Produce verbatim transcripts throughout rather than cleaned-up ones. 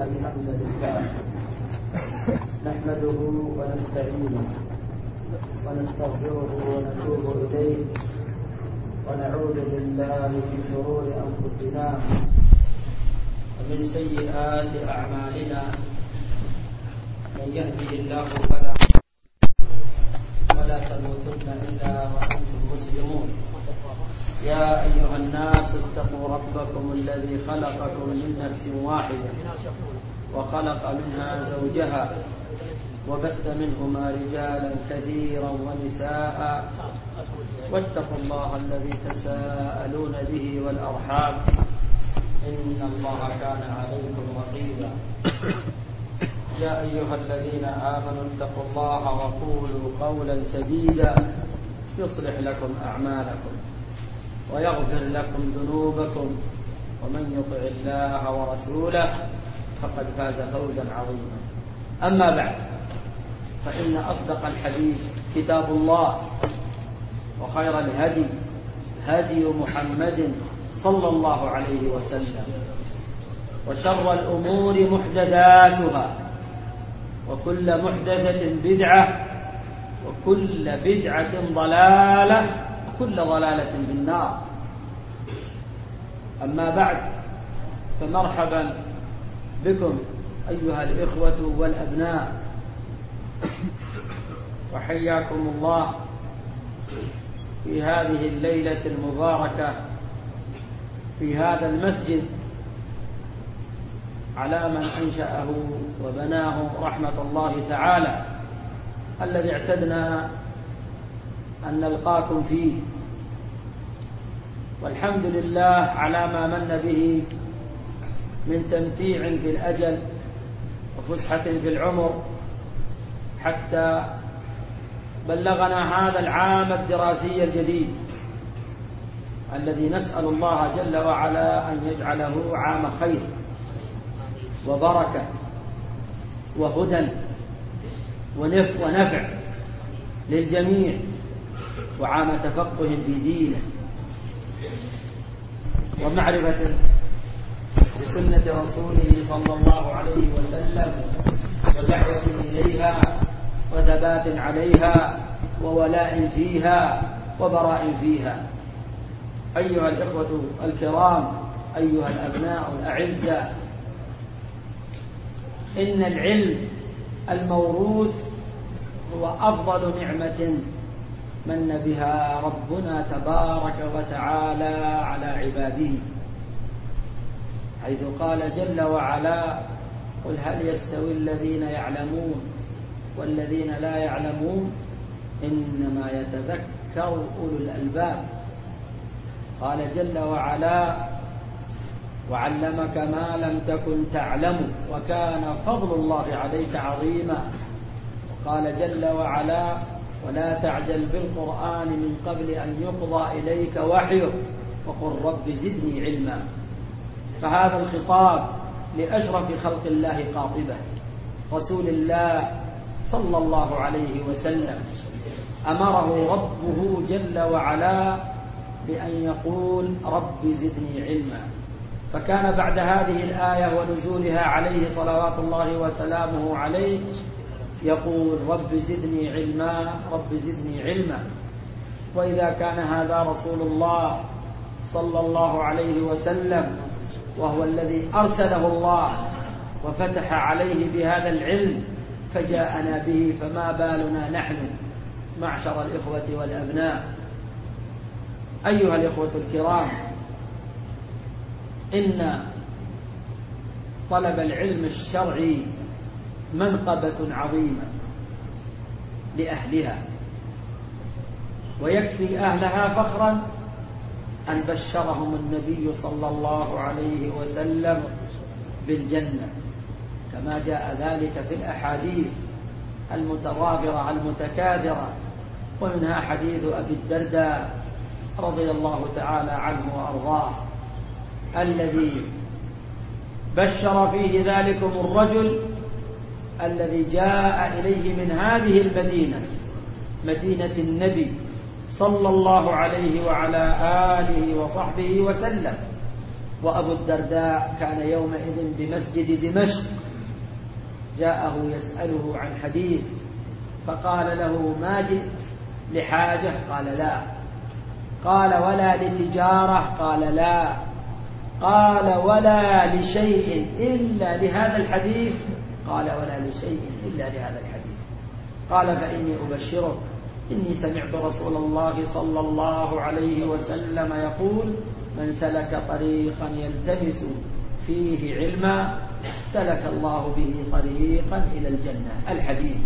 الحمد لله نحمده ونستعينه ونستغفره ونتوب إليه ونعوذ بالله من شرور أنفسنا ومن سيئات أعمالنا من يهده الله فلا ولا تموتن إلا وأنتم مسلمون. يا أيها الناس اتقوا ربكم الذي خلقكم من نفس واحدة وخلق منها زوجها وبث منهما رجالا كثيرا ونساء واتقوا الله الذي تساءلون به والأرحام إن الله كان عليكم رقيبا. يا أيها الذين آمنوا اتقوا الله وقولوا قولا سديدا يصلح لكم أعمالكم ويغفر لكم ذنوبكم ومن يطع الله ورسوله فقد فاز فوزا عظيما. أما بعد، فإن أصدق الحديث كتاب الله وخير الهدي هدي محمد صلى الله عليه وسلم وشر الأمور محدثاتها وكل محدثة بدعة وكل بدعة ضلالة وكل ضلالة في النار. أما بعد، فمرحبا بكم أيها الإخوة والأبناء، وحياكم الله في هذه الليلة المباركة في هذا المسجد على من أنشأه وبناه رحمة الله تعالى، الذي اعتدنا أن نلقاكم فيه. والحمد لله على ما من به من تمتيع في الأجل وفسحة في العمر حتى بلغنا هذا العام الدراسي الجديد الذي نسأل الله جل وعلا أن يجعله عام خير وبركة وهدى ونفع للجميع، وعام تفقه في دينه ومعرفة بسنة رسوله صلى الله عليه وسلم ودعوة إليها وثبات عليها وولاء فيها وبراء فيها. أيها الإخوة الكرام، أيها الأبناء الأعزاء، إن العلم الموروث هو أفضل نعمة من بها ربنا تبارك وتعالى على عباده، حيث قال جل وعلا: قل هل يستوي الذين يعلمون والذين لا يعلمون إنما يتذكر أولو الألباب. قال جل وعلا: وعلمك ما لم تكن تعلم وكان فضل الله عليك عظيما. قال جل وعلا: ولا تعجل بالقرآن من قبل أن يقضى إليك وحيه وقل رب زدني علما. فهذا الخطاب لأشرف خلق الله قاطبة رسول الله صلى الله عليه وسلم، أمره ربه جل وعلا بأن يقول رب زدني علما. فكان بعد هذه الآية ونزولها عليه صلوات الله وسلامه عليه يقول رب زدني علما رب زدني علما. وإذا كان هذا رسول الله صلى الله عليه وسلم وهو الذي أرسله الله وفتح عليه بهذا العلم فجاءنا به، فما بالنا نحن معشر الإخوة والأبناء. أيها الإخوة الكرام، إن طلب العلم الشرعي منقبة عظيمة لأهلها، ويكفي أهلها فخرا أن بشرهم النبي صلى الله عليه وسلم بالجنة، كما جاء ذلك في الأحاديث المتوافرة المتكاثرة، ومنها حديث أبي الدرداء رضي الله تعالى عنه وأرضاه، الذي بشر فيه ذلكم الرجل الذي جاء إليه من هذه المدينة، مدينة النبي صلى الله عليه وعلى آله وصحبه وسلم، وأبو الدرداء كان يومئذ بمسجد دمشق، جاءه يسأله عن حديث فقال له: ما جئت لحاجة؟ قال: لا. قال: ولا لتجارة؟ قال: لا. قال: ولا لشيء إلا لهذا الحديث؟ قال: ولا لشيء إلا لهذا الحديث. قال: فإني أبشرك، إني سمعت رسول الله صلى الله عليه وسلم يقول: من سلك طريقا يلتمس فيه علما سلك الله به طريقا إلى الجنة. الحديث.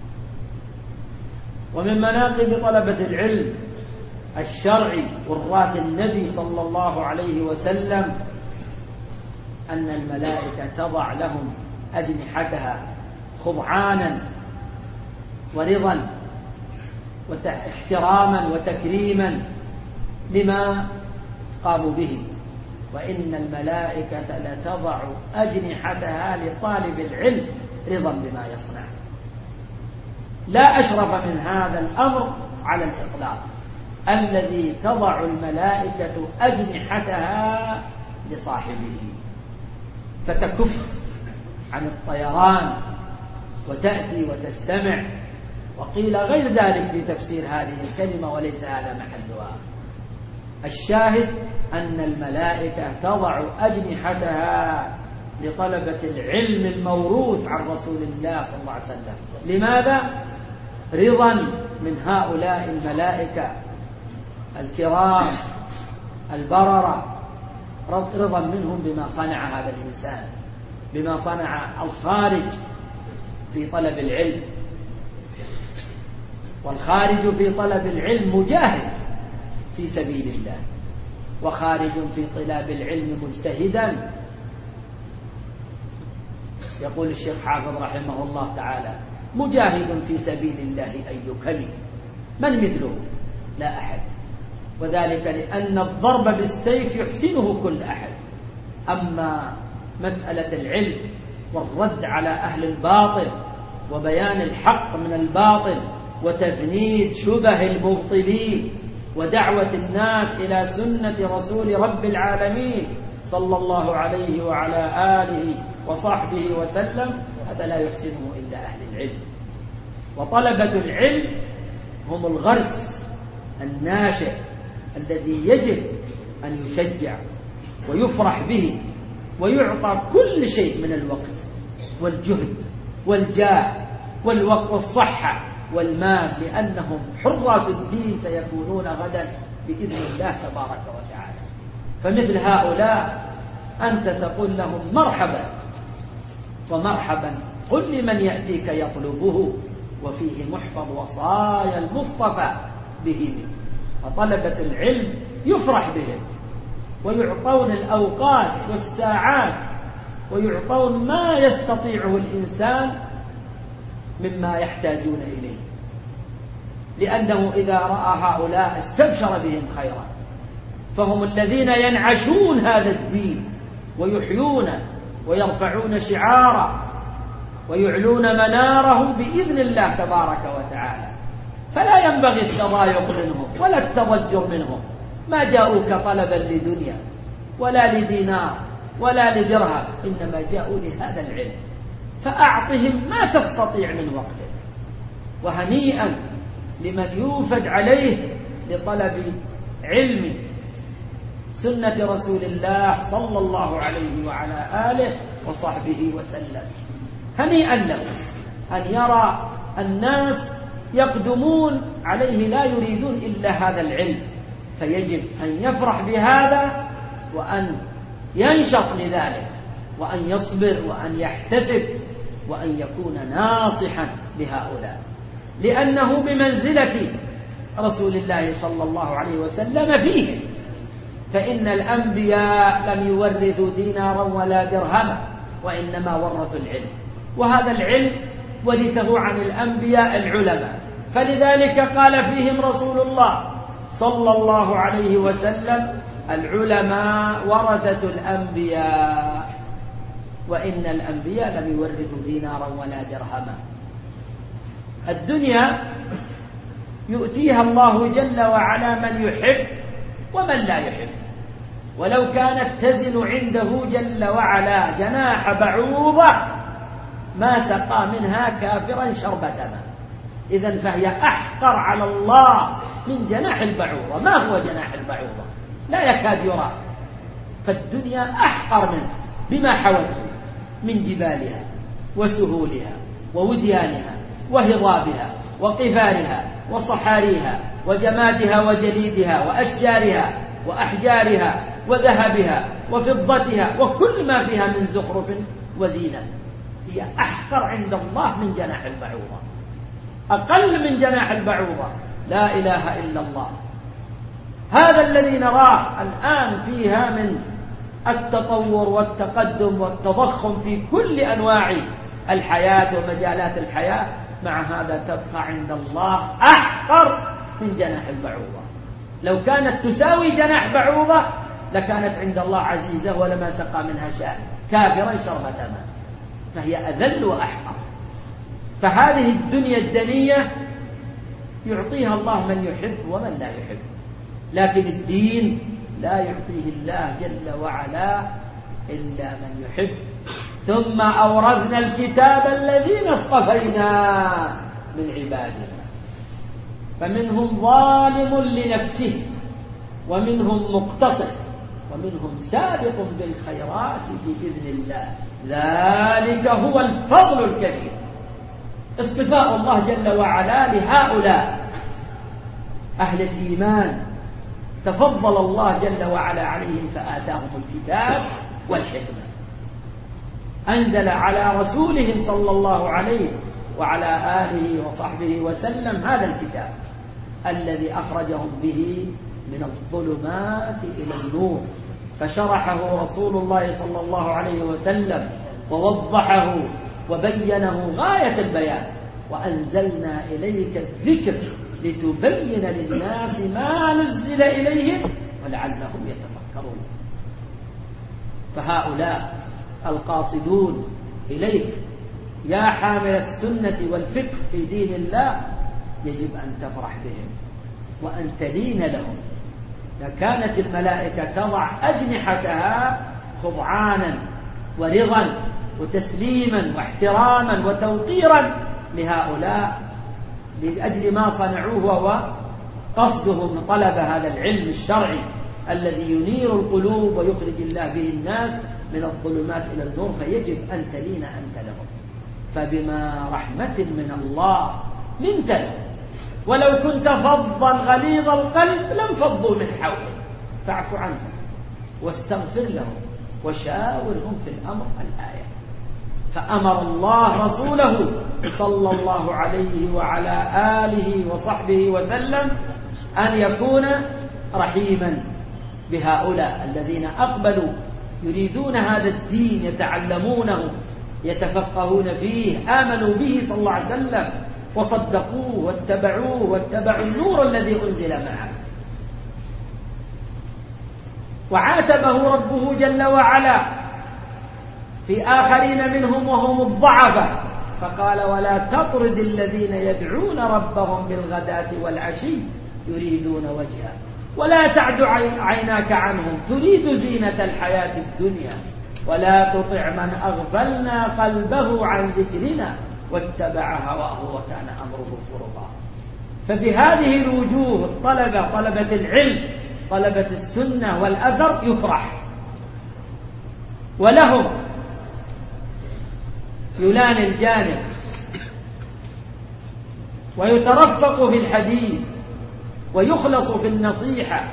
ومن مناقب طلبة العلم الشرعي وراث النبي صلى الله عليه وسلم أن الملائكة تضع لهم أجنحتها خضعانا ورضا واحتراما وتكريما لما قاموا به. وإن الملائكة لتضع أجنحتها لطالب العلم رضا بما يصنع. لا أشرف من هذا الأمر على الإطلاق، الذي تضع الملائكة أجنحتها لصاحبه فتكف عن الطيران وتأتي وتستمع. وقيل غير ذلك في تفسير هذه الكلمة وليس هذا محلها. الشاهد أن الملائكة تضع أجنحتها لطلبة العلم الموروث عن رسول الله صلى الله عليه وسلم. لماذا؟ رضا من هؤلاء الملائكة الكرام البررة، رضا منهم بما صنع هذا الإنسان، بما صنع الخارج في طلب العلم. والخارج في طلب العلم مجاهد في سبيل الله، وخارج في طلاب العلم مجتهدا. يقول الشيخ حافظ رحمه الله تعالى: مجاهد في سبيل الله أي كلم، من مثله؟ لا أحد. وذلك لأن الضرب بالسيف يحسنه كل أحد، أما مسألة العلم والرد على أهل الباطل وبيان الحق من الباطل وتفنيد شبه المبطلين ودعوة الناس إلى سنة رسول رب العالمين صلى الله عليه وعلى آله وصحبه وسلم، هذا لا يحسنه إلا أهل العلم. وطلبة العلم هم الغرس الناشئ الذي يجب أن يشجع ويفرح به ويعطى كل شيء من الوقت والجهد والجاه والوقت والصحة والمال، لأنهم حراس الدين سيكونون غدا بإذن الله تبارك وتعالى. فمثل هؤلاء أنت تقول لهم مرحبا ومرحبا، قل لمن يأتيك يطلبه وفيه محفظ وصايا المصطفى به. وطلبة العلم يفرح بهم ويعطون الأوقات والساعات ويعطون ما يستطيعه الإنسان مما يحتاجون إليه، لأنه إذا رأى هؤلاء استبشر بهم خيرا، فهم الذين ينعشون هذا الدين ويحيونه ويرفعون شعاره ويعلون مناره بإذن الله تبارك وتعالى. فلا ينبغي التضايق منهم ولا التضجر منهم، ما جاءوك طلبا لدنيا ولا لدينار ولا لدرهم، إنما جاءوا لهذا العلم، فأعطهم ما تستطيع من وقتك. وهنيئا لمن يوفد عليه لطلب علم سنة رسول الله صلى الله عليه وعلى آله وصحبه وسلم. هنيئا له أن يرى الناس يقدمون عليه لا يريدون إلا هذا العلم، فيجب أن يفرح بهذا وأن ينشط لذلك وأن يصبر وأن يحتسب وأن يكون ناصحا لهؤلاء، لأنه بمنزلة رسول الله صلى الله عليه وسلم فيهم. فإن الأنبياء لم يورثوا دينارا ولا درهما، وإنما ورثوا العلم، وهذا العلم ورثه عن الأنبياء العلماء. فلذلك قال فيهم رسول الله صلى الله عليه وسلم: العلماء ورثة الأنبياء، وإن الأنبياء لم يورثوا دينارا ولا درهما. الدنيا يؤتيها الله جل وعلا من يحب ومن لا يحب، ولو كانت تزن عنده جل وعلا جناح بعوضة ما سقى منها كافرا شربة ماء. إذن فهي أحقر على الله من جناح البعوضة. ما هو جناح البعوضة؟ لا يكاد يرى. فالدنيا أحقر منه بما حوته من جبالها وسهولها ووديانها وهضابها وقفارها وصحاريها وجمادها وجليدها وأشجارها وأحجارها وذهبها وفضتها وكل ما فيها من زخرف وزينة. هي أحقر عند الله من جناح البعوضة، أقل من جناح البعوضة. لا إله إلا الله. هذا الذي نراه الآن فيها من التطور والتقدم والتضخم في كل أنواع الحياة ومجالات الحياة، مع هذا تبقى عند الله أحقر من جناح البعوضة. لو كانت تساوي جناح بعوضة لكانت عند الله عزيزة ولما سقى منها شاء كافرا شربة ماء. فهي أذل وأحقر. فهذه الدنيا الدنية يعطيها الله من يحب ومن لا يحب، لكن الدين لا يعطيه الله جل وعلا إلا من يحب. ثم أورثنا الكتاب الذين اصطفينا من عبادنا فمنهم ظالم لنفسه ومنهم مقتصد ومنهم سابق بالخيرات بإذن الله. ذلك هو الفضل الكبير. اصطفاء الله جل وعلا لهؤلاء أهل الإيمان، تفضل الله جل وعلا عليهم فآتاهم الكتاب والحكمة. أنزل على رسولهم صلى الله عليه وعلى آله وصحبه وسلم هذا الكتاب الذي أخرجهم به من الظلمات إلى النور، فشرحه رسول الله صلى الله عليه وسلم ووضحه وبينه غاية البيان. وأنزلنا إليك الذكر لتبين للناس ما نزل إليهم ولعلهم يتفكرون. فهؤلاء القاصدون إليك يا حامل السنة والفقه في دين الله يجب أن تفرح بهم وأن تلين لهم. لكانت الملائكة تضع أجنحتها خضعانا ورضا وتسليما واحتراما وتوقيرا لهؤلاء لأجل ما صنعوه وهو قصدهم طلب هذا العلم الشرعي الذي ينير القلوب ويخرج الله به الناس من الظلمات إلى النور. فيجب أن تلين أنت لهم. فبما رحمة من الله لنت لهم، ولو كنت فظا غليظ القلب لانفضوا من حولك فاعف عنهم واستغفر لهم وشاورهم في الأمر. الآية. فأمر الله رسوله صلى الله عليه وعلى آله وصحبه وسلم أن يكون رحيما بهؤلاء الذين أقبلوا يريدون هذا الدين، يتعلمونه يتفقهون فيه، آمنوا به صلى الله عليه وسلم وصدقوه واتبعوه واتبعوا النور الذي أنزل معه. وعاتبه ربه جل وعلا في آخرين منهم وهم الضعفاء فقال ولا تطرد الذين يدعون ربهم بالغداة والعشي يريدون وجهه ولا تعد عيناك عنهم تريد زينة الحياة الدنيا ولا تطع من أغفلنا قلبه عن ذكرنا واتبع هواه وكان أمره فرطا. فبهذه الوجوه الطلبة طلبة العلم طلبة السنة والأثر يفرح، ولهم يلان الجانب ويترفق في الحديث ويخلص في النصيحة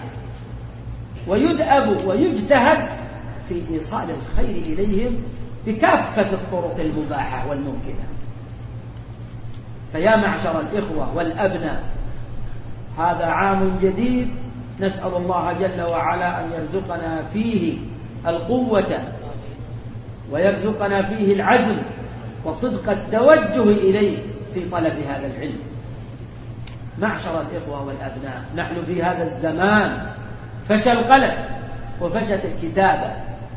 ويدأب ويجتهد في إيصال الخير إليهم بكافة الطرق المباحة والممكنة. فيا معشر الإخوة والأبناء، هذا عام جديد نسأل الله جل وعلا أن يرزقنا فيه القوة ويرزقنا فيه العزم وصدق التوجه إليه في طلب هذا العلم. معشر الإخوة والأبناء، نحن في هذا الزمان فشى القلم وفشت الكتابة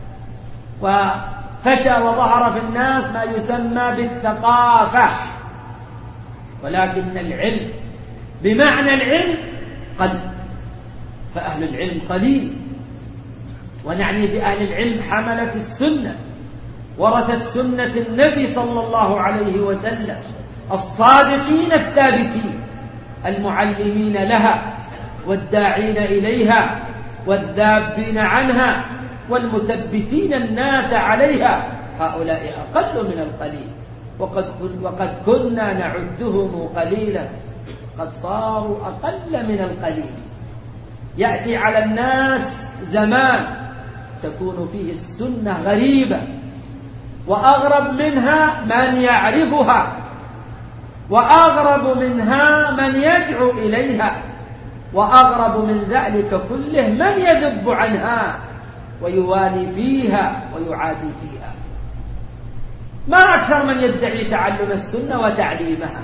وفشى وظهر في الناس ما يسمى بالثقافة، ولكن العلم بمعنى العلم قل، فأهل العلم قليل. ونعني بأهل العلم حملة السنة ورثت سنة النبي صلى الله عليه وسلم الصادقين الثابتين المعلمين لها والداعين إليها والذابين عنها والمثبتين الناس عليها، هؤلاء أقل من القليل، وقد, وقد كنا نعدهم قليلا، قد صاروا أقل من القليل. يأتي على الناس زمان تكون فيه السنة غريبة، وأغرب منها من يعرفها، وأغرب منها من يدعو إليها، وأغرب من ذلك كله من يذب عنها ويوالي فيها ويعادي فيها. ما أكثر من يدعي تعلم السنة وتعليمها،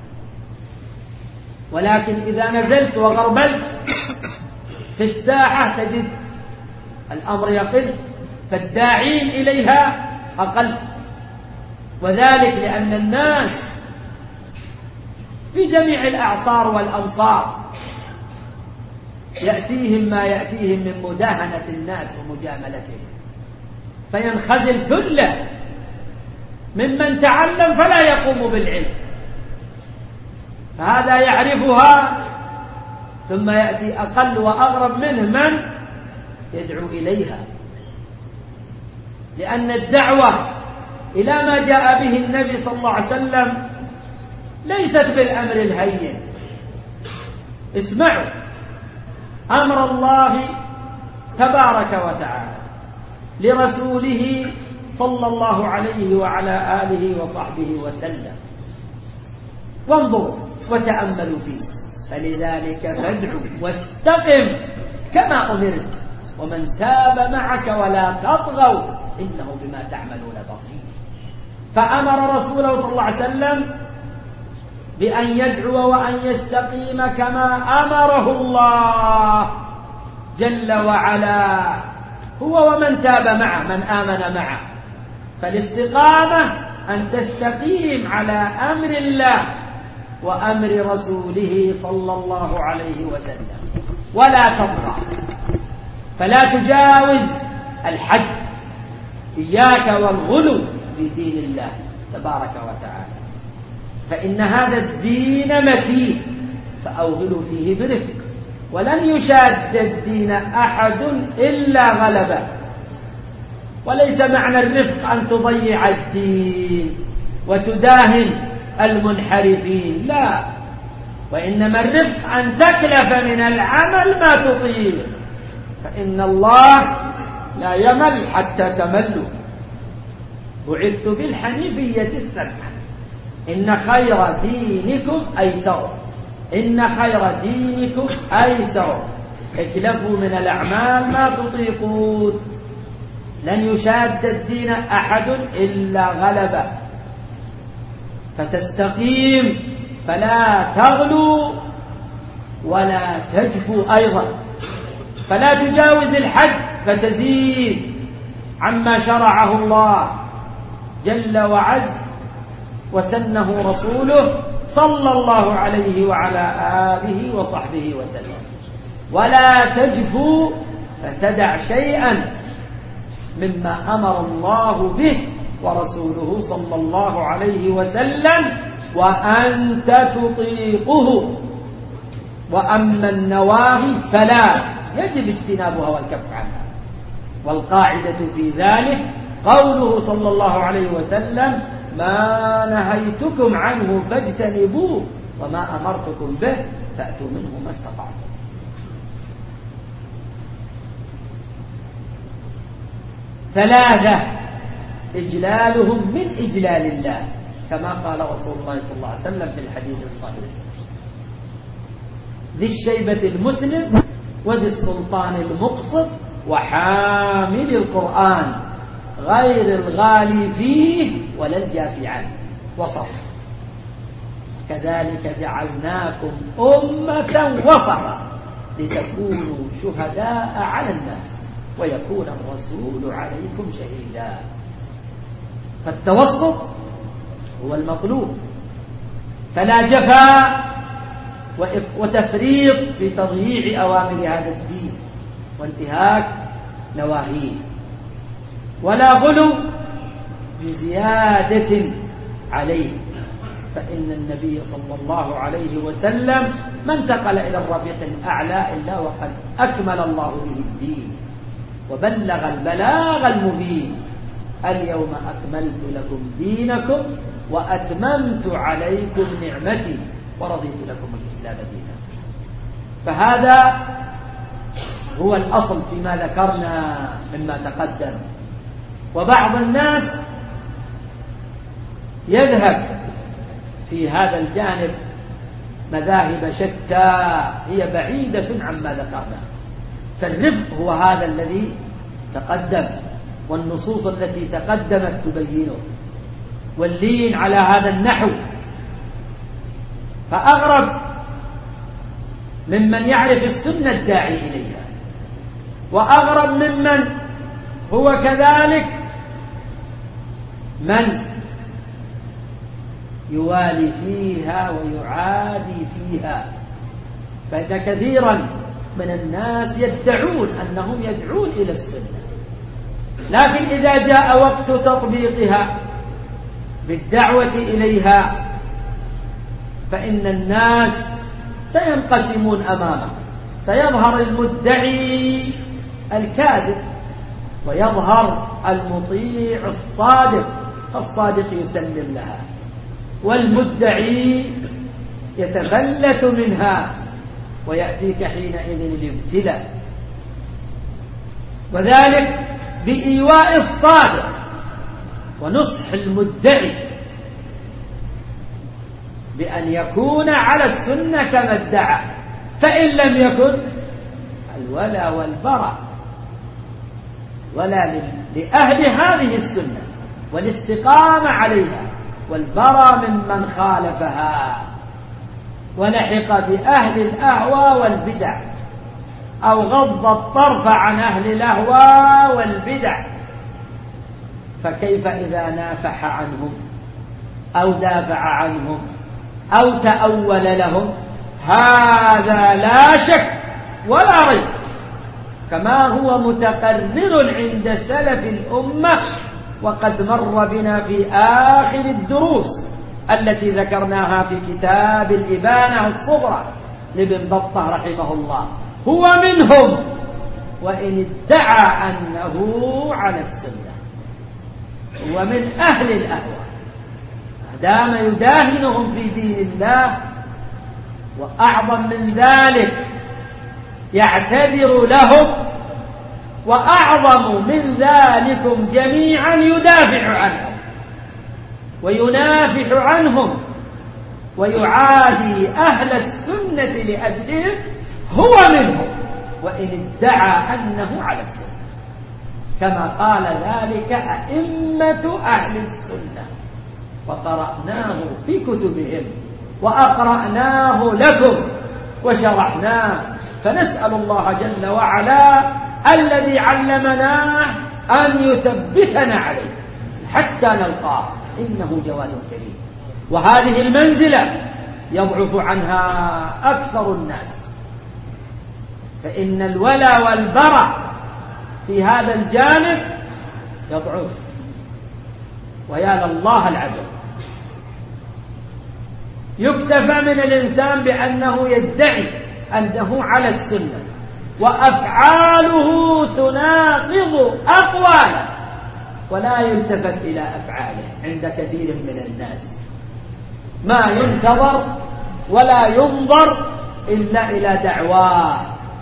ولكن إذا نزلت وغربلت في الساحة تجد الأمر يقل، فالداعين إليها أقل، وذلك لأن الناس في جميع الأعصار والأمصار يأتيهم ما يأتيهم من مداهنة الناس ومجاملتهم، فينخزل ثلة ممن تعلم فلا يقوم بالعلم، فهذا يعرفها، ثم يأتي أقل وأغرب منه من يدعو إليها، لأن الدعوة إلى ما جاء به النبي صلى الله عليه وسلم ليست بالأمر الهين. اسمعوا أمر الله تبارك وتعالى لرسوله صلى الله عليه وعلى آله وصحبه وسلم، وانظروا وتأملوا فيه، فلذلك فادعوا واستقم كما أمرت ومن تاب معك ولا تطغوا إنه بما تعملون بصير. فأمر رسوله صلى الله عليه وسلم بأن يدعو وأن يستقيم كما أمره الله جل وعلا هو ومن تاب معه، من آمن معه. فالاستقامة أن تستقيم على أمر الله وأمر رسوله صلى الله عليه وسلم، ولا تطغى، فلا تجاوز الحد، إياك والغلو في دين الله تبارك وتعالى، فإن هذا الدين متين، فأوغلوا فيه برفق، ولن يشاد الدين أحد إلا غلبه. وليس معنى الرفق أن تضيع الدين وتداهن المنحرفين، لا، وإنما الرفق أن تكلف من العمل ما تطيق، فإن الله لا يمل حتى تملوا. بعثت بالحنيفية السمحة، إن خير دينكم أيسر، إن خير دينكم أيسر، اكلفوا من الأعمال ما تطيقون، لن يشاد الدين أحد إلا غلبه. فتستقيم فلا تغلو ولا تجفو أيضا، فلا تجاوز الحد فتزيد عما شرعه الله جل وعز وسنه رسوله صلى الله عليه وعلى آله وصحبه وسلم، ولا تجفو فتدع شيئا مما أمر الله به ورسوله صلى الله عليه وسلم وأنت تطيقه. وأما النواهي فلا يجب اجتنابها والكف عنها، والقاعدة في ذلك قوله صلى الله عليه وسلم: ما نهيتكم عنه فاجتنبوه وما أمرتكم به فأتوا منه ما استطعتم. ثلاثة: إجلالهم من إجلال الله، كما قال رسول الله صلى الله عليه وسلم في الحديث الصحيح: ذي الشيبة المسلم وذي السلطان المقسط وحامل القرآن غير الغالي فيه ولا الجافي عنه، وسط. كذلك جعلناكم أمة وسطا لتكونوا شهداء على الناس ويكون الرسول عليكم شهيدا. فالتوسط هو المطلوب، فلا جفاء وتفريط في تضييع أوامر هذا الدين وانتهاك نواهيه، ولا غلو بزيادة عليه، فإن النبي صلى الله عليه وسلم ما انتقل إلى الرفيق الأعلى إلا وقد أكمل الله به الدين وبلغ البلاغ المبين. اليوم أكملت لكم دينكم وأتممت عليكم نعمتي ورضيت لكم الإسلام دينا. فهذا هو الأصل فيما ذكرنا مما تقدم. وبعض الناس يذهب في هذا الجانب مذاهب شتى هي بعيدة عما ذكرنا. فالرفق هو هذا الذي تقدم والنصوص التي تقدمت تبينه، واللين على هذا النحو. فأغرب ممن يعرف السنة الداعي إليها، وأغرب ممن هو كذلك من يوالي فيها ويعادي فيها. فإن كثيرا من الناس يدعون أنهم يدعون إلى السنة، لكن إذا جاء وقت تطبيقها بالدعوة إليها فإن الناس سينقسمون أمامه. سيظهر المدعي الكاذب ويظهر المطيع الصادق، فالصادق يسلم لها والمدعي يتفلت منها، ويأتيك حينئذ الابتلاء، وذلك بإيواء الصادق ونصح المدعي بأن يكون على السنة كما ادعى. فإن لم يكن الولا والبراء ولا لأهل هذه السنة والاستقامة عليها، والبراء ممن خالفها ولحق بأهل الأهوى والبدع، أو غض الطرف عن أهل الأهوى والبدع. فكيف إذا نافح عنهم أو دافع عنهم أو تأول لهم؟ هذا لا شك ولا ريب، كما هو متقرر عند سلف الأمة، وقد مر بنا في آخر الدروس التي ذكرناها في كتاب الإبانة الصغرى لابن بطة رحمه الله. هو منهم وإن ادعى أنه على السنة، هو من أهل الأهوى ما دام يداهنهم في دين الله. وأعظم من ذلك يعتذر لهم، وأعظم من ذلكم جميعا يدافع عنهم وينافح عنهم ويعادي أهل السنة لأجلهم. هو منهم وإن ادعى أنه على السنة، كما قال ذلك أئمة أهل السنة، وقرأناه في كتبهم وأقرأناه لكم وشرحناه. فنسأل الله جل وعلا الذي علمناه أن يثبتنا عليه حتى نلقاه، إنه جواد كريم. وهذه المنزلة يضعف عنها أكثر الناس، فإن الولا والبراء في هذا الجانب يضعف، ويا لله العجب. يكتفى من الإنسان بأنه يدعي أنه على السنة وأفعاله تناقض أقواله، ولا يلتفت إلى أفعاله عند كثير من الناس. ما ينتظر ولا ينظر إلا إلى دعواه.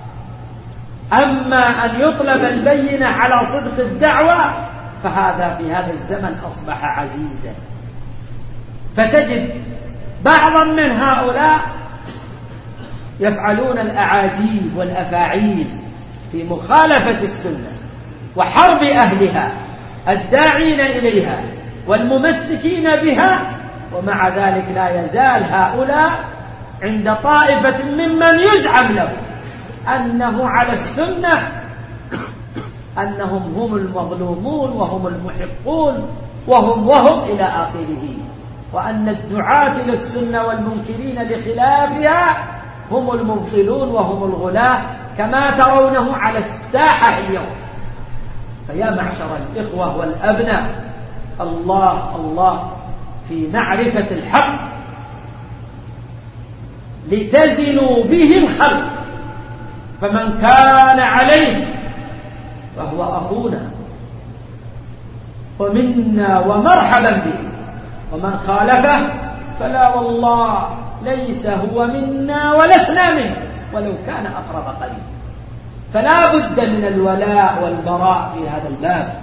أما أن يطلب البينة على صدق الدعوة فهذا في هذا الزمن أصبح عزيزا. فتجد بعضا من هؤلاء يفعلون الأعاجيب والأفاعيل في مخالفة السنة وحرب أهلها الداعين إليها والممسكين بها، ومع ذلك لا يزال هؤلاء عند طائفة ممن يزعم له أنه على السنة أنهم هم المظلومون وهم المحقون وهم وهم إلى آخره، وأن الدعاة للسنة والمنكرين لخلافها هم المبطلون وهم الغلاة، كما ترونه على الساحة اليوم فيا معشر الإخوة والأبناء، الله الله في معرفة الحق لتزنوا به الخلق، فمن كان عليه فهو أخونا ومنا ومرحبا به، ومن خالفه فلا والله ليس هو منا ولسنا منه ولو كان أقرب قريب. فلا بد من الولاء والبراء في هذا الباب،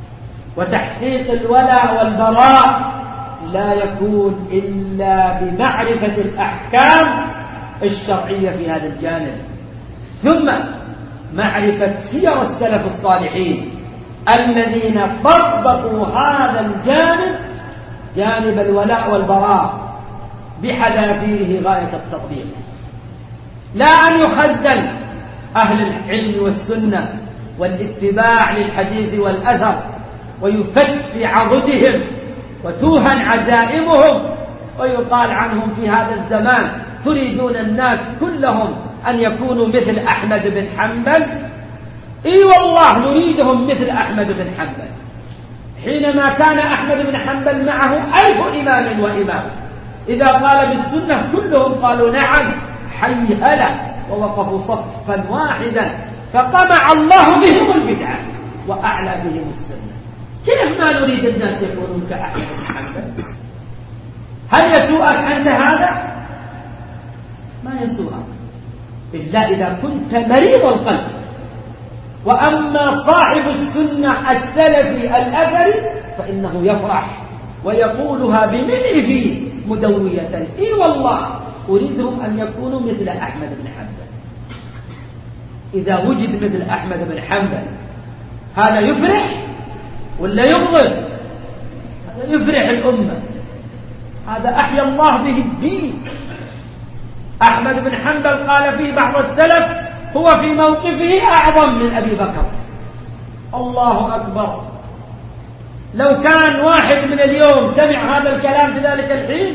وتحقيق الولاء والبراء لا يكون إلا بمعرفة الأحكام الشرعية في هذا الجانب، ثم معرفة سير السلف الصالحين الذين طبقوا هذا الجانب، جانب الولاء والبراء، بحذافيره غاية التطبيق. لا أن يخذل أهل العلم والسنة والاتباع للحديث والأثر ويفت في عضدهم وتوهن عزائمهم ويقال عنهم في هذا الزمان تريدون الناس كلهم أن يكونوا مثل أحمد بن حنبل. إي والله نريدهم مثل أحمد بن حنبل، حينما كان أحمد بن حنبل معه ألف إمام وإمام، إذا قال بالسنة كلهم قالوا نعم حي هلا، ووقفوا صفا واحدا، فقمع الله بهم البدعة وأعلى بهم السنة. كيف ما نريد الناس يكونون كأحمد بن حنبل؟ هل يسوءك أنت هذا؟ ما يسوءك إلا إذا كنت مريض القلب. وأما صاحب السنة السلفي الأثري فإنه يفرح ويقولها بملء فيه مدوية، إي والله أريدهم أن يكونوا مثل أحمد بن حنبل. إذا وجد مثل أحمد بن حنبل هذا يفرح ولا يغضب؟ هذا يفرح الأمة، هذا أحيا الله به الدين. أحمد بن حنبل قال فيه بعض السلف هو في موقفه أعظم من أبي بكر. الله أكبر، لو كان واحد من اليوم سمع هذا الكلام في ذلك الحين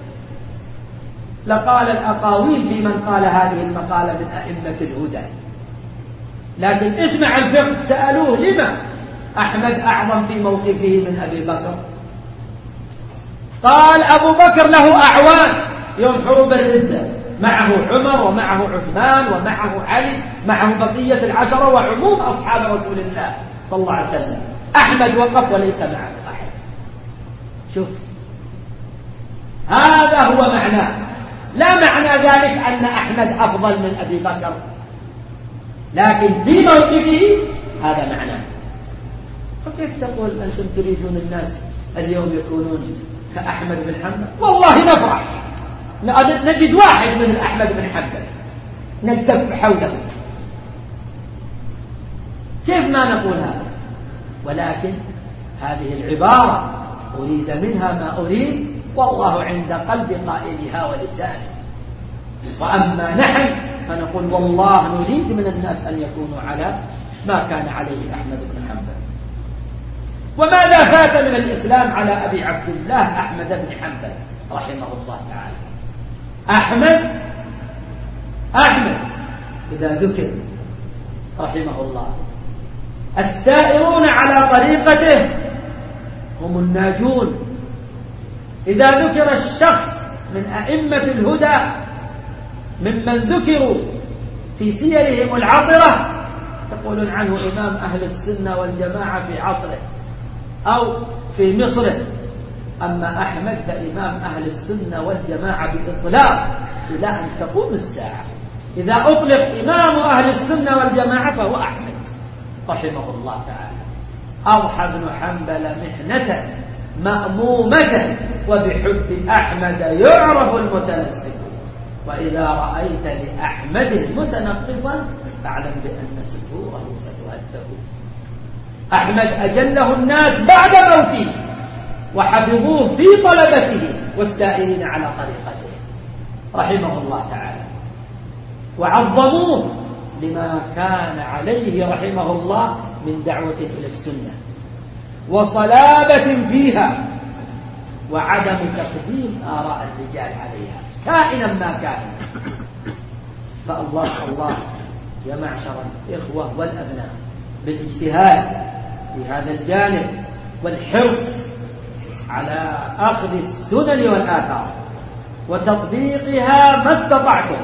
لقال الأقاويل في من قال هذه المقالة من أئمة الهدى. لكن اسمع الفقه، سألوه لما أحمد أعظم في موقفه من أبي بكر؟ قال أبو بكر له أعوان يوم حروب الردة، معه عمر ومعه عثمان ومعه علي، معه بقية العشرة وعموم أصحاب رسول الله صلى الله عليه وسلم. أحمد وقف وليس معه أحد. شوف، هذا هو معناه. لا معنى ذلك أن أحمد أفضل من أبي بكر، لكن في موقفه هذا معناه. فكيف تقول أنتم تريدون الناس اليوم يكونون كأحمد بن حنبل؟ والله نفرح نجد واحد من أحمد بن حنبل نلتف حوله. كيف ما نقول هذا؟ ولكن هذه العبارة أريد منها ما أريد، والله عند قلب قائلها ولسانه. وأما نحن فنقول والله نريد من الناس أن يكونوا على ما كان عليه أحمد بن حنبل. وماذا فات من الإسلام على أبي عبد الله أحمد بن حنبل رحمه الله تعالى؟ أحمد أحمد إذا ذكر رحمه الله السائرون على طريقته هم الناجون. إذا ذكر الشخص من أئمة الهدى ممن ذكروا في سيرهم العطرة تقولون عنه إمام أهل السنة والجماعة في عصره أو في مصره. أما أحمد فإمام أهل السنة والجماعة بإطلاق إلى أن تقوم الساعة. إذا أطلق إمام أهل السنة والجماعة فهو أحمد رحمه الله تعالى. أضحى بن حنبل محنة مأمومة، وبحب أحمد يعرف المتنسك. وإذا رأيت لأحمد متنقصا فاعلم بأن ستوره ستهده. أحمد أجله الناس بعد موته وحفظوه في طلبته والسائرين على طريقته رحمه الله تعالى، وعظموه لما كان عليه رحمه الله من دعوة إلى السنة وصلابة فيها وعدم تقديم آراء الرجال عليها كائنا ما كان. فالله الله يا معشر الإخوة والأبناء بالاجتهاد في هذا الجانب، والحرص على أخذ السنن والآثار وتطبيقها ما استطعتم،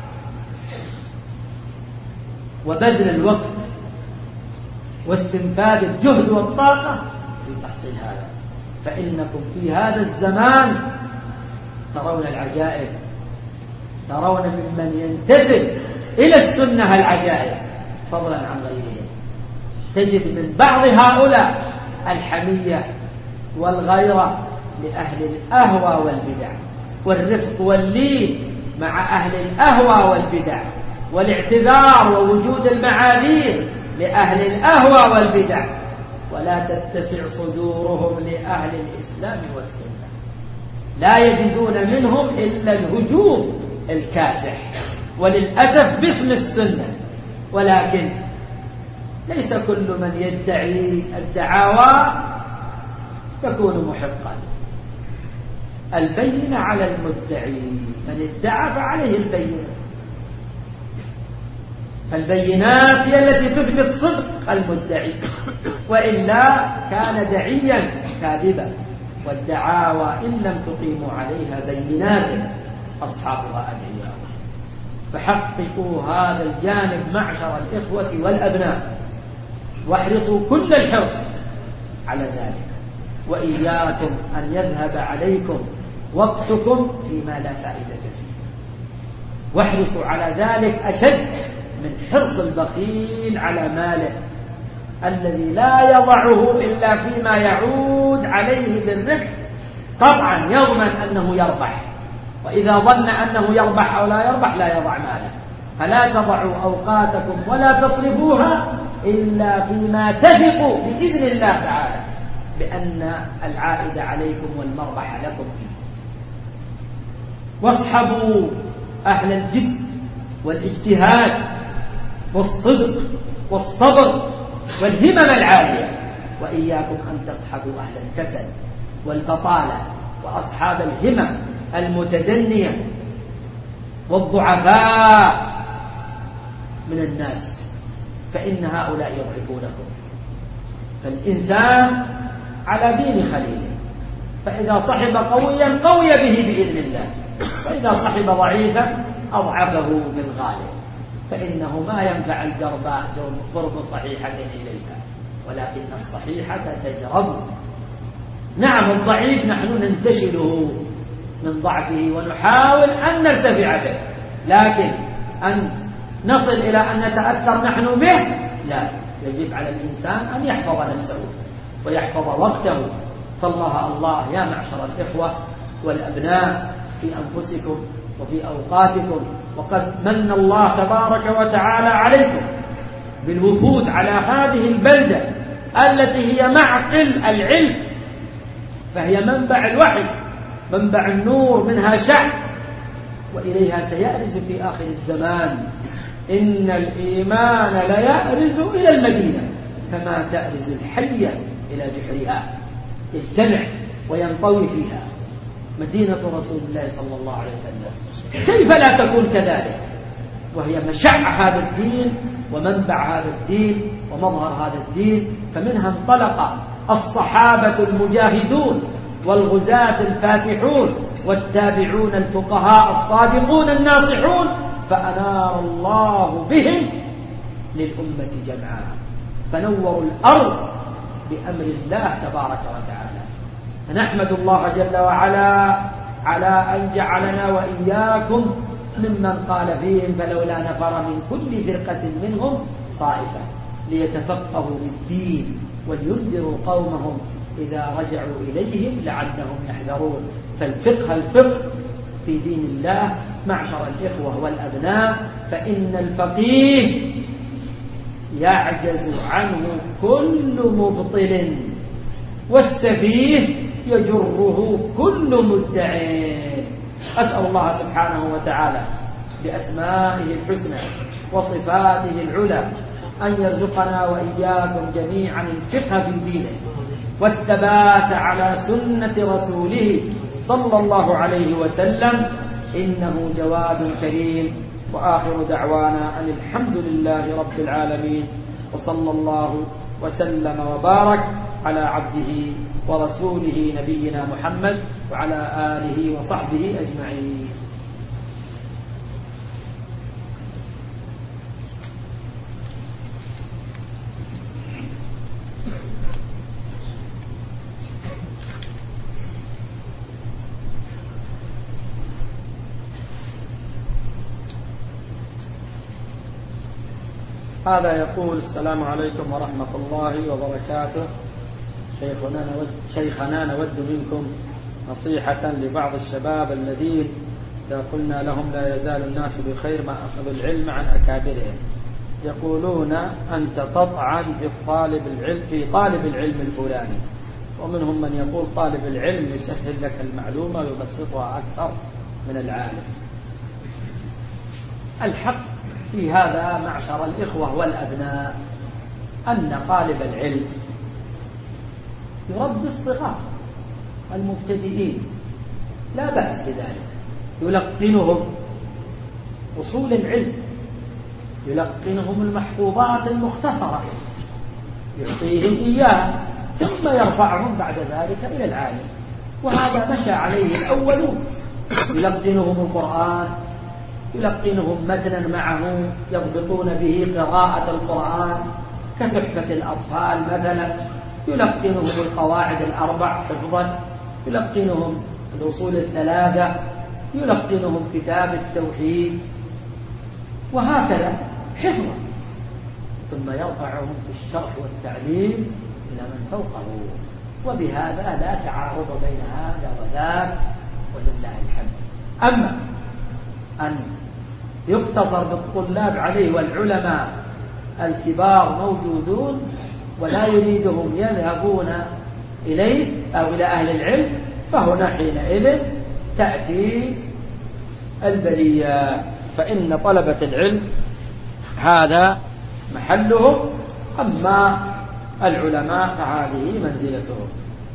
وبذل الوقت واستنفاذ الجهد والطاقة في تحصيل هذا، فإنكم في هذا الزمان ترون العجائب، ترون ممن ينتسب إلى السنة العجائب فضلا عن غيرهم. تجد من بعض هؤلاء الحمية والغيرة لأهل الأهوى والبدع، والرفق واللين مع أهل الأهوى والبدع، والاعتذار ووجود المعاذير لأهل الأهوى والبدع، ولا تتسع صدورهم لأهل الإسلام والسنة. لا يجدون منهم إلا الهجوم الكاسح، وللأسف باسم السنة. ولكن ليس كل من يدعي الدعاوى يكون محقا. البينة على المدعي، من ادعى فعليه البينة، فالبينات هي التي تثبت صدق المدعي، وإلا كان دعيا كاذبا. والدعاوى إن لم تقيموا عليها بينات أصحابها أدعياء. فحققوا هذا الجانب معشر الإخوة والأبناء، واحرصوا كل الحرص على ذلك، وإياكم أن يذهب عليكم وقتكم فيما لا فائدة فيه. واحرصوا على ذلك أشد من حرص البخيل على ماله الذي لا يضعه إلا فيما يعود عليه بالربح. طبعا يضمن أنه يربح، وإذا ظن أنه يربح أو لا يربح لا يضع ماله. فلا تضعوا أوقاتكم ولا تصرفوها إلا فيما تثقوا بإذن الله تعالى بأن العائد عليكم والمربح لكم فيه. واصحبوا أهل الجد والاجتهاد والصدق والصبر والهمم العالية، وإياكم أن تصحبوا أهل الكسل والبطالة وأصحاب الهمم المتدنية والضعفاء من الناس، فإن هؤلاء يضعفونكم. فالإنسان على دين خليله، فإذا صحب قويا قوي به بإذن الله، وإذا صحب ضعيفا أضعفه بالغالب، فإنه ما ينفع الجرباء قرب صحيحة إليها، ولكن الصحيحة تجرب. نعم الضعيف نحن ننتشله من ضعفه ونحاول أن نرتفع به، لكن أن نصل إلى أن نتأثر نحن به لا. يجب على الإنسان أن يحفظ نفسه ويحفظ وقته. فالله الله يا معشر الإخوة والأبناء في أنفسكم وفي أوقاتكم، وقد من الله تبارك وتعالى عليكم بالوفود على هذه البلدة التي هي معقل العلم، فهي منبع الوحي، منبع النور، منها شعب، وإليها سيأرز في آخر الزمان. إن الإيمان ليأرز إلى المدينة كما تأرز الحية إلى جحرها، يجتمع وينطوي فيها مدينة رسول الله صلى الله عليه وسلم. كيف لا تكون كذلك وهي مشع هذا الدين ومنبع هذا الدين ومظهر هذا الدين؟ فمنها انطلق الصحابة المجاهدون والغزاة الفاتحون والتابعون الفقهاء الصادقون الناصحون، فأنار الله بهم للأمة جمعاء، فنوروا الأرض بأمر الله تبارك وتعالى. فنحمد الله جل وعلا على أن جعلنا وإياكم ممن قال فيهم فلولا نفر من كل فرقة منهم طائفة ليتفقهوا بالدين ولينذروا قومهم إذا رجعوا إليهم لعلهم يحذرون. فالفقه الفقه في دين الله معشر الإخوة والأبناء، فإن الفقيه يعجز عنه كل مبطل، والسفيه يجره كل مدعين. أسأل الله سبحانه وتعالى بأسمائه الحسنى وصفاته العلى أن يرزقنا وإياكم جميعا الفقه في دينه والثبات على سنة رسوله صلى الله عليه وسلم، إنه جواد كريم. وآخر دعوانا أن الحمد لله رب العالمين، وصلى الله وسلم وبارك على عبده ورسوله نبينا محمد وعلى آله وصحبه أجمعين. هذا يقول: السلام عليكم ورحمة الله وبركاته. شيخنا نود, شيخنا نود منكم نصيحة لبعض الشباب الذين إذا قلنا لهم لا يزال الناس بخير ما أخذوا العلم عن أكابرهم، يقولون أنت تطعن في طالب العلم في طالب العلم الفلاني، ومنهم من يقول طالب العلم يسهل لك المعلومة ويبسطها أكثر من العالم. الحق في هذا معشر الإخوة والأبناء أن طالب العلم يربي الصغار المبتدئين، لا بأس بذلك، يلقنهم أصول العلم، يلقنهم المحفوظات المختصرة، يعطيهم إياها، ثم يرفعهم بعد ذلك إلى العالم. وهذا مشى عليه الأولون، يلقنهم القرآن، يلقنهم متنا معه يضبطون به قراءة القرآن كتحفة الأطفال مثلا، يلقنهم القواعد الأربع حفظا، يلقنهم الأصول الثلاثة، يلقنهم كتاب التوحيد، وهكذا حفظا، ثم يرفعهم في الشرح والتعليم إلى من فوقه. وبهذا لا تعارض بين هذا وذاك، ولله الحمد. أما أن يقتصر بالطلاب عليه والعلماء الكبار موجودون ولا يريدهم يذهبون إليه أو إلى أهل العلم، فهنا حينئذ تأتي البلية، فإن طلبة العلم هذا محلهم، أما العلماء فهذه منزلتهم.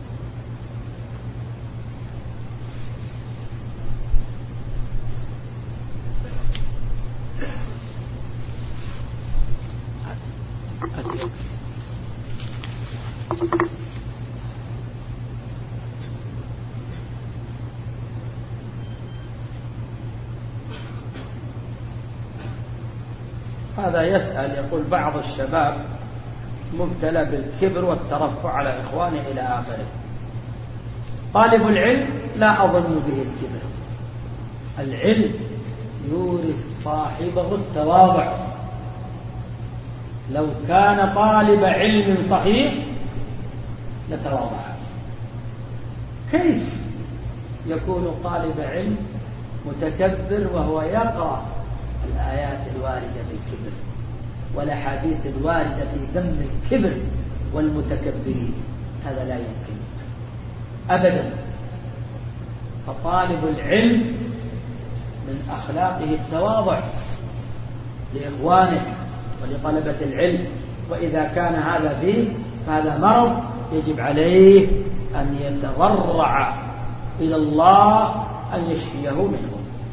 هذا يسأل يقول: بعض الشباب مبتلى بالكبر والترفع على إخوانه إلى آخره. طالب العلم لا أظن به الكبر، العلم يورث صاحبه التواضع. لو كان طالب علم صحيح لتواضع. كيف يكون طالب علم متكبر وهو يقرأ الآيات الواردة في الكبر والأحاديث الواردة في ذم الكبر والمتكبرين؟ هذا لا يمكن أبدا. فطالب العلم من أخلاقه التواضع لإخوانه ولطلبة العلم، وإذا كان هذا فيه فهذا مرض يجب عليه أن يتضرع إلى الله أن يشفيه منه.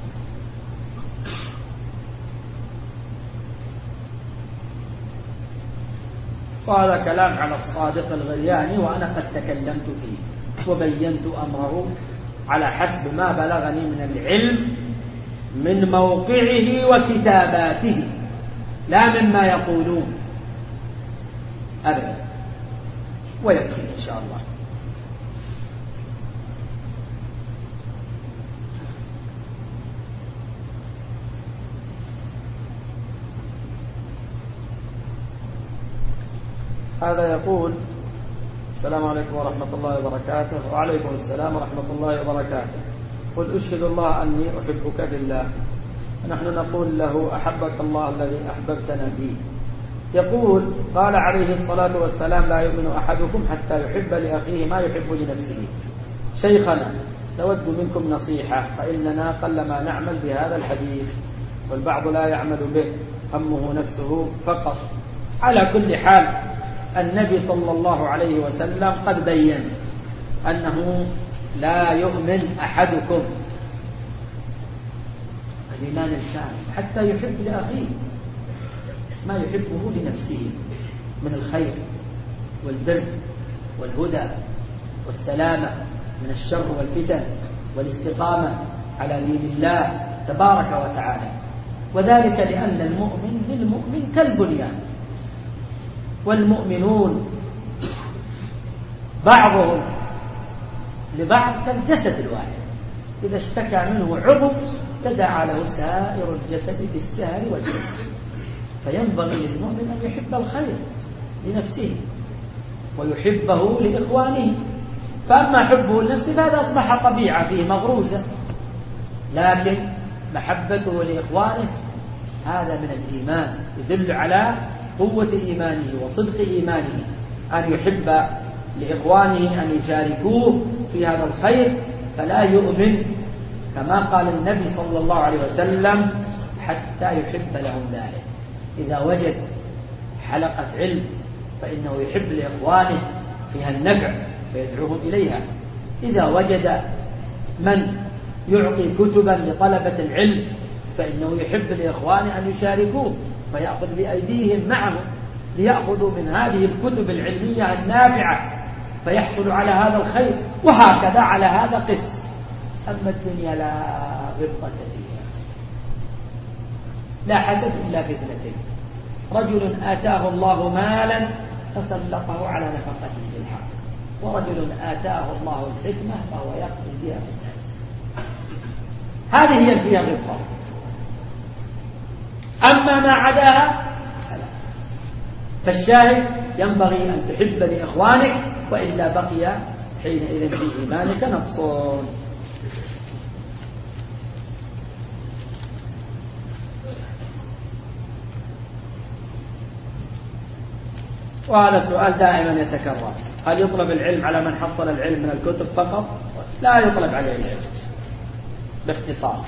وهذا كلام على الصادق الغرياني، وأنا قد تكلمت فيه وبينت أمره على حسب ما بلغني من العلم من موقعه وكتاباته، لا مما يقولون أبدا. ويكفي إن شاء الله. هذا يقول: السلام عليكم ورحمة الله وبركاته. وعليكم السلام ورحمة الله وبركاته. قل أشهد الله أني أحبك في الله. نحن نقول له: أحبك الله الذي أحببتنا فيه. يقول: قال عليه الصلاة والسلام: لا يؤمن أحدكم حتى يحب لأخيه ما يحب لنفسه. شيخنا نود منكم نصيحة، فإننا قلما نعمل بهذا الحديث والبعض لا يعمل به، همه نفسه فقط. على كل حال النبي صلى الله عليه وسلم قد بين أنه لا يؤمن أحدكم الإيمان الكامل حتى يحب لأخيه ما يحبه لنفسه من الخير والبر والهدى والسلامة من الشر والفتن والاستقامة على دين الله تبارك وتعالى. وذلك لأن المؤمن للمؤمن كالبنيان، والمؤمنون بعضهم لبعض كالجسد الواحد، إذا اشتكى منه عضو تداعى له سائر الجسد بالسهر والجسد. فينبغي للمؤمن أن يحب الخير لنفسه ويحبه لإخوانه. فأما حبه لنفسه فهذا أصبح طبيعة فيه مغروزة، لكن محبته لإخوانه هذا من الإيمان، يدل على قوة إيمانه وصدق إيمانه، أن يحب لإخوانه أن يشاركوه في هذا الخير، فلا يؤمن كما قال النبي صلى الله عليه وسلم حتى يحب لهم ذلك. إذا وجد حلقة علم فإنه يحب لإخوانه فيها النفع فيدعوهم إليها. إذا وجد من يعطي كتبا لطلبة العلم فإنه يحب لإخوانه أن يشاركوه فيأخذ بأيديهم معه ليأخذوا من هذه الكتب العلمية النافعة فيحصل على هذا الخير، وهكذا على هذا قس. أما الدنيا لا غبطة فيها، لا حسد إلا في اثنتين: رجل آتاه الله مالا فسلطه على نفقته بالحق، ورجل آتاه الله الحكمة فهو يقضي بها في الناس. هذه هي فيها غبطة. أما ما عداها فلا. فالشاهد ينبغي أن تحب لإخوانك، وإلا بقي حينئذ في إيمانك نقص. وهذا السؤال دائما يتكرر: هل يطلب العلم على من حصل العلم من الكتب فقط؟ لا يطلب عليه العلم. باختصار،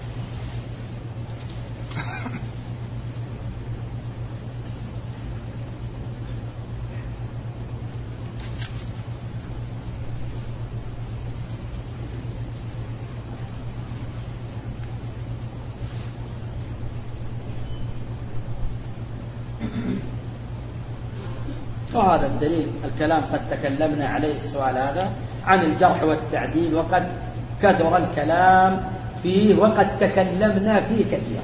وهذا الدليل الكلام قد تكلمنا عليه السؤال هذا عن الجرح والتعديل، وقد كثر الكلام فيه وقد تكلمنا فيه كثيرا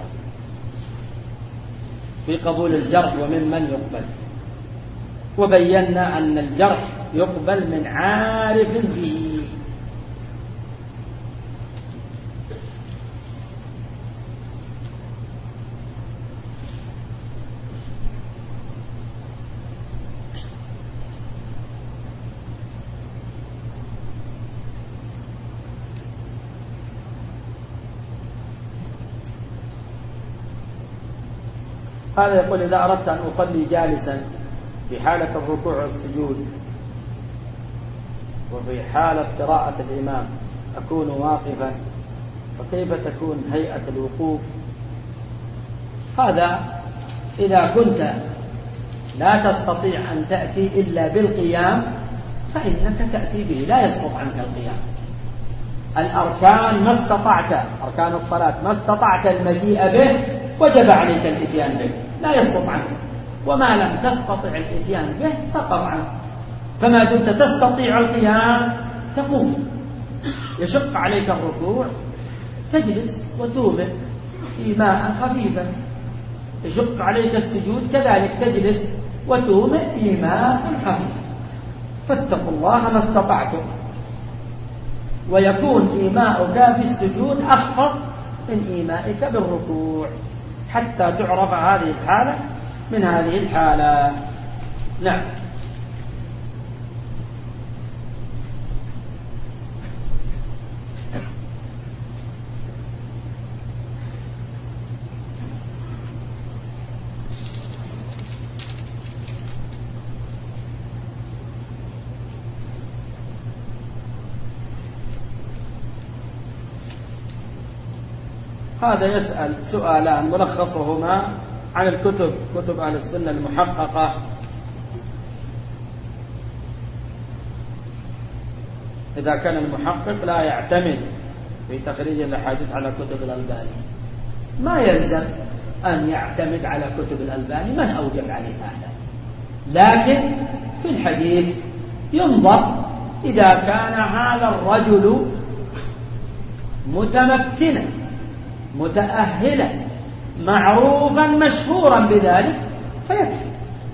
في قبول الجرح وممن يقبل، وبينا أن الجرح يقبل من عارف به. هذا يقول: إذا أردت أن أصلي جالسا في حالة الركوع والسجود وفي حالة قراءة الإمام أكون واقفا، فكيف تكون هيئة الوقوف؟ هذا إذا كنت لا تستطيع أن تأتي إلا بالقيام فإنك تأتي به، لا يسقط عنك القيام. الأركان ما استطعت، أركان الصلاة ما استطعت المجيء به وجب عليك الإتيان به، لا يسقط عنك. وما لم تستطع الإتيان به سقط عنك. فما دمت تستطيع القيام تقوم، يشق عليك الركوع تجلس وتومئ إيماء خفيفا، يشق عليك السجود كذلك تجلس وتومئ إيماء خفيفا. فاتقوا الله ما استطعتم، ويكون إيماؤك بالسجود أخفض من إيمائك بالركوع حتى تعرف هذه الحالة من هذه الحالة. نعم. هذا يسأل سؤالان ملخصهما عن الكتب، كتب أهل السنة المحققة، إذا كان المحقق لا يعتمد في تخريج الأحاديث على كتب الألباني، ما يلزم أن يعتمد على كتب الألباني، من أوجب عليه هذا. لكن في في الحديث ينظر إذا كان هذا الرجل متمكنا متأهلا معروفا مشهورا بذلك فيكفي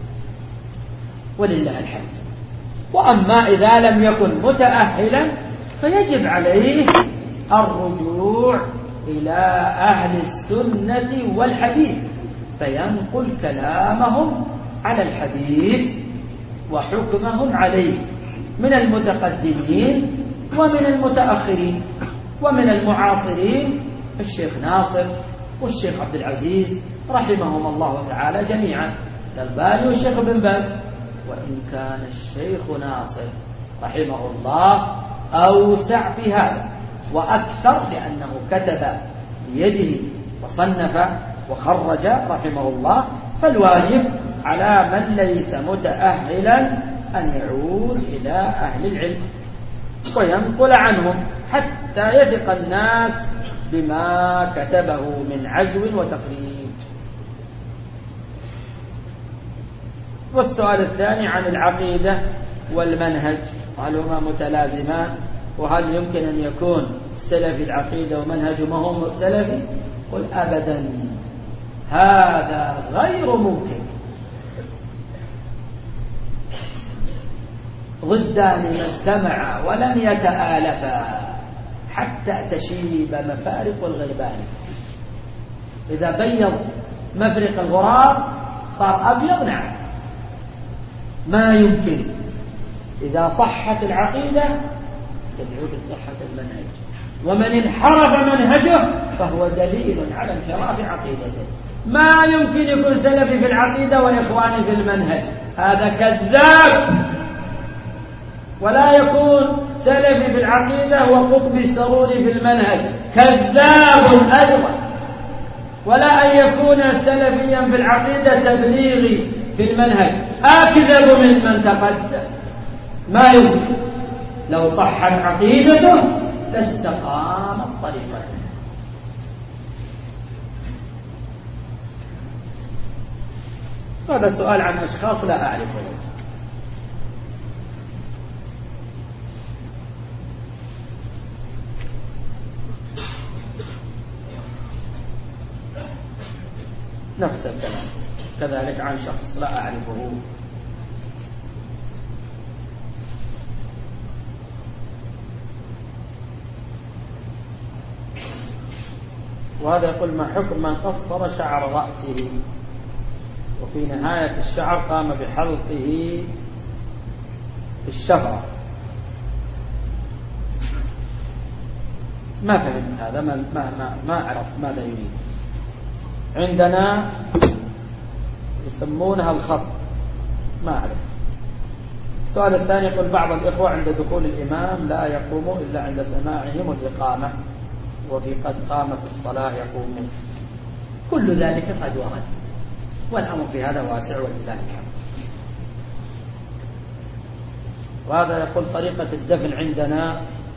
ولله الحمد. وأما إذا لم يكن متأهلا فيجب عليه الرجوع إلى أهل السنة والحديث فينقل كلامهم على الحديث وحكمهم عليه من المتقدمين ومن المتأخرين ومن المعاصرين الشيخ ناصر والشيخ عبد العزيز رحمهم الله تعالى جميعا، الألباني والشيخ بن باز. وإن كان الشيخ ناصر رحمه الله أوسع في هذا وأكثر لأنه كتب بيده وصنف وخرج رحمه الله، فالواجب على من ليس متأهلا أن يعود إلى أهل العلم وينقل عنهم حتى يثق الناس بما كتبه من عزو وتقليد. والسؤال الثاني عن العقيدة والمنهج، هل هما متلازمان؟ وهل يمكن أن يكون سلفي العقيدة ومنهج ما هو سلفي؟ قل أبدا، هذا غير ممكن. ضدان ما اجتمعا ولم يتآلفا حتى تشيب مفارق الغربان. إذا بيض مفرق الغراب صار أبيض، نعم ما يمكن. إذا صحت العقيدة تدعو لصحة المنهج، ومن انحرف منهجه فهو دليل على انحراف عقيدته. ما يمكن يكون سلفي في العقيدة وإخواني في المنهج، هذا كذاب. ولا يكون سلفي في العقيدة وقطبي السروري في المنهج، كذاب أيضا. ولا أن يكون سلفيا في العقيدة تبليغي في المنهج، أكذب من من تقدم. ما يمكن. لو صحت عقيدته لاستقامت طريقته. هذا سؤال عن أشخاص لا أعرفهم. نفس الكلام كذلك عن شخص لا أعرفه. وهذا يقول ما حكم من قصر شعر رأسه وفي نهاية الشعر قام بحلقه في الشفرة؟ ما فهمت هذا، ما ما ما, ما أعرف ماذا يريد. عندنا يسمونها الخط، ما أعرف. السؤال الثاني يقول بعض الإخوة عند دخول الإمام لا يقوموا إلا عند سماعهم الإقامة، وفي قد قام في الصلاة يقومون. كل ذلك قد ورد، والأمر في هذا واسع ولله الحمد. وهذا يقول طريقة الدفن عندنا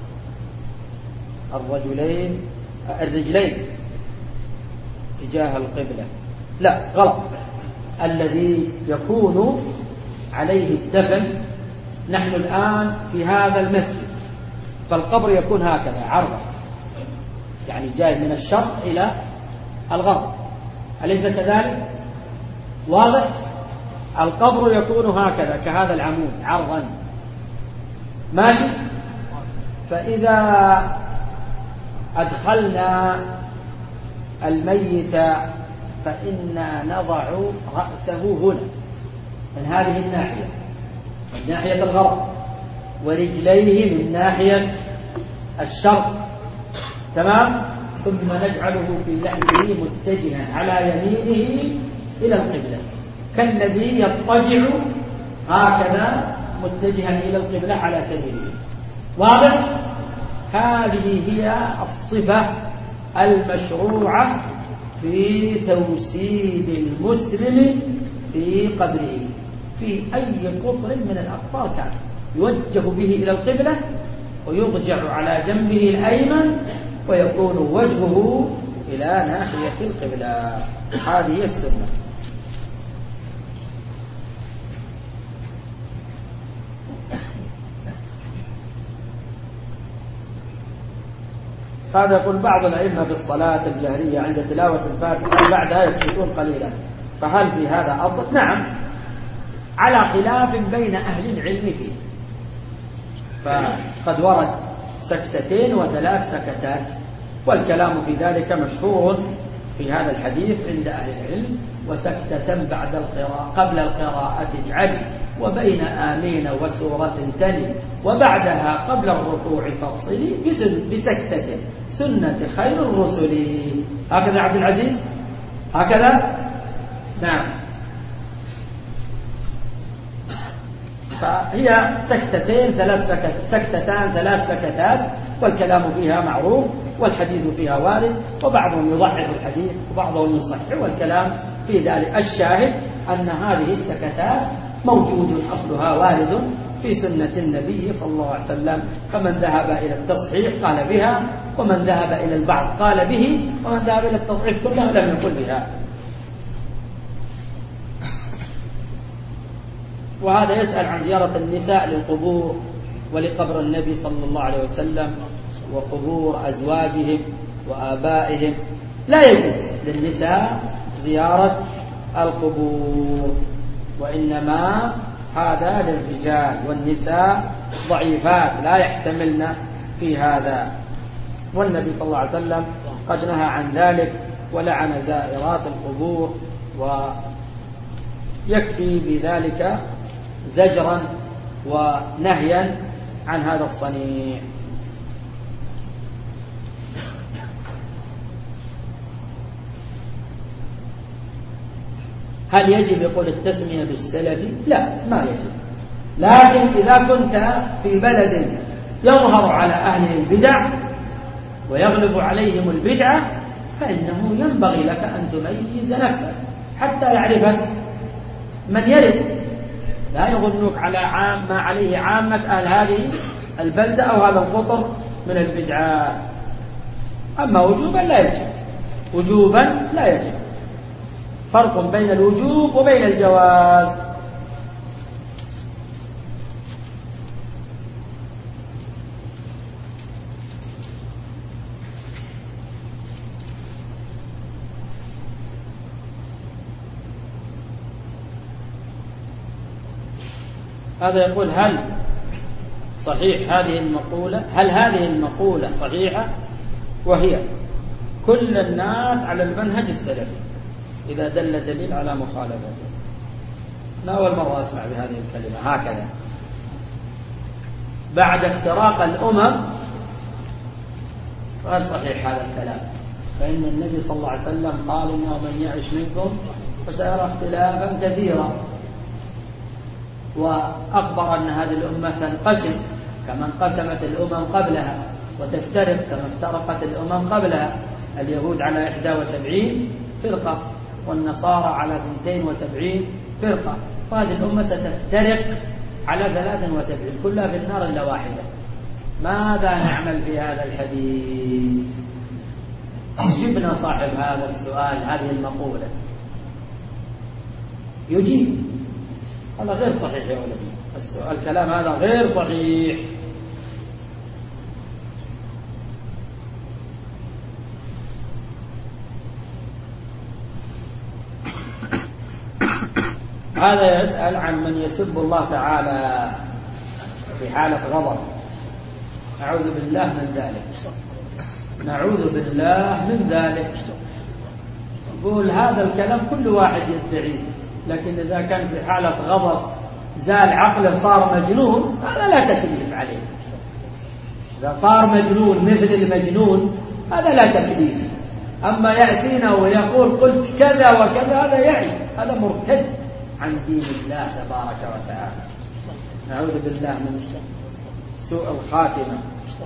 الرجلين الرجلين تجاه القبلة، لا غلط. الذي يكون عليه الدفن، نحن الآن في هذا المسجد فالقبر يكون هكذا عرضا، يعني جاي من الشرق إلى الغرب، أليس كذلك؟ واضح؟ القبر يكون هكذا كهذا العمود عرضا، ماشي. فإذا أدخلنا الميت فإنا نضع رأسه هنا من هذه الناحية، من ناحية الغرب، ورجليه من ناحية الشرق، تمام. ثم نجعله في لحده متجها على يمينه إلى القبلة كالذي يضطجع هكذا متجها إلى القبلة على سبيله. واضح؟ هذه هي الصفة المشروعة في توسيد المسلم في قبره في أي قطر من الأقطار كان، يوجه به إلى القبلة ويضجع على جنبه الأيمن ويكون وجهه إلى ناحية القبلة. هذه السنة. هذا يقول بعض الأئمة في الصلاة الجهرية عند تلاوة الفاتحة بعدها يسكتون قليلا، فهل في هذا أفضل؟ نعم، على خلاف بين أهل العلم فيه، فقد ورد سكتتين وثلاث سكتات، والكلام في ذلك مشهور في هذا الحديث عند أهل العلم. وسكتة بعد القراءة قبل القراءة اجعل، وبين آمين وسورة تلي، وبعدها قبل الركوع فاصلي بسكتة سنة خير الرسل. هكذا عبد العزيز، هكذا نعم. فهي سكتتين ثلاث سكت سكتتان ثلاث سكتات، والكلام فيها معروف والحديث فيها وارد، وبعضهم يضعف الحديث وبعضهم يصحح، والكلام في ذلك. الشاهد أن هذه السكتات موجود أصلها وارد في سنة النبي صلى الله عليه وسلم، فمن ذهب إلى التصحيح قال بها، ومن ذهب إلى البعض قال به، ومن ذهب إلى التضعيف كله لم يقل بها. وهذا يسأل عن زيارة النساء للقبور ولقبر النبي صلى الله عليه وسلم وقبور أزواجهم وآبائهم. لا يجوز للنساء زيارة القبور، وإنما هذا للرجال، والنساء ضعيفات لا يحتملن في هذا. والنبي صلى الله عليه وسلم قد نهى عن ذلك ولعن زائرات القبور، ويكفي بذلك زجرا ونهيا عن هذا الصنيع. هل يجب يقول التسمية بالسلفي؟ لا، ما يجب، لكن إذا كنت في بلد يظهر على أهل البدع ويغلب عليهم البدعة فإنه ينبغي لك أن تميز نفسك حتى يعرفك من يرد، لا يظنك على عام ما عليه عامة أهل هذه البلدة أو هذا القطر من البدعة. أما وجوبا لا يجب، وجوبا لا يجب، فرق بين الوجوب وبين الجواز. هذا يقول هل صحيح هذه المقولة هل هذه المقولة صحيحة؟ وهي كل الناس على المنهج السلفي إذا دل دليل على مخالفته. لا أول مرة أسمع بهذه الكلمة هكذا. بعد افتراق الأمم غير صحيح هذا الكلام، فإن النبي صلى الله عليه وسلم قال إنه من يعش منكم فسيرى اختلافا كثيرا، وأخبر أن هذه الأمة تنقسم كما انقسمت الأمم قبلها، وتفترق كما افترقت الأمم قبلها، اليهود على إحدى وسبعين فرقة والنصارى على اثنتين وسبعين فرقة، وهذه الأمة ستفترق على ثلاث وسبعين كلها في النار إلا واحدة. ماذا نعمل في هذا الحديث؟ جبنا صاحب هذا السؤال هذه المقولة يجيب. هذا غير صحيح يا ولدي، السؤال الكلام هذا غير صحيح. هذا يسأل عن من يسب الله تعالى في حالة غضب. أعوذ بالله من ذلك، نعوذ بالله من ذلك. يقول هذا الكلام كل واحد يدعيه، لكن إذا كان في حالة غضب زال عقله صار مجنون هذا لا تكليف عليه. إذا صار مجنون مثل المجنون هذا لا تكليف. أما يأتينا ويقول قلت كذا وكذا هذا يعي، هذا مرتد عن دين الله تبارك وتعالى. نعوذ بالله من سوء الخاتمة.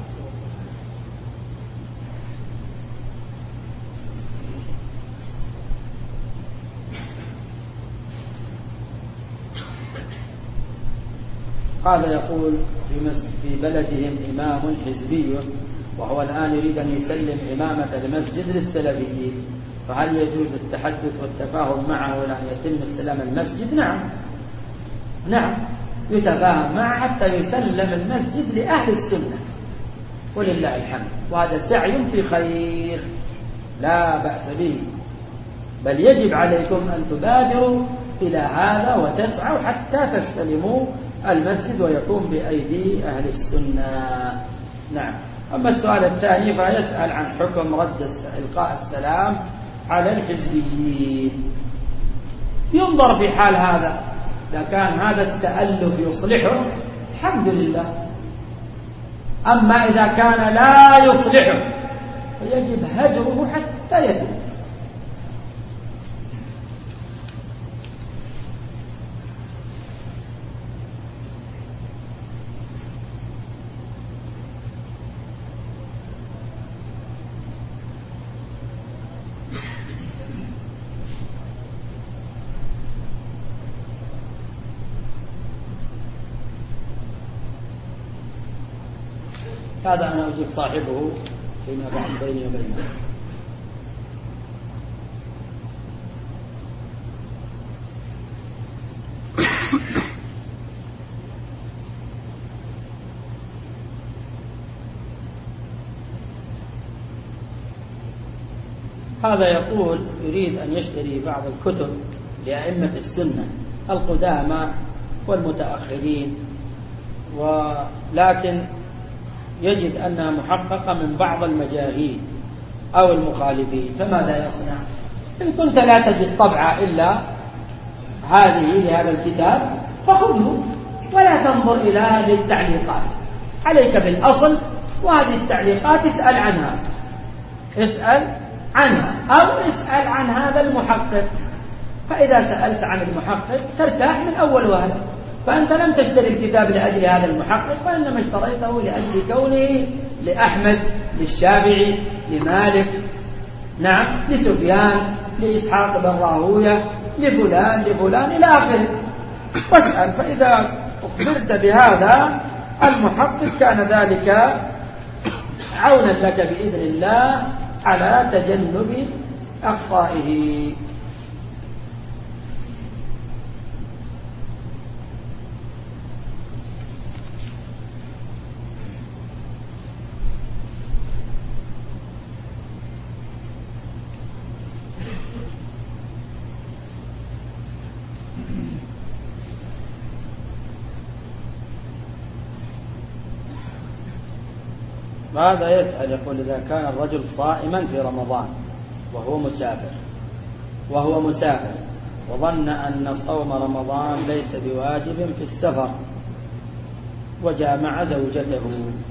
هذا يقول في بلدهم إمام حزبي وهو الآن يريد أن يسلم إمامة المسجد للسلفيين، فهل يجوز التحدث والتفاهم معه لأن يتم استلام المسجد؟ نعم نعم يتفاهم معه حتى يسلم المسجد لأهل السنة، ولله الحمد، وهذا سعي في خير لا بأس به، بل يجب عليكم أن تبادروا إلى هذا وتسعوا حتى تستلموا المسجد ويكون بأيدي أهل السنة. نعم. أما السؤال الثاني فيسأل عن حكم رد إلقاء السلام على الحزبيين. ينظر في حال هذا، إذا كان هذا التألف يصلحه الحمد لله، أما إذا كان لا يصلحه فيجب هجره حتى يتوب. هذا أنا أجيب صاحبه فيما بعد بيني وبينه. هذا يقول يريد أن يشتري بعض الكتب لأئمة السنة القدامى والمتأخرين، ولكن يجد أنها محققة من بعض المجاهيل أو المخالفين، فماذا يصنع؟ إن كنت لا تجد طبعة إلا هذه لهذا الكتاب فخذه ولا تنظر إلى هذه التعليقات، عليك بالأصل، وهذه التعليقات اسأل عنها اسأل عنها أو اسأل عن هذا المحقق، فإذا سألت عن المحقق ترتاح من أول وهلة. فأنت لم تشتري الكتاب لأجل هذا المحقق، وإنما اشتريته لأجل كونه لأحمد، للشافعي، لمالك، نعم، لسفيان، لإسحاق بن راهوية، لفلان لفلان إلى آخره، واسأل. فإذا أخبرت بهذا المحقق كان ذلك عونا لك بإذن الله على تجنب أخطائه. هذا يسأل يقول: إذا كان الرجل صائما في رمضان وهو مسافر وهو مسافر وظن أن صوم رمضان ليس بواجب في السفر وجامع زوجته،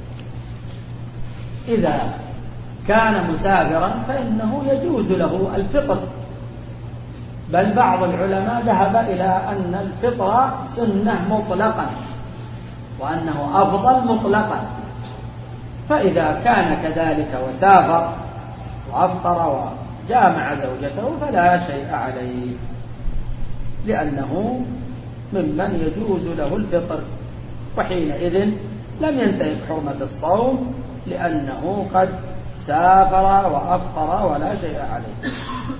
إذا كان مسافرا فإنه يجوز له الفطر، بل بعض العلماء ذهب إلى أن الفطر سنة مطلقا وأنه أفضل مطلقا. فإذا كان كذلك وسافر وأفطر وجامع زوجته فلا شيء عليه، لأنه ممن يجوز له الفطر، وحينئذ لم ينتهك حرمة الصوم لأنه قد سافر وأفطر ولا شيء عليه.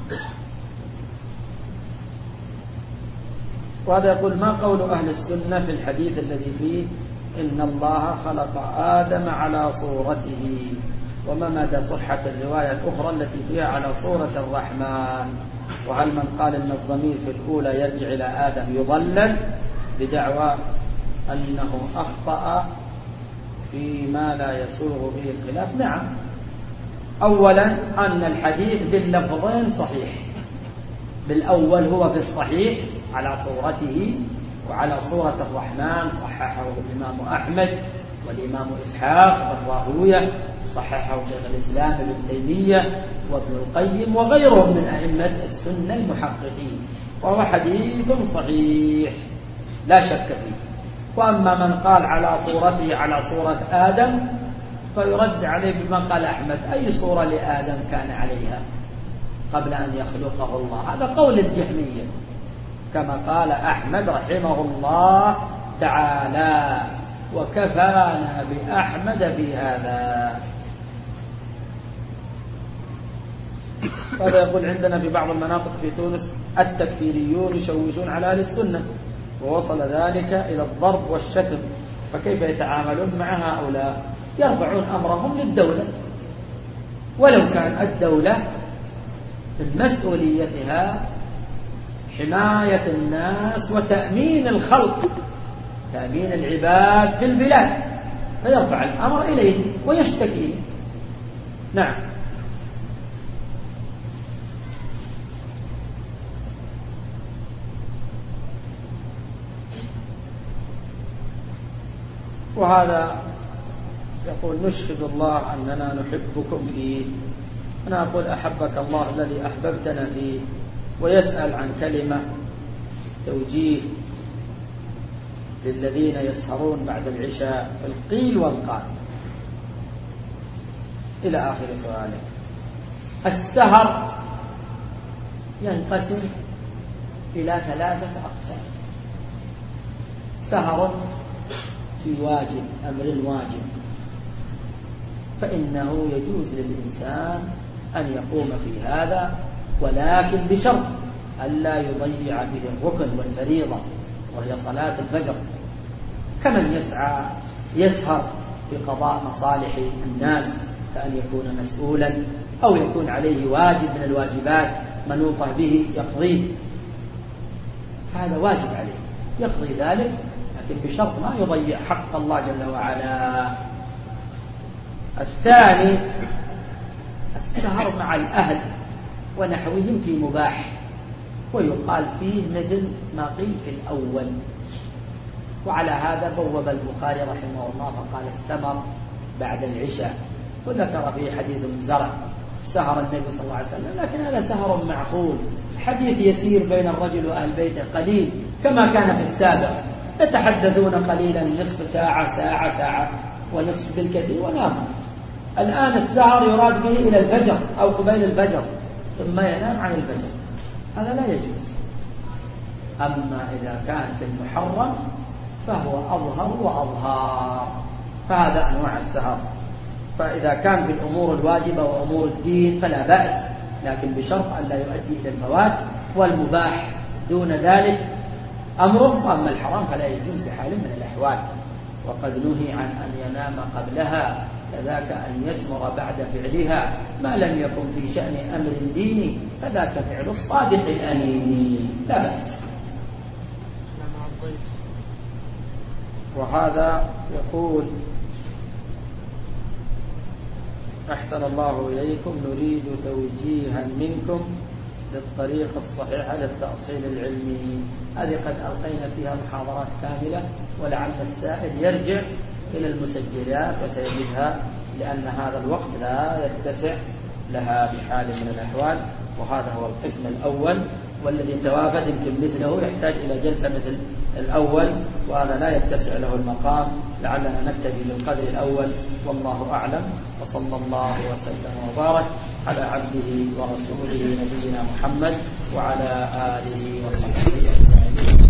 وهذا يقول: ما قول أهل السنة في الحديث الذي فيه إن الله خلق آدم على صورته، وما مدى صحة الرواية الأخرى التي فيها على صورة الرحمن؟ وهل من قال إن الضمير في الأولى يرجع إلى آدم يضلل بدعوى أنه أخطأ فيما لا يسوغ به الخلاف؟ نعم، أولا أن الحديث باللفظين صحيح، بالأول هو في الصحيح على صورته وعلى صورة الرحمن، صححه الإمام أحمد والإمام إسحاق بن راهوية، صححه شيخ الإسلام ابن تيمية وابن القيم وغيرهم من أئمة السنة المحققين، وهو حديث صحيح لا شك فيه. وأما من قال على صورته على صورة آدم فيرد عليه بما قال أحمد: أي صورة لآدم كان عليها قبل أن يخلقه الله؟ هذا قول الجهمية، كما قال أحمد رحمه الله تعالى: وكفانا بأحمد بهذا. هذا يقول: عندنا في بعض المناطق في تونس التكفيريون يشوشون على أهل السنة، ووصل ذلك إلى الضرب والشتم، فكيف يتعاملون مع هؤلاء؟ يرفعون أمرهم للدولة، ولو كان الدولة من مسؤوليتها حماية الناس وتأمين الخلق، تأمين العباد في البلاد، فيرفع الأمر إليه ويشتكيه. نعم. وهذا يقول نشهد الله أننا نحبكم فيه. أنا أقول أحبك الله الذي أحببتنا فيه. ويسأل عن كلمة توجيه للذين يسهرون بعد العشاء القيل والقال إلى آخر سؤاله. السهر ينقسم إلى ثلاثة أقسام: سهر في واجب، أمر الواجب، فإنه يجوز للإنسان أن يقوم في هذا، ولكن بشرط ألا يضيع فيه الركن والفريضة وهي صلاة الفجر، كمن يسعى يسهر في قضاء مصالح الناس، كأن يكون مسؤولا أو يكون عليه واجب من الواجبات منوطة به يقضيه، هذا واجب عليه يقضي ذلك، لكن بشرط ما يضيع حق الله جل وعلا. الثاني السهر مع الأهل ونحوهم في مباح، ويقال فيه مثل ما قيل في الأول. وعلى هذا بوب البخاري رحمه الله فقال السمر بعد العشاء، وذكر في حديث زرع سهر النبي صلى الله عليه وسلم، لكن هذا سهر معقول، حديث يسير بين الرجل وأهل بيته قليل كما كان في السابق، يتحدثون قليلا نصف ساعة ساعة ساعة ونصف بالكثير ونام. الآن السهر يراد به إلى الفجر أو قبيل الفجر ثم ينام عن الفجر، هذا لا يجوز. أما إذا كان في المحرم فهو أظهر وأظهار، فهذا أنواع السهر. فإذا كان في الأمور الواجبة وأمور الدين فلا بأس، لكن بشرط أن لا يؤدي إلى الفوات، والمباح دون ذلك أمره، وأما الحرام فلا يجوز بحال من الأحوال. وقد نهي عن أن ينام قبلها، كذاك أن يسمر بعد فعلها، ما لم يكن في شأن أمر ديني فذاك فعل الصادق الأمين، لا بأس. وهذا يقول أحسن الله إليكم، نريد توجيها منكم للطريقة الصحيحة للتأصيل العلمي. هذه قد ألقينا فيها محاضرات كاملة، ولعل السائل يرجع إلى المسجلات وسيجدها، لأن هذا الوقت لا يتسع لها بحال من الأحوال. وهذا هو القسم الأول، والذي توافد يمكن مثله يحتاج إلى جلسة مثل الأول، وهذا لا يتسع له المقام. لعلنا نكتفي بالقدر الأول، والله أعلم. وصلى الله وسلم وبارك على عبده ورسوله نبينا محمد وعلى آله وصحبه أجمعين.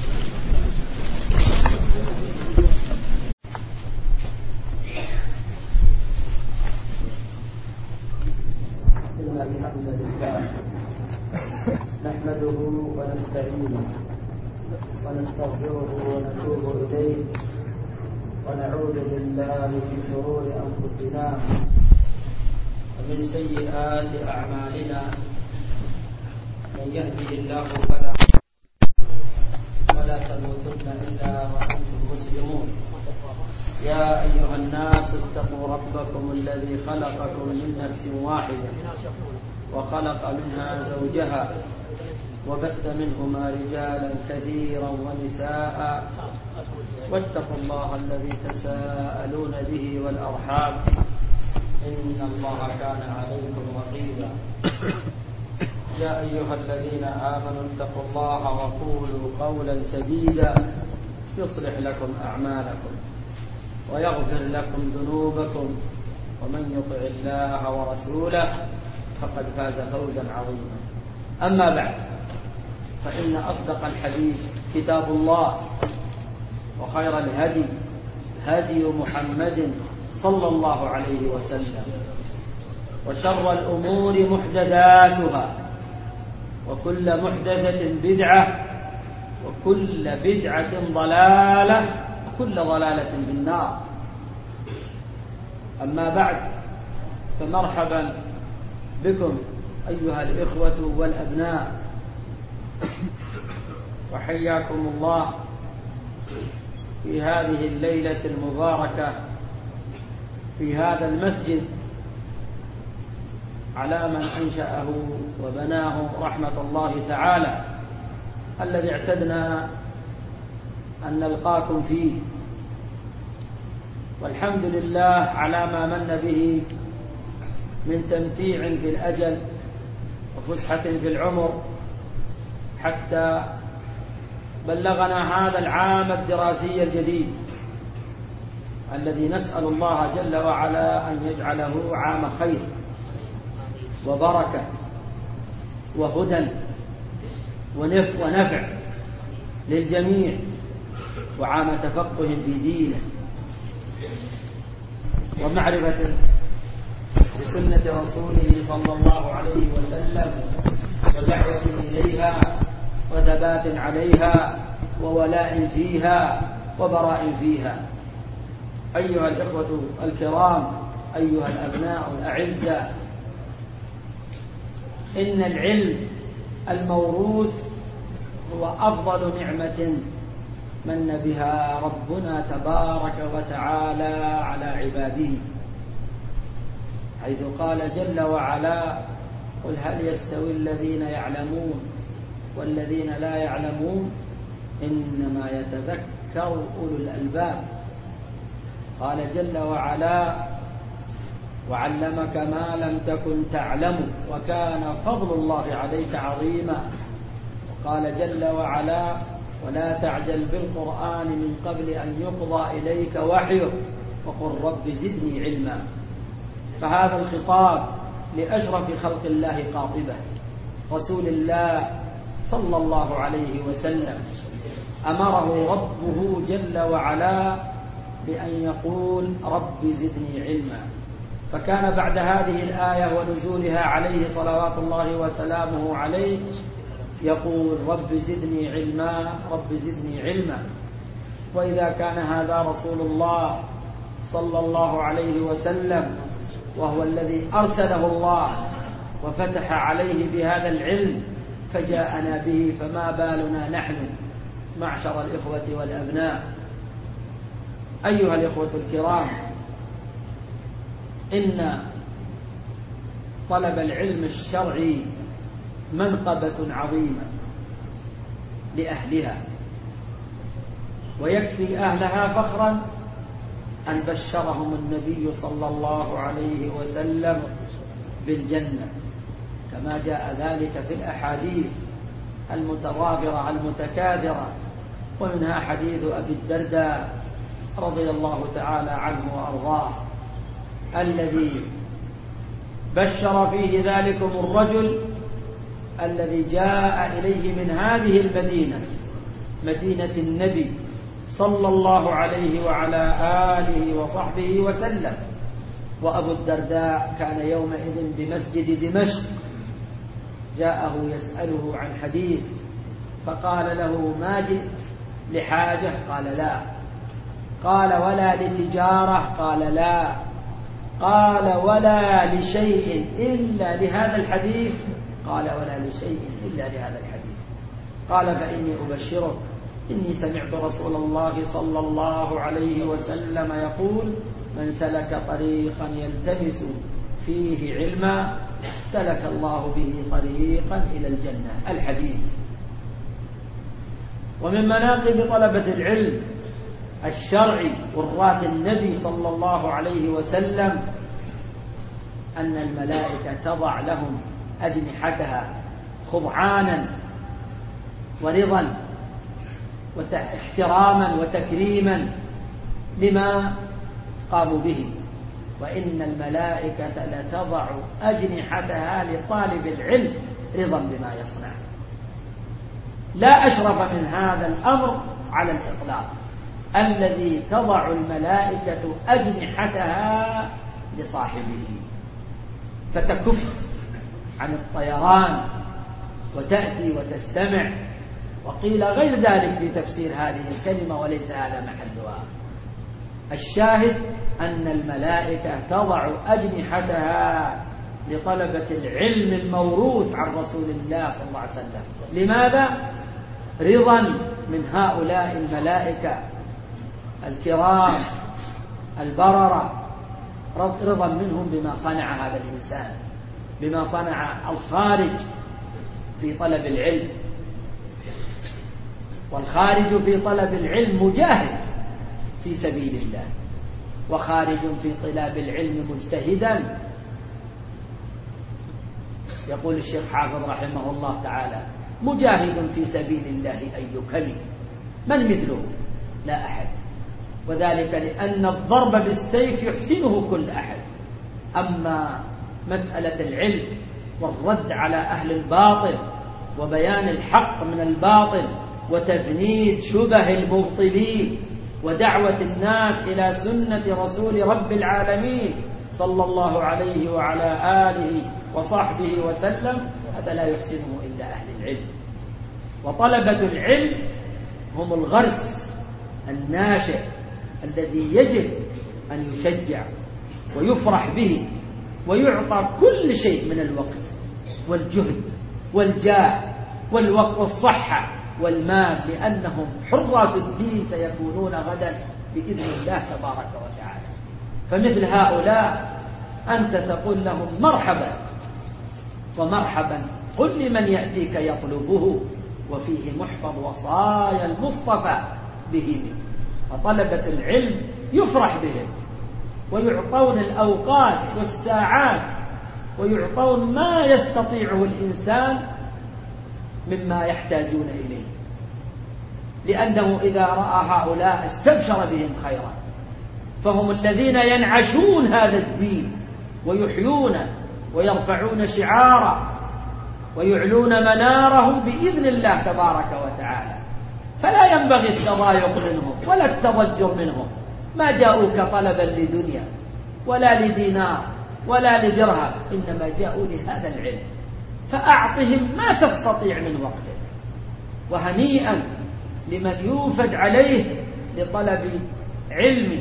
إن الحمد لله نحمده ونستعينه ونستغفره ونتوب إليه، ونعوذ بالله من شرور أنفسنا ومن سيئات أعمالنا. من يهده الله فلا ولا تموتن إلا وأنتم مسلمون. يا أيها الناس اتقوا ربكم الذي خلقكم من نفس واحدة وخلق منها زوجها وبث منهما رجالا كثيرا ونساء، واتقوا الله الذي تساءلون به والأرحام، إن الله كان عليكم رقيبا. يا أيها الذين آمنوا اتقوا الله وقولوا قولا سديدا يصلح لكم أعمالكم ويغفر لكم ذنوبكم، ومن يطع الله ورسوله فقد فاز فوزا عظيما. أما بعد، فإن أصدق الحديث كتاب الله، وخير الهدي هدي محمد صلى الله عليه وسلم، وشر الأمور محدثاتها، وكل محدثة بدعة، وكل بدعة ضلالة، وكل ضلالة في النار. أما بعد، فمرحبا بكم أيها الإخوة والأبناء، وحياكم الله في هذه الليلة المباركة في هذا المسجد على من أنشأه وبناه رحمة الله تعالى، الذي اعتدنا أن نلقاكم فيه. والحمد لله على ما من به من تمتيع في الأجل وفسحة في العمر، حتى بلغنا هذا العام الدراسي الجديد الذي نسأل الله جل وعلا أن يجعله عام خير وبركة وهدى ونفع للجميع، وعام تفقه في دينه ومعرفة بسنة رسوله صلى الله عليه وسلم، ودعوة إليها وثبات عليها وولاء فيها وبراء فيها. أيها الإخوة الكرام، أيها الأبناء الأعزاء، إن العلم الموروث هو أفضل نعمة من بها ربنا تبارك وتعالى على عباده، حيث قال جل وعلا: قل هل يستوي الذين يعلمون والذين لا يعلمون إنما يتذكر أولو الألباب. قال جل وعلا: وعلمك ما لم تكن تعلم وكان فضل الله عليك عظيما. وقال جل وعلا: ولا تعجل بالقرآن من قبل أن يقضى إليك وحيه وقل رب زدني علما. فهذا الخطاب لأشرف خلق الله قاطبة، رسول الله صلى الله عليه وسلم، أمره ربه جل وعلا بأن يقول رب زدني علما. فكان بعد هذه الآية ونزولها عليه صلوات الله وسلامه عليه يقول رب زدني علما، رب زدني علما. وإذا كان هذا رسول الله صلى الله عليه وسلم، وهو الذي أرسله الله وفتح عليه بهذا العلم فجاءنا به، فما بالنا نحن معشر الإخوة والأبناء. أيها الإخوة الكرام، إن طلب العلم الشرعي منقبة عظيمة لأهلها، ويكفي أهلها فخرا أن بشرهم النبي صلى الله عليه وسلم بالجنة، كما جاء ذلك في الأحاديث المتضافرة المتكاثرة، ومنها حديث أبي الدرداء رضي الله تعالى عنه وأرضاه، الذي بشر فيه ذلكم الرجل الذي جاء إليه من هذه المدينة، مدينة النبي صلى الله عليه وعلى آله وصحبه وسلم. وأبو الدرداء كان يومئذ بمسجد دمشق، جاءه يسأله عن حديث، فقال له: ما جئت لحاجة؟ قال: لا. قال: ولا لتجارة؟ قال: لا. قال: ولا لشيء إلا لهذا الحديث؟ قال: ولا لشيء إلا لهذا الحديث. قال: فإني أبشرك، إني سمعت رسول الله صلى الله عليه وسلم يقول: من سلك طريقا يلتمس فيه علما سلك الله به طريقا إلى الجنة. الحديث. ومن مناقب طلبة العلم الشرعي وراث النبي صلى الله عليه وسلم أن الملائكة تضع لهم أجنحتها خضعانا ورضا واحتراما وتكريما لما قاموا به. وإن الملائكة لتضع أجنحتها لطالب العلم رضا بما يصنع. لا أشرف من هذا الأمر على الإطلاق، الذي تضع الملائكة أجنحتها لصاحبه فتكف عن الطيران وتأتي وتستمع. وقيل غير ذلك في تفسير هذه الكلمة وليس هذا محلها. الشاهد أن الملائكة تضع أجنحتها لطلبة العلم الموروث عن رسول الله صلى الله عليه وسلم. لماذا؟ رضا من هؤلاء الملائكة الكرام البررة، رضا منهم بما صنع هذا الإنسان، بما صنع الخارج في طلب العلم. والخارج في طلب العلم مجاهد في سبيل الله، وخارج في طلاب العلم مجتهدا. يقول الشيخ حافظ رحمه الله تعالى: مجاهد في سبيل الله أي كلم، من مثله؟ لا أحد. وذلك لأن الضرب بالسيف يحسنه كل أحد، أما مسألة العلم والرد على أهل الباطل وبيان الحق من الباطل وتبنيد شبه المبطلين ودعوة الناس إلى سنة رسول رب العالمين صلى الله عليه وعلى آله وصحبه وسلم، هذا لا يحسنه إلا أهل العلم. وطلبة العلم هم الغرس الناشئ الذي يجب أن يشجع ويفرح به ويعطى كل شيء من الوقت والجهد والجاه والوقت والصحة والمال، لأنهم حراس الدين سيكونون غدا بإذن الله تبارك وتعالى. فمثل هؤلاء أنت تقول لهم مرحبا ومرحبا، قل لمن يأتيك يطلبه وفيه محفظ وصايا المصطفى به. فطلبة العلم يفرح بهم ويعطون الأوقات والساعات ويعطون ما يستطيعه الإنسان مما يحتاجون إليه، لأنه إذا رأى هؤلاء استبشر بهم خيرا، فهم الذين ينعشون هذا الدين ويحيونه ويرفعون شعاره ويعلون مناره بإذن الله تبارك وتعالى. فلا ينبغي التضايق منهم ولا التضجر منهم، ما جاءوك طلبا لدنيا ولا لدينار ولا لدرهم، إنما جاءوا لهذا العلم، فأعطهم ما تستطيع من وقتك. وهنيئا لمن يوفد عليه لطلب علم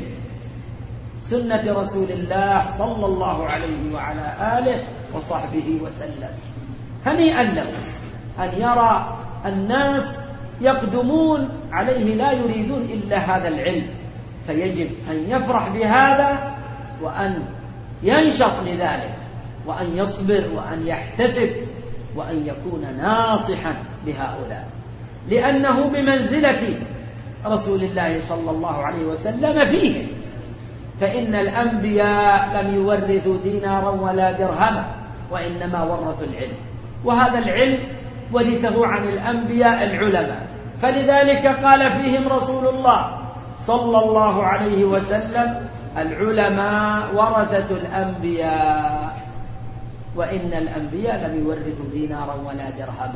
سنة رسول الله صلى الله عليه وعلى آله وصحبه وسلم. هنيئا له أن يرى الناس يقدمون عليه لا يريدون إلا هذا العلم، فيجب أن يفرح بهذا وأن ينشط لذلك وأن يصبر وأن يحتسب وأن يكون ناصحا لهؤلاء، لأنه بمنزلة رسول الله صلى الله عليه وسلم فيهم. فإن الأنبياء لم يورثوا دينارا ولا درهما، وإنما ورثوا العلم، وهذا العلم ورثه عن الأنبياء العلماء. فلذلك قال فيهم رسول الله صلى الله عليه وسلم: العلماء ورثة الأنبياء، وإن الأنبياء لم يورثوا دينارا ولا درهما.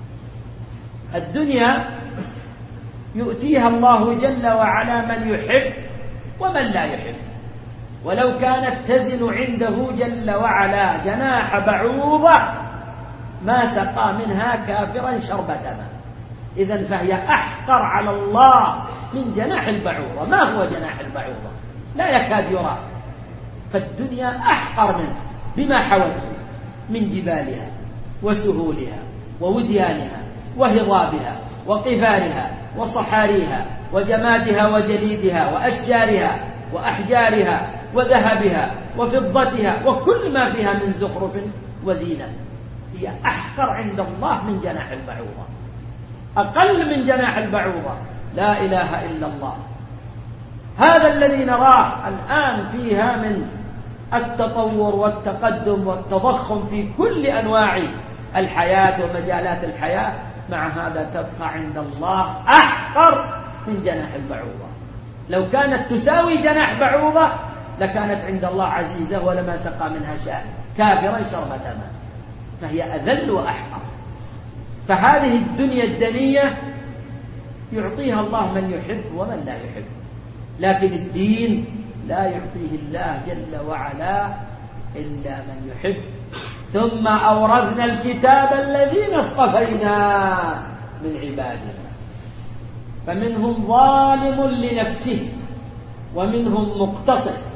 الدنيا يؤتيها الله جل وعلا من يحب ومن لا يحب، ولو كانت تزن عنده جل وعلا جناح بعوضة ما سقى منها كافرا شربة ماء. إذن فهي أحقر على الله من جناح البعوضة. ما هو جناح البعوضة؟ لا يكاد يرى. فالدنيا أحقر منه بما حوته من جبالها وسهولها ووديانها وهضابها وقفارها وصحاريها وجمادها وجليدها وأشجارها وأحجارها وذهبها وفضتها وكل ما فيها من زخرف وزينة. هي أحقر عند الله من جناح البعوضة، أقل من جناح البعوضة. لا إله إلا الله. هذا الذي نراه الآن فيها من التطور والتقدم والتضخم في كل أنواع الحياة ومجالات الحياة، مع هذا تبقى عند الله أحقر من جناح البعوضة. لو كانت تساوي جناح بعوضة لكانت عند الله عزيزة ولما سقى منها شاء كافرا شربة ماء، فهي أذل وأحقر. فهذه الدنيا الدنية يعطيها الله من يحب ومن لا يحب، لكن الدين لا يعطيه الله جل وعلا إلا من يحب. ثم أورثنا الكتاب الذين اصطفينا من عبادنا، فمنهم ظالم لنفسه ومنهم مقتصد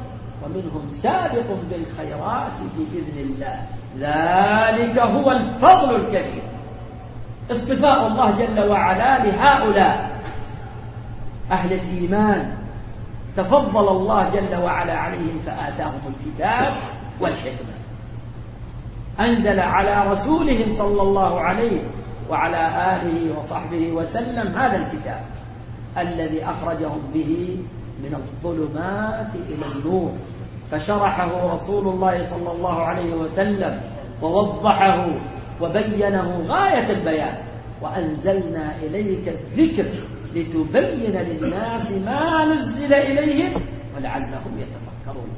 ومنهم سابق بالخيرات بإذن الله، ذلك هو الفضل الكبير. اصطفاء الله جل وعلا لهؤلاء أهل الإيمان، تفضل الله جل وعلا عليهم فآتاهم الكتاب والحكمة، أنزل على رسوله صلى الله عليه وعلى آله وصحبه وسلم هذا الكتاب الذي أخرجهم به من الظلمات إلى النور، فشرحه رسول الله صلى الله عليه وسلم ووضحه وبينه غاية البيان. وأنزلنا إليك الذكر لتبين للناس ما نزل إليهم ولعلهم يتفكرون.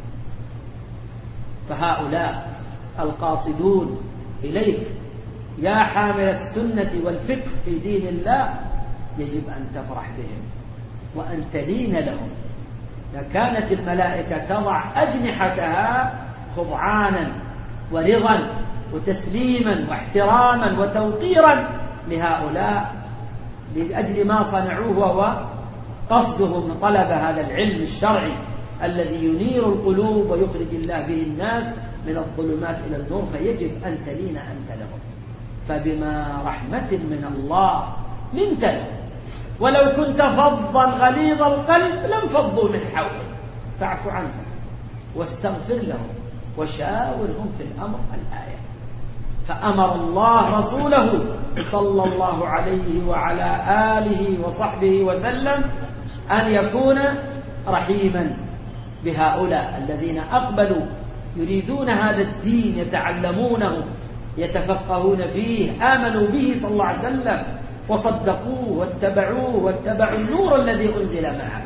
فهؤلاء القاصدون إليك يا حامل السنة والفقه في دين الله يجب أن تفرح بهم وأن تلين لهم. لكانت الملائكة تضع أجنحتها خضعانا ورضا وتسليما واحتراما وتوقيرا لهؤلاء لأجل ما صنعوه، وهو قصدهم طلب هذا العلم الشرعي الذي ينير القلوب ويخرج الله به الناس من الظلمات إلى النور، فيجب أن تلين أنت لهم. فبما رحمة من الله لنت لهم، ولو كنت فظا غليظ القلب لانفضوا من حولك، فاعف عنهم واستغفر لهم وشاورهم في الأمر. الآية. فأمر الله رسوله صلى الله عليه وعلى آله وصحبه وسلم أن يكون رحيما بهؤلاء الذين أقبلوا يريدون هذا الدين، يتعلمونه يتفقهون فيه، آمنوا به صلى الله عليه وسلم وصدقوه واتبعوه واتبعوا النور الذي أنزل معه.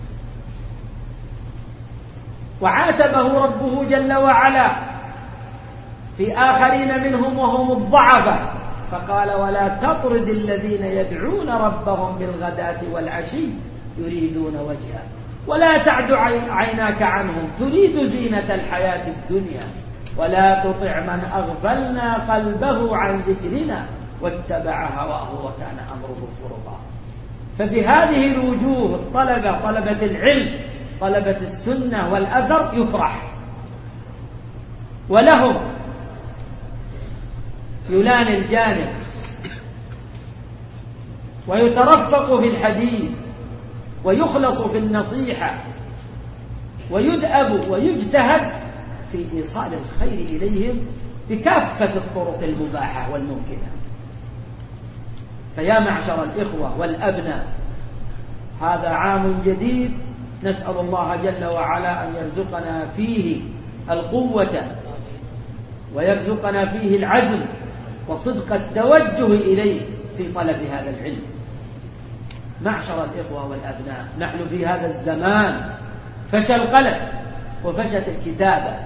وعاتبه ربه جل وعلا في آخرين منهم وهم الضعفاء، فقال ولا تطرد الذين يدعون ربهم بالغداة والعشي يريدون وجهه ولا تعد عيناك عنهم تريد زينة الحياة الدنيا ولا تطع من أغفلنا قلبه عن ذكرنا واتبع هواه وكان أمره فرطا. فبهذه الوجوه الطلبة، طلبة العلم، طلبة السنة والأثر، يفرح، ولهم يلان الجانب ويترفق في الحديث ويخلص في النصيحة ويدأب ويجتهد في إيصال الخير إليهم بكافة الطرق المباحة والممكنة. فيا معشر الإخوة والأبناء، هذا عام جديد نسأل الله جل وعلا أن يرزقنا فيه القوة ويرزقنا فيه العزم وصدق التوجه إليه في طلب هذا العلم. معشر الإخوة والأبناء، نحن في هذا الزمان فشى القلم وفشت الكتابة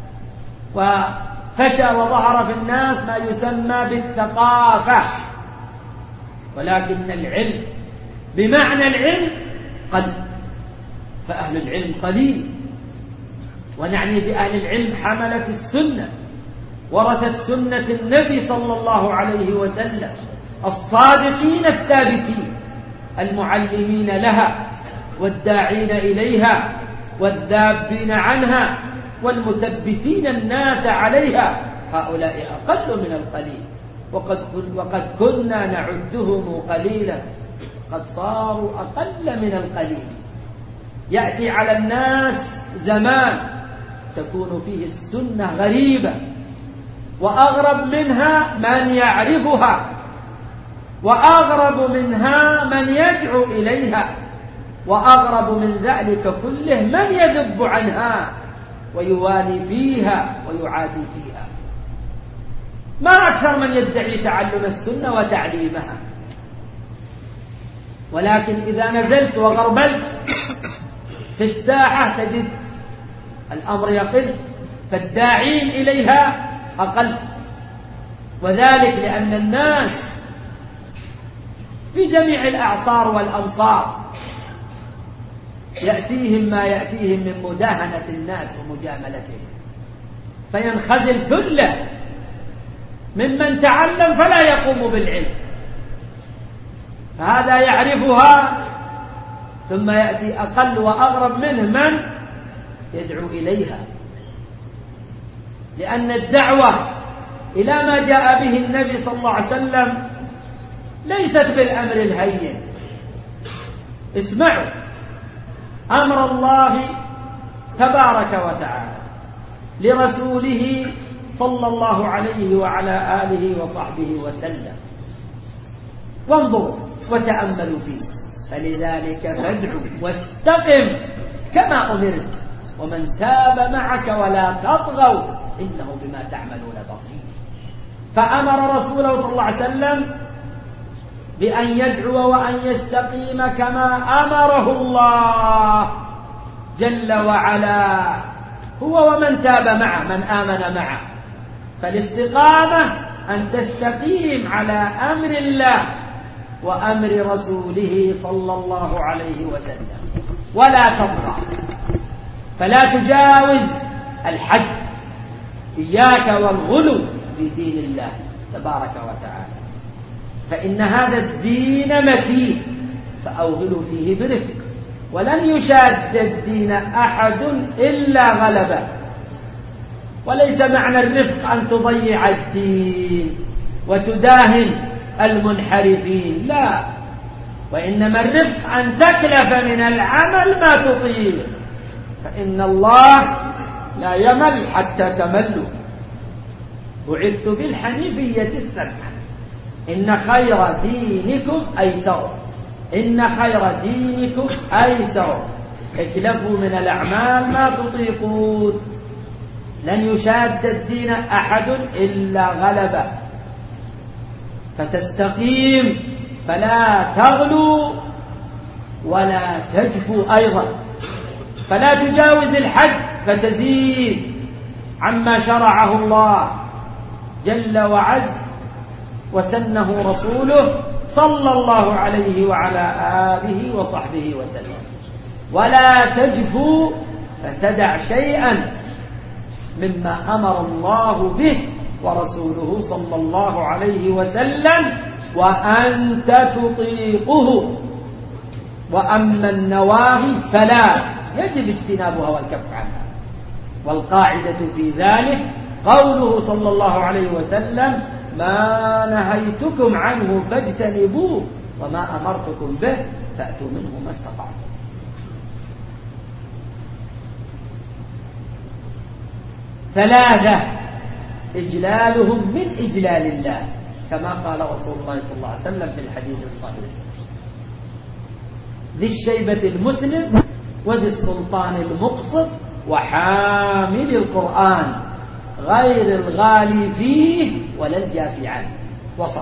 وفشى وظهر في الناس ما يسمى بالثقافة، ولكن العلم بمعنى العلم قل، فأهل العلم قليل. ونعني بأهل العلم حملة السنة، ورثت سنة النبي صلى الله عليه وسلم، الصادقين الثابتين المعلمين لها والداعين إليها والذابين عنها والمثبتين الناس عليها. هؤلاء أقل من القليل، وقد, وقد كنا نعدهم قليلا، قد صاروا أقل من القليل. يأتي على الناس زمان تكون فيه السنة غريبة، وأغرب منها من يعرفها، وأغرب منها من يدعو إليها، وأغرب من ذلك كله من يذب عنها ويوالي فيها ويعادي فيها. ما أكثر من يدعي تعلم السنة وتعليمها، ولكن إذا نزلت وغربلت في الساحة تجد الأمر يقل، فالداعين إليها أقل. وذلك لأن الناس في جميع الأعصار والأمصار يأتيهم ما يأتيهم من مداهنة الناس ومجاملتهم، فينخزل ثلة ممن تعلم فلا يقوم بالعلم، فهذا يعرفها، ثم يأتي أقل وأغرب منه من يدعو إليها، لأن الدعوة إلى ما جاء به النبي صلى الله عليه وسلم ليست بالأمر الهين. اسمعوا أمر الله تبارك وتعالى لرسوله صلى الله عليه وعلى آله وصحبه وسلم، وانظروا وتأملوا فيه. فلذلك فادعوا واستقم كما أمرت ومن تاب معك ولا تطغوا إنه بما تعملون بصير. فأمر رسوله صلى الله عليه وسلم بأن يدعو وأن يستقيم كما أمره الله جل وعلا هو ومن تاب معه، من آمن معه. فالاستقامة أن تستقيم على أمر الله وأمر رسوله صلى الله عليه وسلم، ولا تطغى، فلا تجاوز الحد. إياك والغلو في دين الله تبارك وتعالى، فإن هذا الدين متين، فأوغلوا فيه برفق، ولن يشاد الدين أحد إلا غلبه. وليس معنى الرفق أن تضيع الدين وتداهن المنحرفين، لا، وإنما الرفق أن تكلف من العمل ما تطيق، فإن الله لا يمل حتى تملوا. بعثت بالحنيفية السمحة، إن خير دينكم أيسر، إن خير دينكم أيسر، اكلفوا من الأعمال ما تطيقون. لن يشاد الدين أحد إلا غلبه، فتستقيم فلا تغلو ولا تجفو أيضا، فلا تجاوز الحد فتزيد عما شرعه الله جل وعز وسنه رسوله صلى الله عليه وعلى آله وصحبه وسلم، ولا تجفو فتدع شيئا مما أمر الله به ورسوله صلى الله عليه وسلم وأنت تطيقه. وأما النواهي فلا يجب اجتنابها والكف عنها، والقاعدة في ذلك قوله صلى الله عليه وسلم: ما نهيتكم عنه فاجتنبوه وما أمرتكم به فأتوا منه ما استطعتم. ثلاثة: إجلالهم من إجلال الله، كما قال رسول الله صلى الله عليه وسلم في الحديث الصحيح: ذي الشيبة المسلم وذي السلطان المقسط وحامل القرآن غير الغالي فيه ولا الجافي عنه، وسط.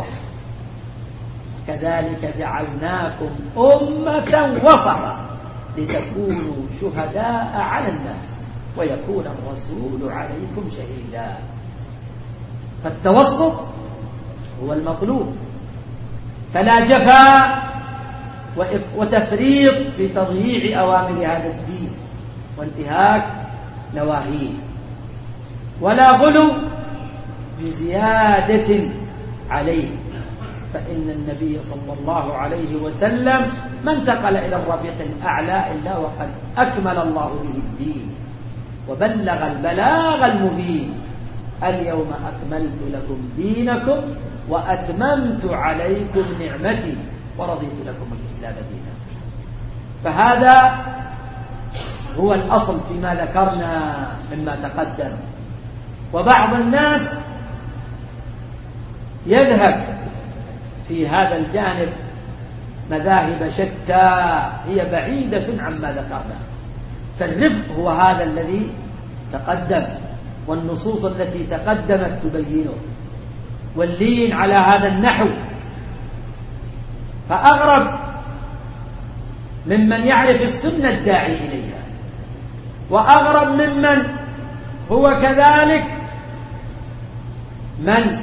كذلك جعلناكم أمة وسطا لتكونوا شهداء على الناس ويكون الرسول عليكم شهيدا. فالتوسط هو المطلوب، فلا جفاء وتفريط في تضييع أوامر هذا الدين وانتهاك نواهيه، ولا غلو بزيادة عليه، فإن النبي صلى الله عليه وسلم ما انتقل إلى الرفيق الأعلى إلا وقد أكمل الله به الدين وبلغ البلاغ المبين: اليوم أكملت لكم دينكم وأتممت عليكم نعمتي ورضيت لكم الإسلام دينا. فهذا هو الأصل فيما ذكرنا مما تقدم. وبعض الناس يذهب في هذا الجانب مذاهب شتى هي بعيدة عما ذكرنا. فالرفق هو هذا الذي تقدم والنصوص التي تقدمت تبينه، واللين على هذا النحو. فأغرب ممن يعرف السنة الداعي إليها، وأغرب ممن هو كذلك من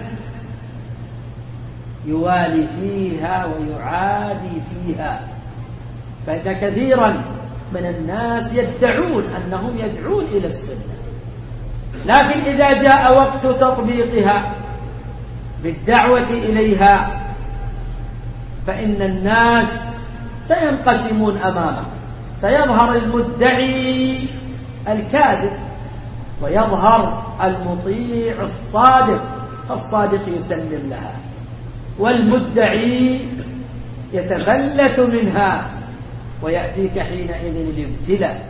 يوالي فيها ويعادي فيها. فإن كثيرا من الناس يدعون أنهم يدعون إلى السنة، لكن إذا جاء وقت تطبيقها بالدعوة إليها فإن الناس سينقسمون أمامه. سيظهر المدعي الكاذب ويظهر المطيع الصادق، فالصادق يسلم لها والمدعي يتفلت منها، ويأتيك حينئذ الابتلاء،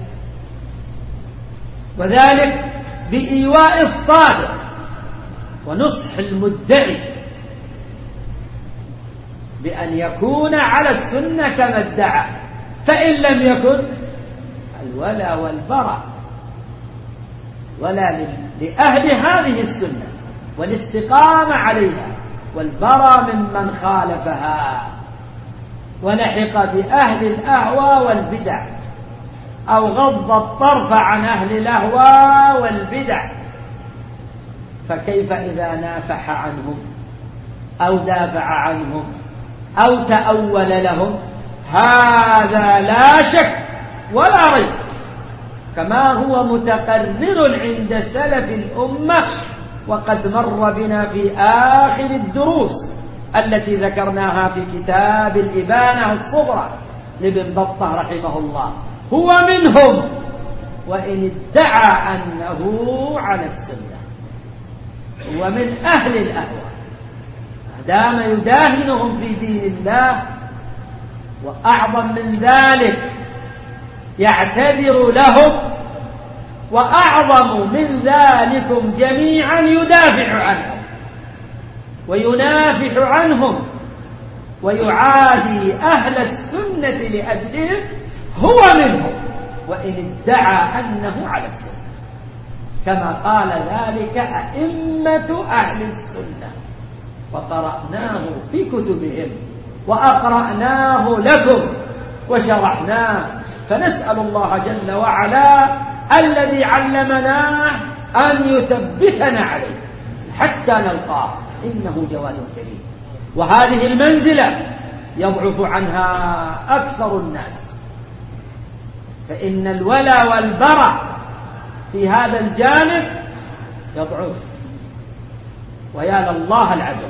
وذلك بإيواء الصادق ونصح المدعي بأن يكون على السنة كما ادعى، فإن لم يكن الولا والبراء، ولا لأهل هذه السنة والاستقامة عليها، والبراء ممن خالفها ولحق بأهل الأهوى والبدع، أو غض الطرف عن أهل الأهوى والبدع. فكيف إذا نافح عنهم أو دافع عنهم أو تأول لهم؟ هذا لا شك ولا ريب، كما هو متقرر عند سلف الأمة، وقد مر بنا في آخر الدروس التي ذكرناها في كتاب الإبانة الصغرى لابن بطة رحمه الله. هو منهم وإن ادعى أنه على السنة، هو من أهل الأهوى ما دام يداهنهم في دين الله، وأعظم من ذلك يعتذر لهم، وأعظم من ذلكم جميعا يدافع عنهم وينافح عنهم ويعادي أهل السنة لأجلهم، هو منهم وإن ادعى أنه على السنة، كما قال ذلك أئمة أهل السنة، وقرأناه في كتبهم وأقرأناه لكم وشرحناه. فنسأل الله جل وعلا الذي علمناه أن يثبتنا عليه حتى نلقاه، إنه جواد كريم. وهذه المنزلة يضعف عنها أكثر الناس، فإن الولا والبراء في هذا الجانب يضعف، ويا لله العجب.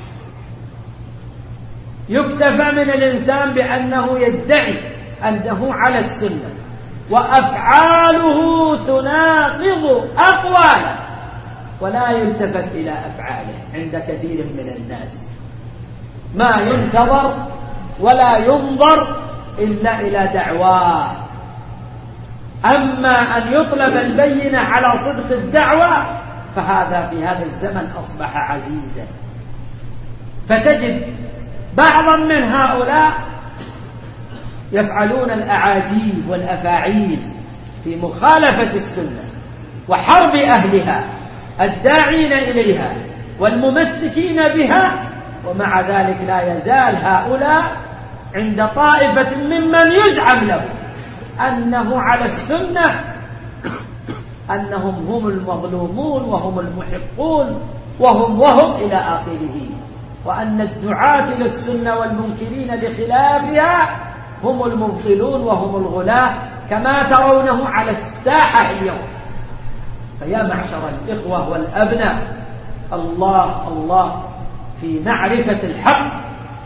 يكتفى من الإنسان بأنه يدعي أنه على السنة وأفعاله تناقض أقواله، ولا يلتفت إلى أفعاله عند كثير من الناس. ما ينتظر ولا ينظر إلا إلى دعواه، أما أن يطلب البينة على صدق الدعوة فهذا في هذا الزمن أصبح عزيزا. فتجد بعضا من هؤلاء يفعلون الأعاجيب والأفاعيل في مخالفة السنة وحرب أهلها الداعين إليها والممسكين بها، ومع ذلك لا يزال هؤلاء عند طائفة ممن يزعم له أنه على السنة أنهم هم المظلومون وهم المحقون وهم وهم إلى آخره، وأن الدعاة إلى السنة والمنكرين لخلافها هم المبطلون وهم الغلاة، كما ترونه على الساحة اليوم. فيا معشر الإخوة والأبناء، الله الله في معرفة الحق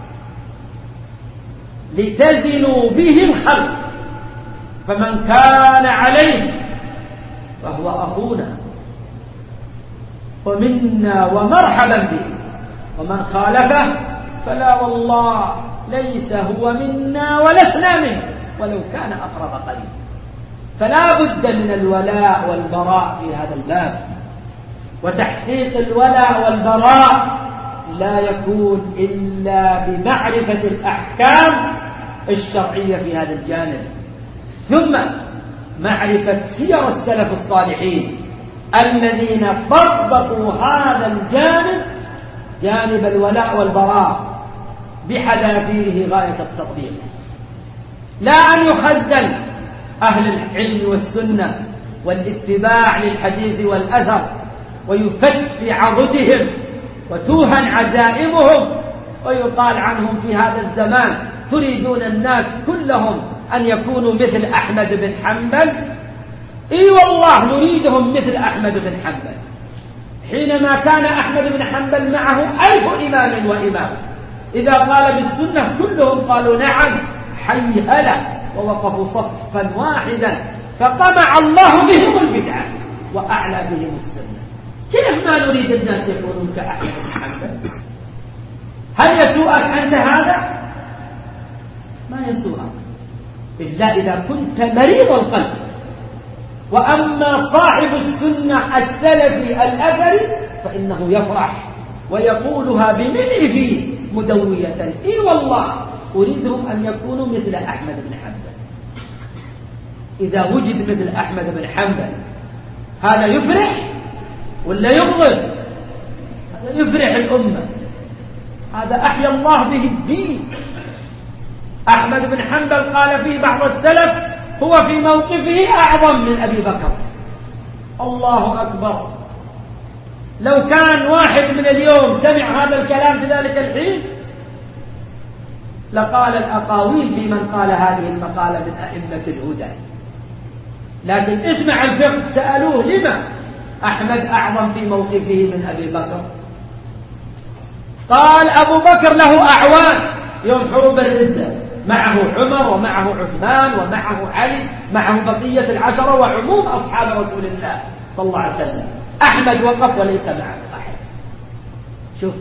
لتزنوا به الخلق، فمن كان عليه فهو أخونا ومنا ومرحبا به، ومن خالفه فلا والله ليس هو منا ولسنا منه ولو كان أقرب قريب. فلا بد من الولاء والبراء في هذا الباب، وتحقيق الولاء والبراء لا يكون إلا بمعرفة الأحكام الشرعية في هذا الجانب، ثم معرفة سير السلف الصالحين الذين طبقوا هذا الجانب، جانب الولاء والبراء، بحذافيره غاية التطبيق. لا أن يخذل أهل العلم والسنة والاتباع للحديث والأثر ويفت في عضدهم وتوهن عزائمهم، ويقال عنهم في هذا الزمان تريدون الناس كلهم أن يكونوا مثل أحمد بن حنبل. إي والله نريدهم مثل أحمد بن حنبل، حينما كان أحمد بن حنبل معه ألف إمام وإمام، إذا قال بالسنة كلهم قالوا نعم حي هلا، ووقفوا صفا واحدا فقمع الله بهم البدعة وأعلى بهم السنة. كيف ما نريد الناس يكونون كأحمد بن حنبل؟ هل يسوءك أنت هذا؟ ما يسوءك إلا إذا كنت مريض القلب. وأما صاحب السنة السلفي الأثري فإنه يفرح ويقولها بملء فيه مدوية: إي والله أريدهم أن يكونوا مثل أحمد بن حنبل. إذا وجد مثل أحمد بن حنبل هذا يفرح ولا يغضب؟ هذا يفرح الأمة، هذا أحيا الله به الدين. أحمد بن حنبل قال فيه بعض السلف: هو في موقفه أعظم من أبي بكر. الله أكبر. لو كان واحد من اليوم سمع هذا الكلام في ذلك الحين لقال الأقاويل في من قال هذه المقالة من أئمة الهدى. لكن اسمع الفقه، سألوه: لما أحمد أعظم في موقفه من أبي بكر؟ قال: أبو بكر له أعوان يوم حروب الردة، معه عمر ومعه عثمان ومعه علي، معه بقية العشرة وعموم أصحاب رسول الله صلى الله عليه وسلم. أحمد وقف وليس معه أحد. شوف،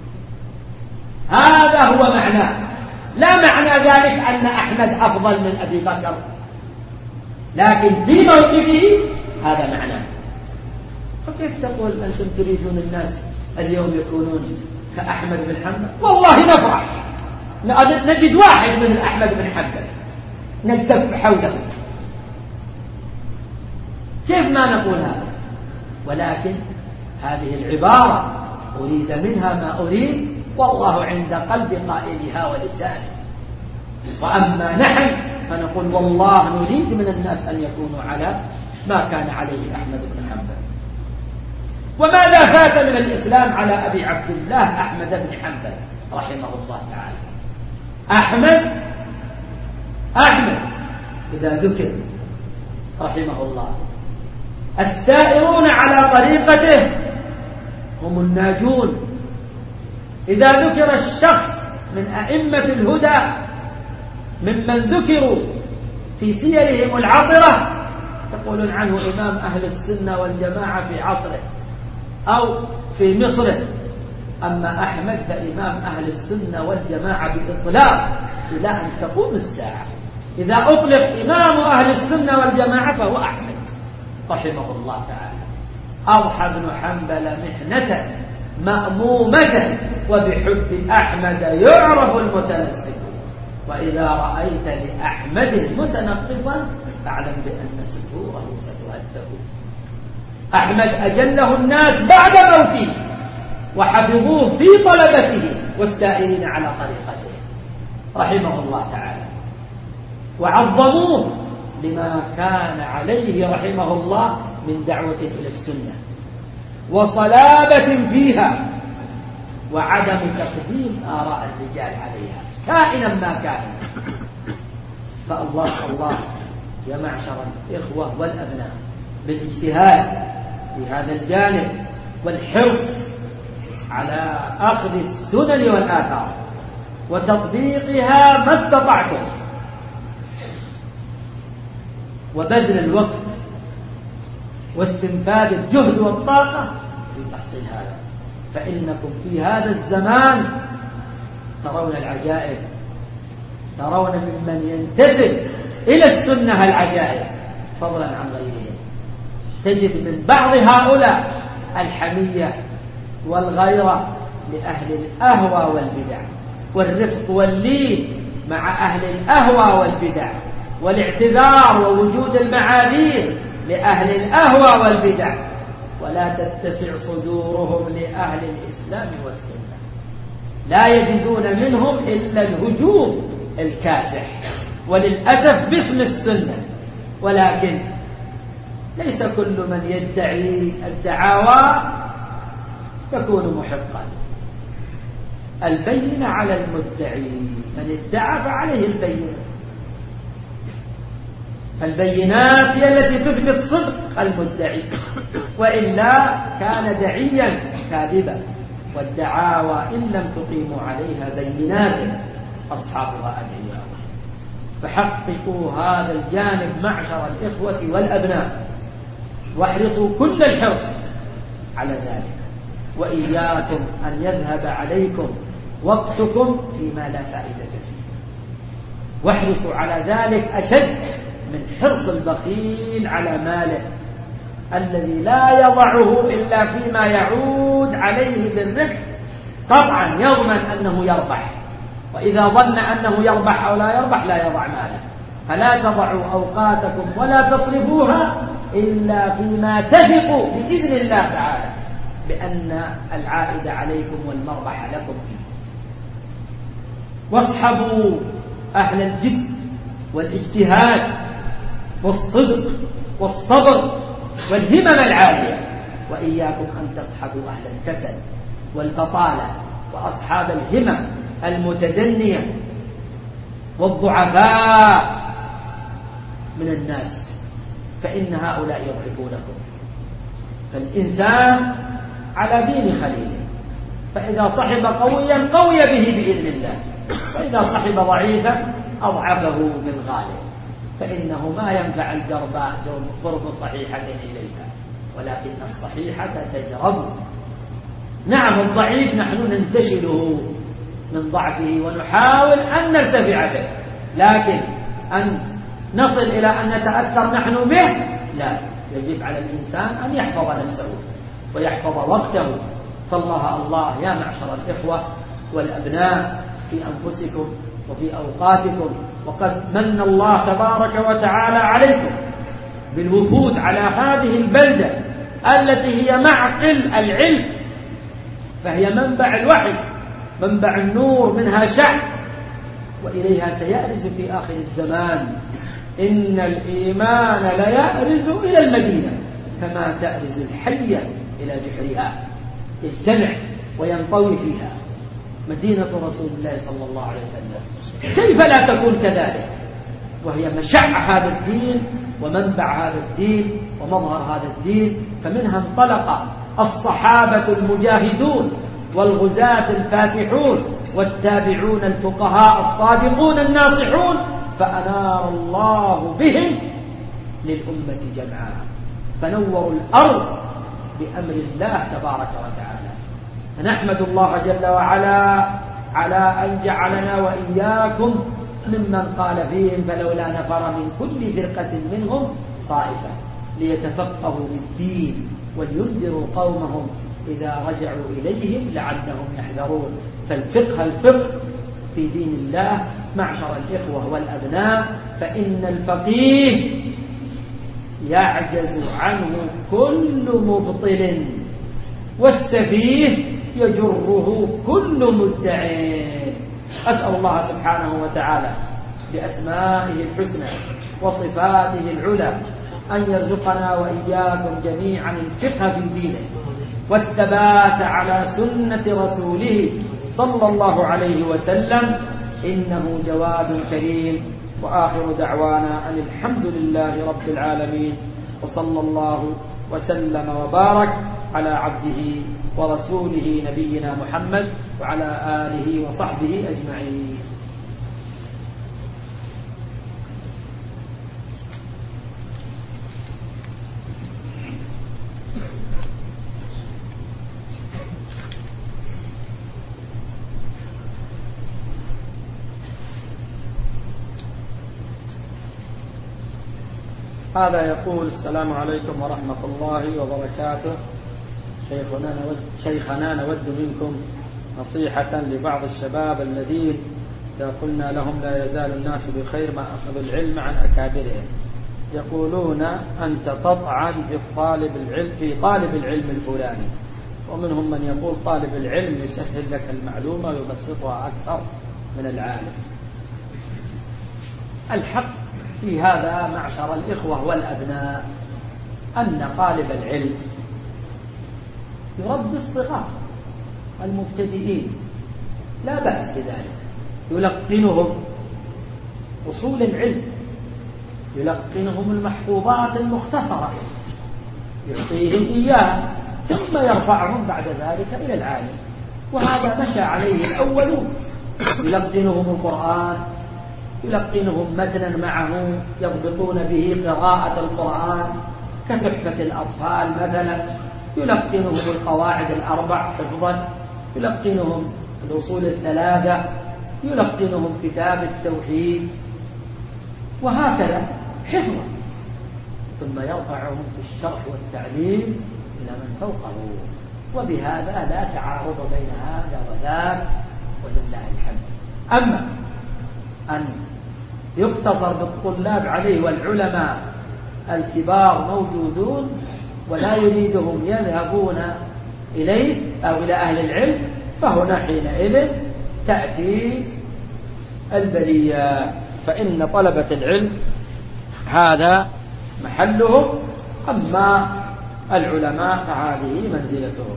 هذا هو معناه. لا معنى ذلك أن أحمد أفضل من أبي بكر، لكن في موقفه هذا معناه. فكيف تقول أنتم تريدون الناس اليوم يكونون كأحمد بن حنبل؟ والله نفرح نجد واحد من أحمد بن حنبل نلتف حوله. كيف ما نقول هذا؟ ولكن هذه العبارة أريد منها ما أريد، والله عند قلب قائلها ولسانه. وأما نحن فنقول: والله نريد من الناس أن يكونوا على ما كان عليه أحمد بن حنبل. وماذا فات من الإسلام على أبي عبد الله أحمد بن حنبل رحمه الله تعالى؟ أحمد أحمد إذا ذكر رحمه الله السائرون على طريقته هم الناجون. إذا ذكر الشخص من أئمة الهدى ممن ذكروا في سيرهم العطرة يقولون عنه إمام أهل السنة والجماعة في عصره أو في مصره. أما أحمد فإمام أهل السنة والجماعة بإطلاق إلى أن تقوم الساعة. إذا أطلق إمام أهل السنة والجماعة فهو أحمد رحمه الله تعالى. أضحى بن حنبل محنة مأمومة، وبحب أحمد يعرف المتمسك. وإذا رأيت لأحمد متنقصا فاعلم بأن ستوره ستهده. أحمد أجله الناس بعد موته وحفظوه في طلبته والسائرين على طريقته رحمه الله تعالى، وعظموه لما كان عليه رحمه الله من دعوة إلى السنة وصلابة فيها وعدم تقديم آراء الرجال عليها كائنا ما كان. فالله الله يا معشر الإخوة والأبناء بالاجتهاد في هذا الجانب والحرص على أخذ السنن والآثار وتطبيقها ما استطعتم، وبذل الوقت واستنفاذ الجهد والطاقة في تحصيل هذا. فإنكم في هذا الزمان ترون العجائب، ترون ممن ينتسب إلى السنة العجائب فضلا عن غيرهم. تجد من بعض هؤلاء الحمية والغيرة لأهل الأهوى والبدع، والرفق واللين مع أهل الأهوى والبدع، والاعتذار ووجود المعاذير لأهل الأهوى والبدع، ولا تتسع صدورهم لأهل الإسلام والسنة. لا يجدون منهم إلا الهجوم الكاسح، وللأسف باسم السنة. ولكن ليس كل من يدعي الدعاوى يكون محقا. البينة على المدعي، من ادعى فعليه البينة. فالبينات هي التي تثبت صدق المدعي، وإلا كان دعيا كاذبا. والدعاوى إن لم تقيموا عليها بينات أصحابها أدعياء. فحققوا هذا الجانب معشر الإخوة والأبناء، واحرصوا كل الحرص على ذلك، وإياكم أن يذهب عليكم وقتكم فيما لا فائدة فيه، واحرصوا على ذلك أشد من حرص البخيل على ماله الذي لا يضعه إلا فيما يعود عليه بالربح، طبعا يضمن أنه يربح، وإذا ظن أنه يربح أو لا يربح لا يضع ماله. فلا تضعوا أوقاتكم ولا تطلبوها إلا فيما تثقوا بإذن الله تعالى بأن العائد عليكم والمربح لكم فيه. واصحبوا أهل الجد والاجتهاد والصدق والصبر والهمم العالية، وإياكم أن تصحبوا أهل الكسل والبطالة وأصحاب الهمم المتدنية والضعفاء من الناس، فإن هؤلاء يضعفونكم. فالإنسان على دين خليله، فإذا صحب قويا قوي به بإذن الله، وإذا صحب ضعيفا أضعفه بالغالب، فإنه ما ينفع الجرباء قرب صحيحة إليها، ولكن الصحيحة تجرب. نعم الضعيف نحن ننتشله من ضعفه ونحاول أن نرتفع به، لكن أن نصل إلى أن نتأثر نحن به لا، يجب على الإنسان أن يحفظ نفسه ويحفظ وقته. فالله الله يا معشر الإخوة والأبناء في أنفسكم وفي أوقاتكم، وقد من الله تبارك وتعالى عليكم بالوفود على هذه البلدة التي هي معقل العلم، فهي منبع الوحي، منبع النور، منها شعب، وإليها سيأرز في آخر الزمان. إن الإيمان ليأرز إلى المدينة كما تأرز الحية إلى جحرها، يجتمع وينطوي فيها مدينة رسول الله صلى الله عليه وسلم. كيف لا تكون كذلك وهي مشع هذا الدين ومنبع هذا الدين ومظهر هذا الدين؟ فمنها انطلق الصحابة المجاهدون والغزاة الفاتحون والتابعون الفقهاء الصادقون الناصحون، فأنار الله بهم للأمة جمعاء، فنوروا الأرض بأمر الله تبارك وتعالى. فنحمد الله جل وعلا على أن جعلنا وإياكم ممن قال فيهم فلولا نفر من كل فرقة منهم طائفة ليتفقهوا بالدين ولينذروا قومهم إذا رجعوا إليهم لعلهم يحذرون. فالفقه الفقه في دين الله معشر الإخوة والأبناء، فإن الفقيه يعجز عنه كل مبطل، والسفيه يجره كل مدعي. أسأل الله سبحانه وتعالى بأسمائه الحسنى وصفاته العلى أن يرزقنا وإياكم جميعا الفقه في دينه والثبات على سنة رسوله صلى الله عليه وسلم، إنه جواد كريم. وآخر دعوانا أن الحمد لله رب العالمين، وصلى الله وسلم وبارك على عبده ورسوله نبينا محمد وعلى آله وصحبه أجمعين. هذا يقول: السلام عليكم ورحمة الله وبركاته. شيخنا نود, شيخنا نود منكم نصيحة لبعض الشباب الذين إذا قلنا لهم لا يزال الناس بخير ما أخذوا العلم عن أكابرهم، يقولون أنت تطعن في طالب العلم في طالب العلم الفلاني، ومنهم من يقول طالب العلم يسهل لك المعلومة ويبسطها أكثر من العالم. الحق في هذا معشر الإخوة والأبناء أن طالب العلم يربي الصغار المبتدئين، لا بأس بذلك، يلقنهم أصول العلم، يلقنهم المحفوظات المختصرة، يعطيهم إياها، ثم يرفعهم بعد ذلك إلى العالم. وهذا مشى عليه الأولون، يلقنهم القرآن يلقنهم متنا معه يضبطون به قراءة القرآن كتحفة الأطفال مثلا، يلقنهم القواعد الأربع حفظا، يلقنهم الأصول الثلاثة، يلقنهم كتاب التوحيد، وهكذا حفظا، ثم يرفعهم في الشرح والتعليم إلى من فوقه. وبهذا لا تعارض بين هذا وذاك، ولله الحمد. أما أن يقتصر بالطلاب عليه والعلماء الكبار موجودون ولا يريدهم يذهبون إليه أو إلى أهل العلم، فهنا حينئذ تأتي البلية، فإن طلبة العلم هذا محلهم، أما العلماء فهذه منزلتهم.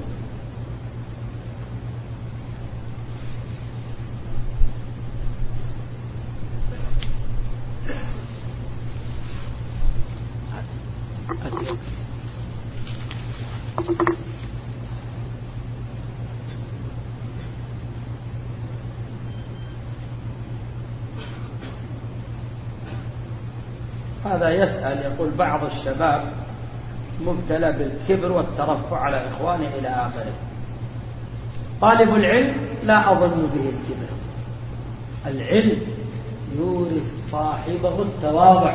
هذا يسأل يقول: بعض الشباب مبتلى بالكبر والترفع على إخوانه إلى آخره. طالب العلم لا أظن به الكبر، العلم يورث صاحبه التواضع.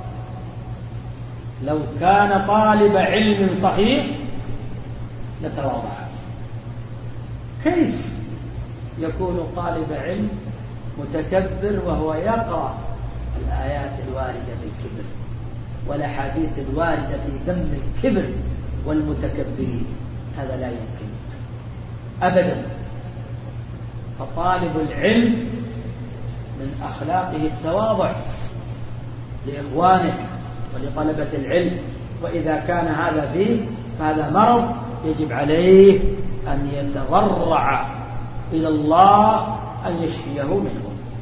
لو كان طالب علم صحيح لتواضع. كيف يكون طالب علم متكبر وهو يقرأ الآيات الواردة بالكبر والأحاديث الواردة في ذم الكبر والمتكبرين؟ هذا لا يمكن أبدا. فطالب العلم من أخلاقه التواضع لإخوانه ولطلبة العلم، وإذا كان هذا فيه فهذا مرض يجب عليه أن يتضرع إلى الله أن يشفيه منه.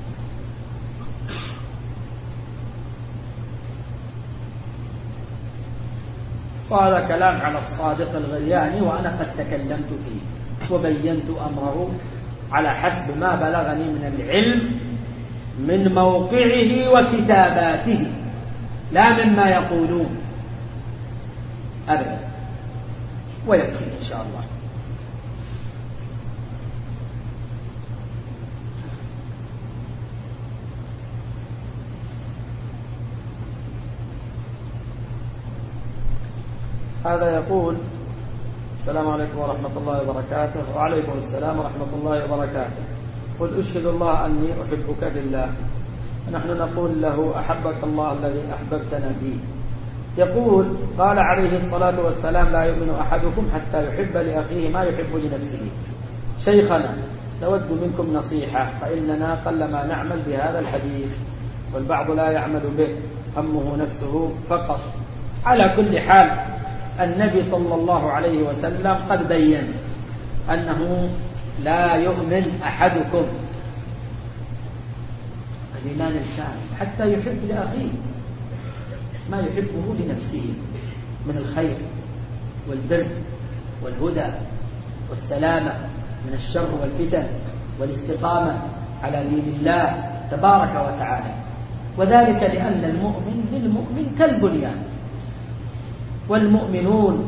وهذا كلام على الصادق الغرياني، وأنا قد تكلمت فيه وبينت أمره على حسب ما بلغني من العلم من موقعه وكتاباته، لا مما يقولون أبدا. ويكفي إن شاء الله. هذا يقول: السلام عليكم ورحمة الله وبركاته. وعليكم السلام ورحمة الله وبركاته. قل أشهد الله أني أحبك في الله. نحن نقول له: أحبك الله الذي أحببتنا فيه. يقول: قال عليه الصلاة والسلام: لا يؤمن أحدكم حتى يحب لأخيه ما يحب لنفسه. شيخنا، نود منكم نصيحة، فإننا قلما نعمل بهذا الحديث والبعض لا يعمل به، همه نفسه فقط. على كل حال النبي صلى الله عليه وسلم قد بين أنه لا يؤمن أحدكم الإيمان الكامل حتى يحب لأخيه ما يحبه لنفسه من الخير والبر والهدى والسلامة من الشر والفتن والاستقامة على دين الله تبارك وتعالى. وذلك لأن المؤمن للمؤمن كالبنيان، والمؤمنون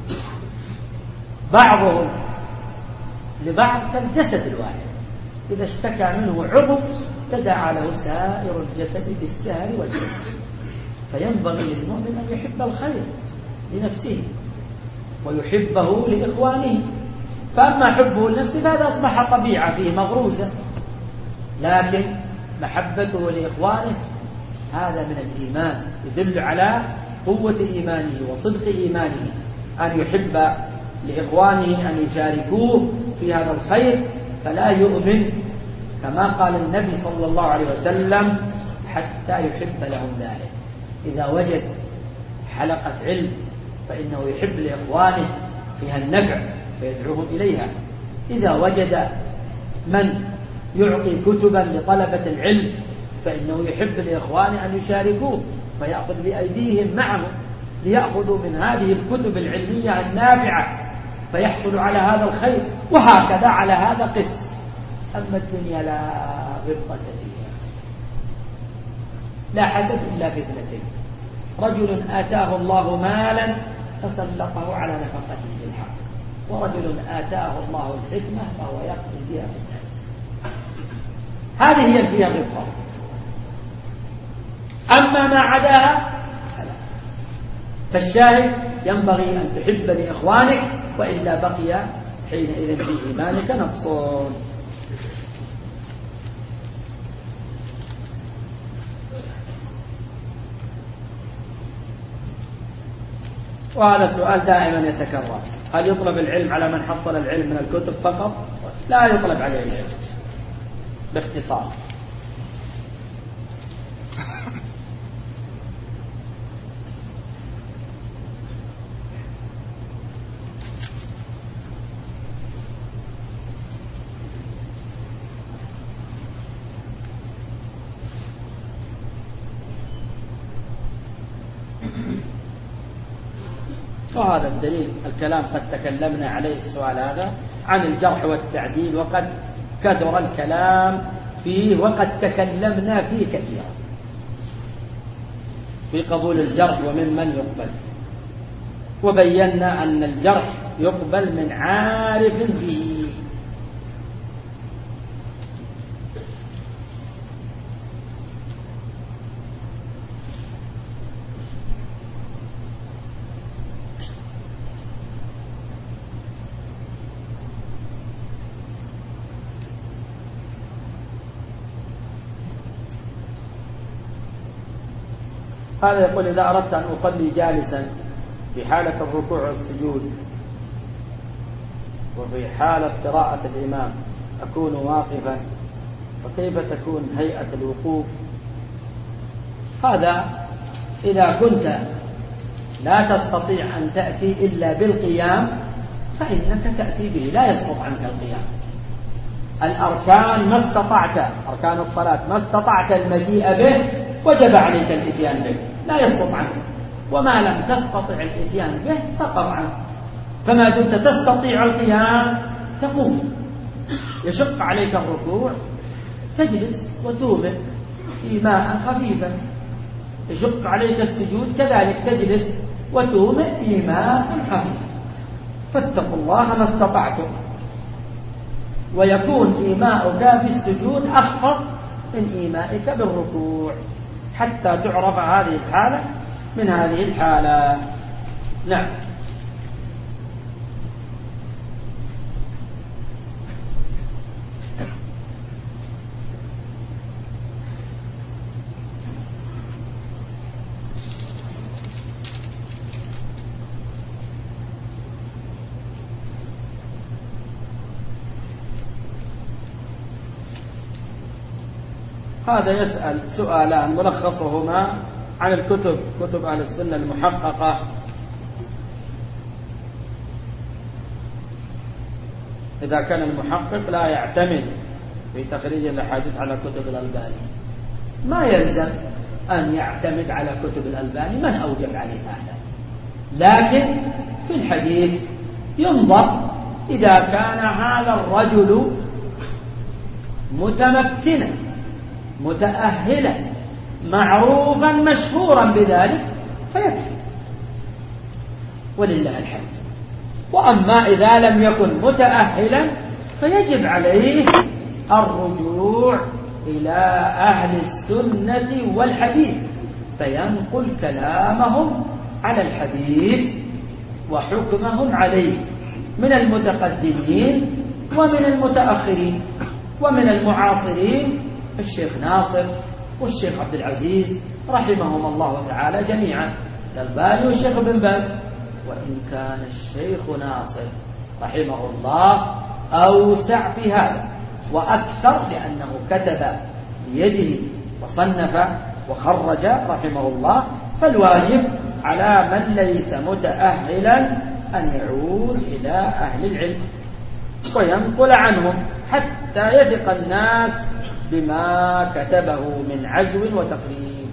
بعضهم لبعض كالجسد الواحد، إذا اشتكى منه عضو تداعى له سائر الجسد بالسهر والجسد. فينبغي للمؤمن أن يحب الخير لنفسه ويحبه لإخوانه. فأما حبه لنفسه فهذا أصبح طبيعة فيه مغروزة، لكن محبته لإخوانه هذا من الإيمان، يدل على قوة إيمانه وصدق إيمانه، أن يحب لإخوانه أن يشاركوه في هذا الخير. فلا يؤمن كما قال النبي صلى الله عليه وسلم حتى يحب لهم ذلك. إذا وجد حلقة علم فإنه يحب لإخوانه فيها النفع فيدعوهم إليها. إذا وجد من يعطي كتبا لطلبة العلم فإنه يحب لإخوانه أن يشاركوه فيأخذ بأيديهم معه ليأخذوا من هذه الكتب العلمية النافعة فيحصل على هذا الخير، وهكذا على هذا قس. أما الدنيا لا غبطة فيها. لا حسد إلا في اثنتين: رجل آتاه الله مالا فسلطه على نفقته بالحق، ورجل آتاه الله الحكمة فهو يقضي بها في الناس. هذه هي الفئة الرفقة. أما ما عداها فلا. فالشاهد ينبغي أن تحب لإخوانك، وإلا بقي حينئذ في إيمانك نقص. وهذا السؤال دائما يتكرر: هل يطلب العلم على من حصل العلم من الكتب فقط؟ لا يطلب عليه العلم. باختصار، وهذا الدليل الكلام قد تكلمنا عليه السؤال هذا عن الجرح والتعديل، وقد كثر الكلام فيه وقد تكلمنا فيه كثيرا في قبول الجرح وممن يقبل، وبينا أن الجرح يقبل من عارف به. هذا يقول: إذا أردت أن أصلي جالسا في حالة الركوع والسجود وفي حالة قراءة الإمام أكون واقفا، فكيف تكون هيئة الوقوف؟ هذا إذا كنت لا تستطيع أن تأتي إلا بالقيام فإنك تأتي به، لا يسقط عنك القيام. الأركان ما استطعت، أركان الصلاة ما استطعت المجيء به وجب عليك الاتيان به، لا يسقط عنك. وما لم تستطع الاتيان به سقط عنك. فما دمت تستطيع القيام تقوم. يشق عليك الركوع تجلس وتومئ إيماء خفيفا. يشق عليك السجود كذلك تجلس وتومئ إيماء خفيفا. فاتقوا الله ما استطعتم. ويكون إيماؤك بالسجود أخفض من إيمائك بالركوع حتى تعرف هذه الحالة من هذه الحالة. نعم. هذا يسأل سؤالان ملخصهما عن الكتب، كتب أهل السنة المحققة، إذا كان المحقق لا يعتمد في تخريج الأحاديث على كتب الألباني، ما يلزم أن يعتمد على كتب الألباني، من أوجب عليه هذا. لكن في الحديث ينظر إذا كان هذا الرجل متمكنا متأهلا معروفا مشهورا بذلك فيكفي ولله الحمد. وأما إذا لم يكن متأهلا فيجب عليه الرجوع إلى أهل السنة والحديث فينقل كلامهم على الحديث وحكمهم عليه من المتقدمين ومن المتأخرين ومن المعاصرين الشيخ ناصر والشيخ عبد العزيز رحمهم الله تعالى جميعا، الألباني والشيخ بن باز. وإن كان الشيخ ناصر رحمه الله أوسع في هذا وأكثر، لأنه كتب بيده وصنف وخرج رحمه الله، فالواجب على من ليس متأهلا أن يعود إلى أهل العلم وينقل عنهم حتى يثق الناس بما كتبه من عزو وتقليد.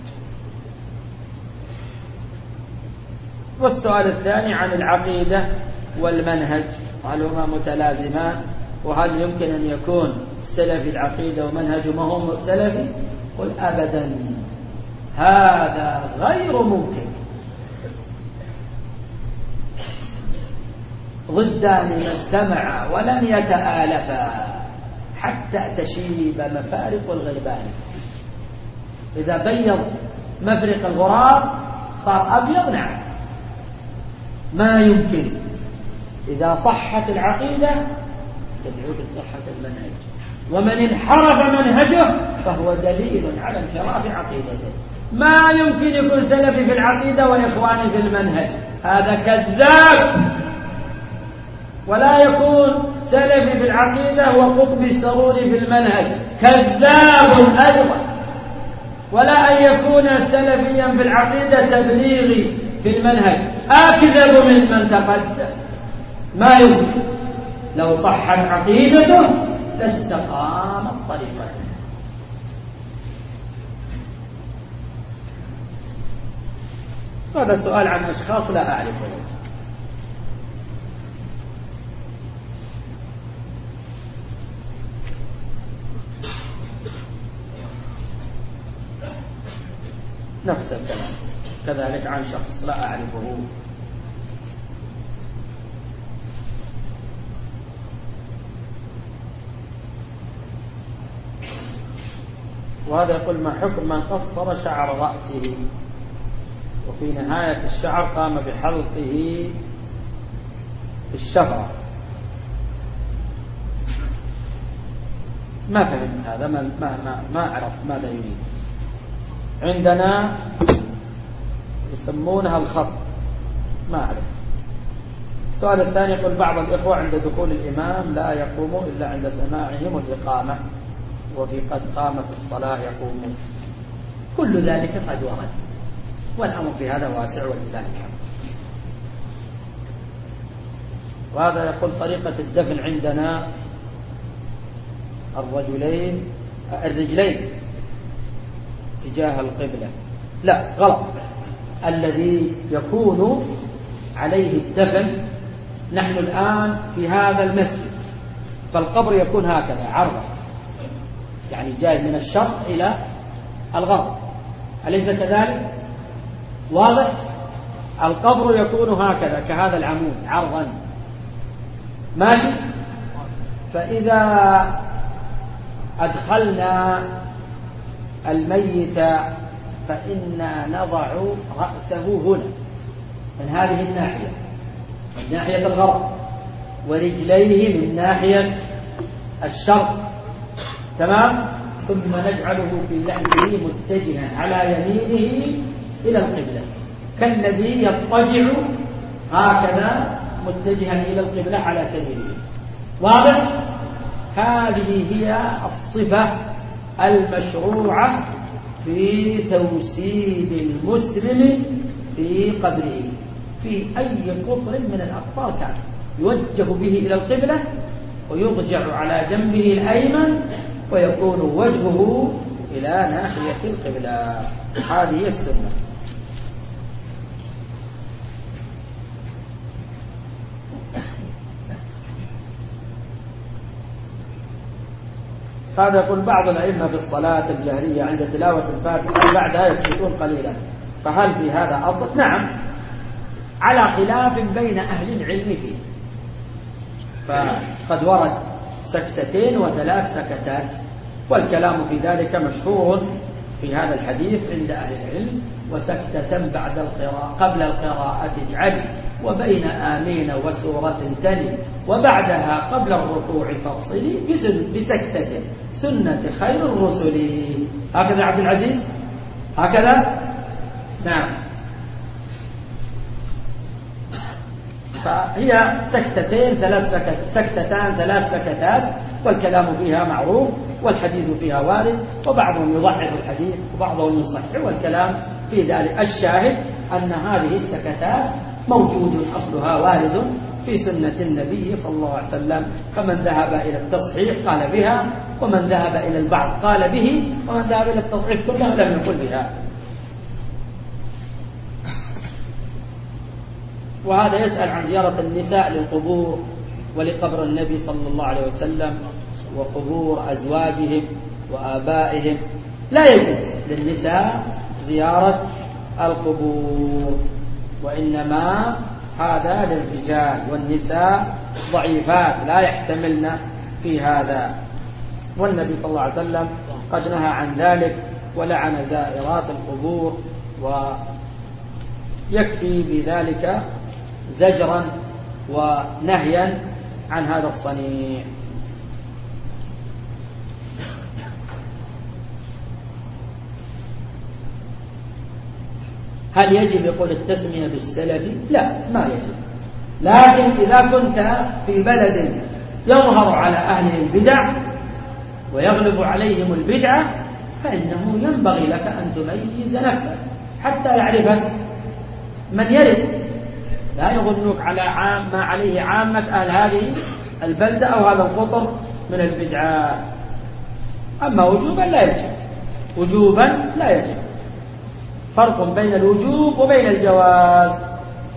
والسؤال الثاني عن العقيدة والمنهج، هل هما متلازمان؟ وهل يمكن أن يكون سلفي العقيدة ومنهج ما هو سلفي؟ قل أبدا هذا غير ممكن. ضدان ما اجتمعا ولم يتآلفا حتى تشيب مفارق الغيبان. إذا بيض مفرق الغراب صار أبيض، نعم ما يمكن. إذا صحت العقيدة تدعو لصحة المنهج، ومن انحرف منهجه فهو دليل على انحراف عقيدته. ما يمكن يكون سلفي في العقيدة وإخواني في المنهج، هذا كذاب. ولا يكون سلفي في العقيدة وقطبي السروري في المنهج، كذاب أيضا. ولا أن يكون سلفيا في العقيدة تبليغي في المنهج، أكذب من من تقدم. ما يمكن. لو صحت عقيدته لاستقامت طريقته. هذا سؤال عن أشخاص لا أعرفهم. نفس الكلام كذلك عن شخص لا أعرفه. وهذا يقول: ما حكم من قصر شعر رأسه وفي نهاية الشعر قام بحلقه في الشفرة؟ ما فهمت هذا، ما ما ما, ما عرفت ماذا يريد. عندنا يسمونها الخط، ما أعرف. السؤال الثاني يقول: بعض الإخوة عند دخول الإمام لا يقوم إلا عند سماعهم الإقامة، وفي قد قام في الصلاة يقوم. كل ذلك قد ورد، والأمر في هذا واسع ولله الحمد. وهذا يقول: طريقة الدفن عندنا الرجلين الرجلين تجاه القبلة. لا، غلط. الذي يكون عليه الدفن، نحن الآن في هذا المسجد، فالقبر يكون هكذا عرضا، يعني جاي من الشرق إلى الغرب، أليس كذلك؟ واضح؟ القبر يكون هكذا كهذا العمود عرضا، ماشي. فإذا أدخلنا الميت فإنا نضع رأسه هنا من هذه الناحية، من ناحية الغرب، ورجليه من ناحية الشرق، تمام. ثم نجعله في لحده متجها على يمينه إلى القبلة، كالذي يضطجع هكذا متجها إلى القبلة على سبيله. واضح؟ هذه هي الصفة المشروعة في توسيد المسلم في قبره في أي قطر من الأقطار كان، يوجه به إلى القبلة ويضجع على جنبه الأيمن ويكون وجهه إلى ناحية القبلة. هذه السنة. هذا يقول: بعض الأئمة في الصلاة الجهرية عند تلاوة الفاتحة بعدها يسكتون قليلا، فهل في هذا أصل؟ نعم، على خلاف بين أهل العلم فيه. فقد ورد سكتتين وثلاث سكتات، والكلام في ذلك مشهور في هذا الحديث عند أهل العلم. وسكتة بعد القراءة، قبل القراءة اجعل، وبين آمين وسورة تلي، وبعدها قبل الركوع فاصلي بسكتة سنة خير الرسل. هكذا عبد العزيز، هكذا. نعم، فهي سكتتين ثلاث سكت سكتتان ثلاث سكتات، والكلام فيها معروف والحديث فيها وارد، وبعضهم يضعف الحديث وبعضهم يصحح، والكلام في ذلك. الشاهد أن هذه السكتات موجود أصلها وارد في سنة النبي صلى الله عليه وسلم، فمن ذهب إلى التصحيح قال بها، ومن ذهب إلى البعض قال به، ومن ذهب إلى التضعيف كله لم يقل بها. وهذا يسأل عن زيارة النساء للقبور ولقبر النبي صلى الله عليه وسلم وقبور أزواجهم وآبائهم. لا يجوز للنساء زيارة القبور، وإنما هذا للرجال، والنساء ضعيفات لا يحتملن في هذا. والنبي صلى الله عليه وسلم قد نهى عن ذلك ولعن زائرات القبور، ويكفي بذلك زجرا ونهيا عن هذا الصنيع. هل يجب يقول التسمية بالسلفي؟ لا، ما يجب، لكن إذا كنت في بلد يظهر على أهل البدع ويغلب عليهم البدعة فإنه ينبغي لك أن تميز نفسك حتى يعرفك من يرد، لا يغنوك على عام ما عليه عامة أهل هذه البلدة أو هذا القطر من البدعة. أما وجوبا لا يجب، وجوبا لا يجب، فرق بين الوجوب وبين الجواز.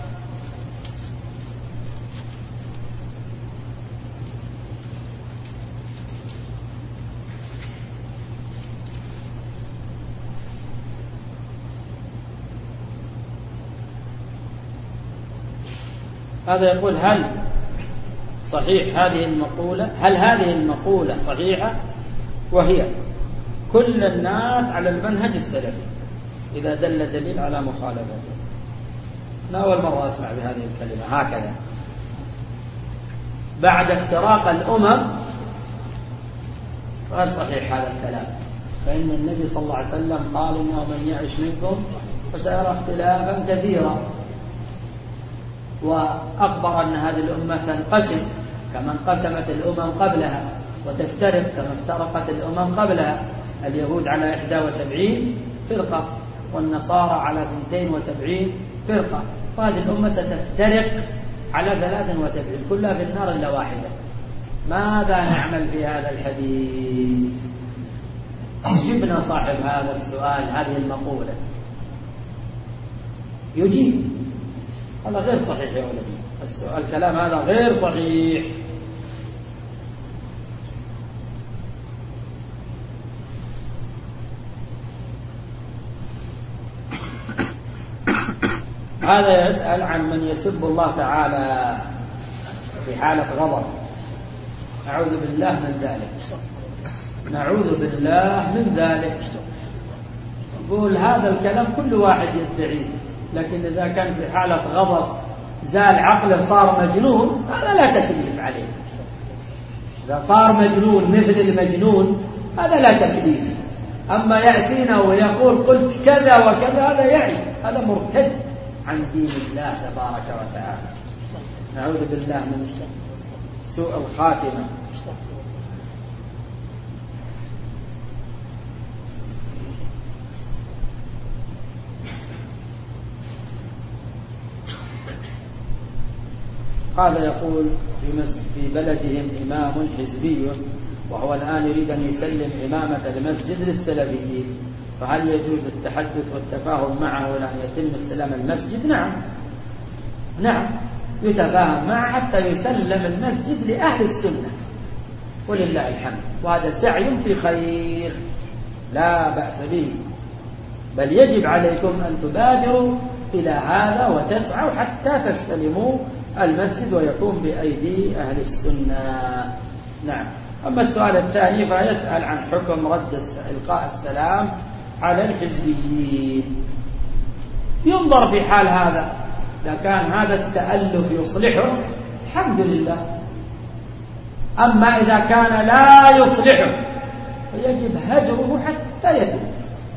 هذا يقول هل صحيح هذه المقولة هل هذه المقولة صحيحة؟ وهي كل الناس على المنهج السلفي إذا دل دليل على مخالفته. لا أول مرة أسمع بهذه الكلمة هكذا بعد افتراق الأمم. غير صحيح هذا الكلام، فإن النبي صلى الله عليه وسلم قال إنه من يعش منكم فسيرى اختلافا كثيرا، وأخبر أن هذه الأمة تنقسم كما انقسمت الأمم قبلها، وتفترق كما افترقت الأمم قبلها. اليهود على إحدى وسبعين فرقة، والنصارى على اثنتين وسبعين فرقة، وهذه الأمة ستفترق على ثلاث وسبعين، كلها في النار إلا واحدة. ماذا نعمل في هذا الحديث؟ جبنا صاحب هذا السؤال هذه المقولة يجيب. هذا غير صحيح يا ولدي، السؤال الكلام هذا غير صحيح. هذا يسأل عن من يسب الله تعالى في حالة غضب. نعوذ بالله من ذلك، نعوذ بالله من ذلك. يقول هذا الكلام كل واحد يدعيه، لكن إذا كان في حالة غضب زال عقله صار مجنون هذا لا تكليف عليه. إذا صار مجنون مثل المجنون هذا لا تكليف. أما يأتينا ويقول قلت كذا وكذا هذا يعني هذا مرتد عن دين الله تبارك وتعالى. نعوذ بالله من سوء الخاتمة. هذا يقول في بلدهم إمام حزبي وهو الآن يريد أن يسلم إمامة المسجد للسلفيين، فهل يجوز التحدث والتفاهم معه لأن يتم استلام المسجد؟ نعم نعم يتفاهم معه حتى يسلم المسجد لأهل السنة ولله الحمد، وهذا سعي في خير لا بأس به، بل يجب عليكم أن تبادروا إلى هذا وتسعوا حتى تستلموا المسجد ويقوم بأيدي أهل السنة. نعم. أما السؤال الثاني فيسأل عن حكم رد إلقاء السلام على الحزبيين. ينظر في حال هذا، إذا كان هذا التألف يصلحه الحمد لله، أما إذا كان لا يصلحه فيجب هجره حتى يتوب.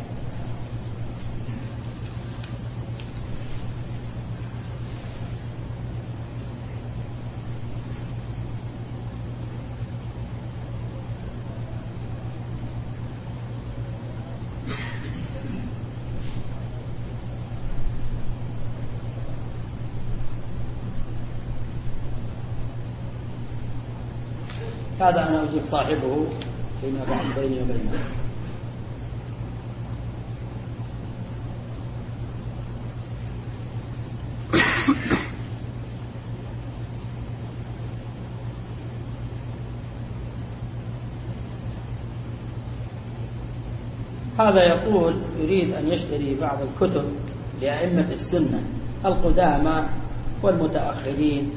هذا أنا أجيب صاحبه فيما بعد بيني وبينه. هذا يقول يريد أن يشتري بعض الكتب لأئمة السنة القدامى والمتأخرين،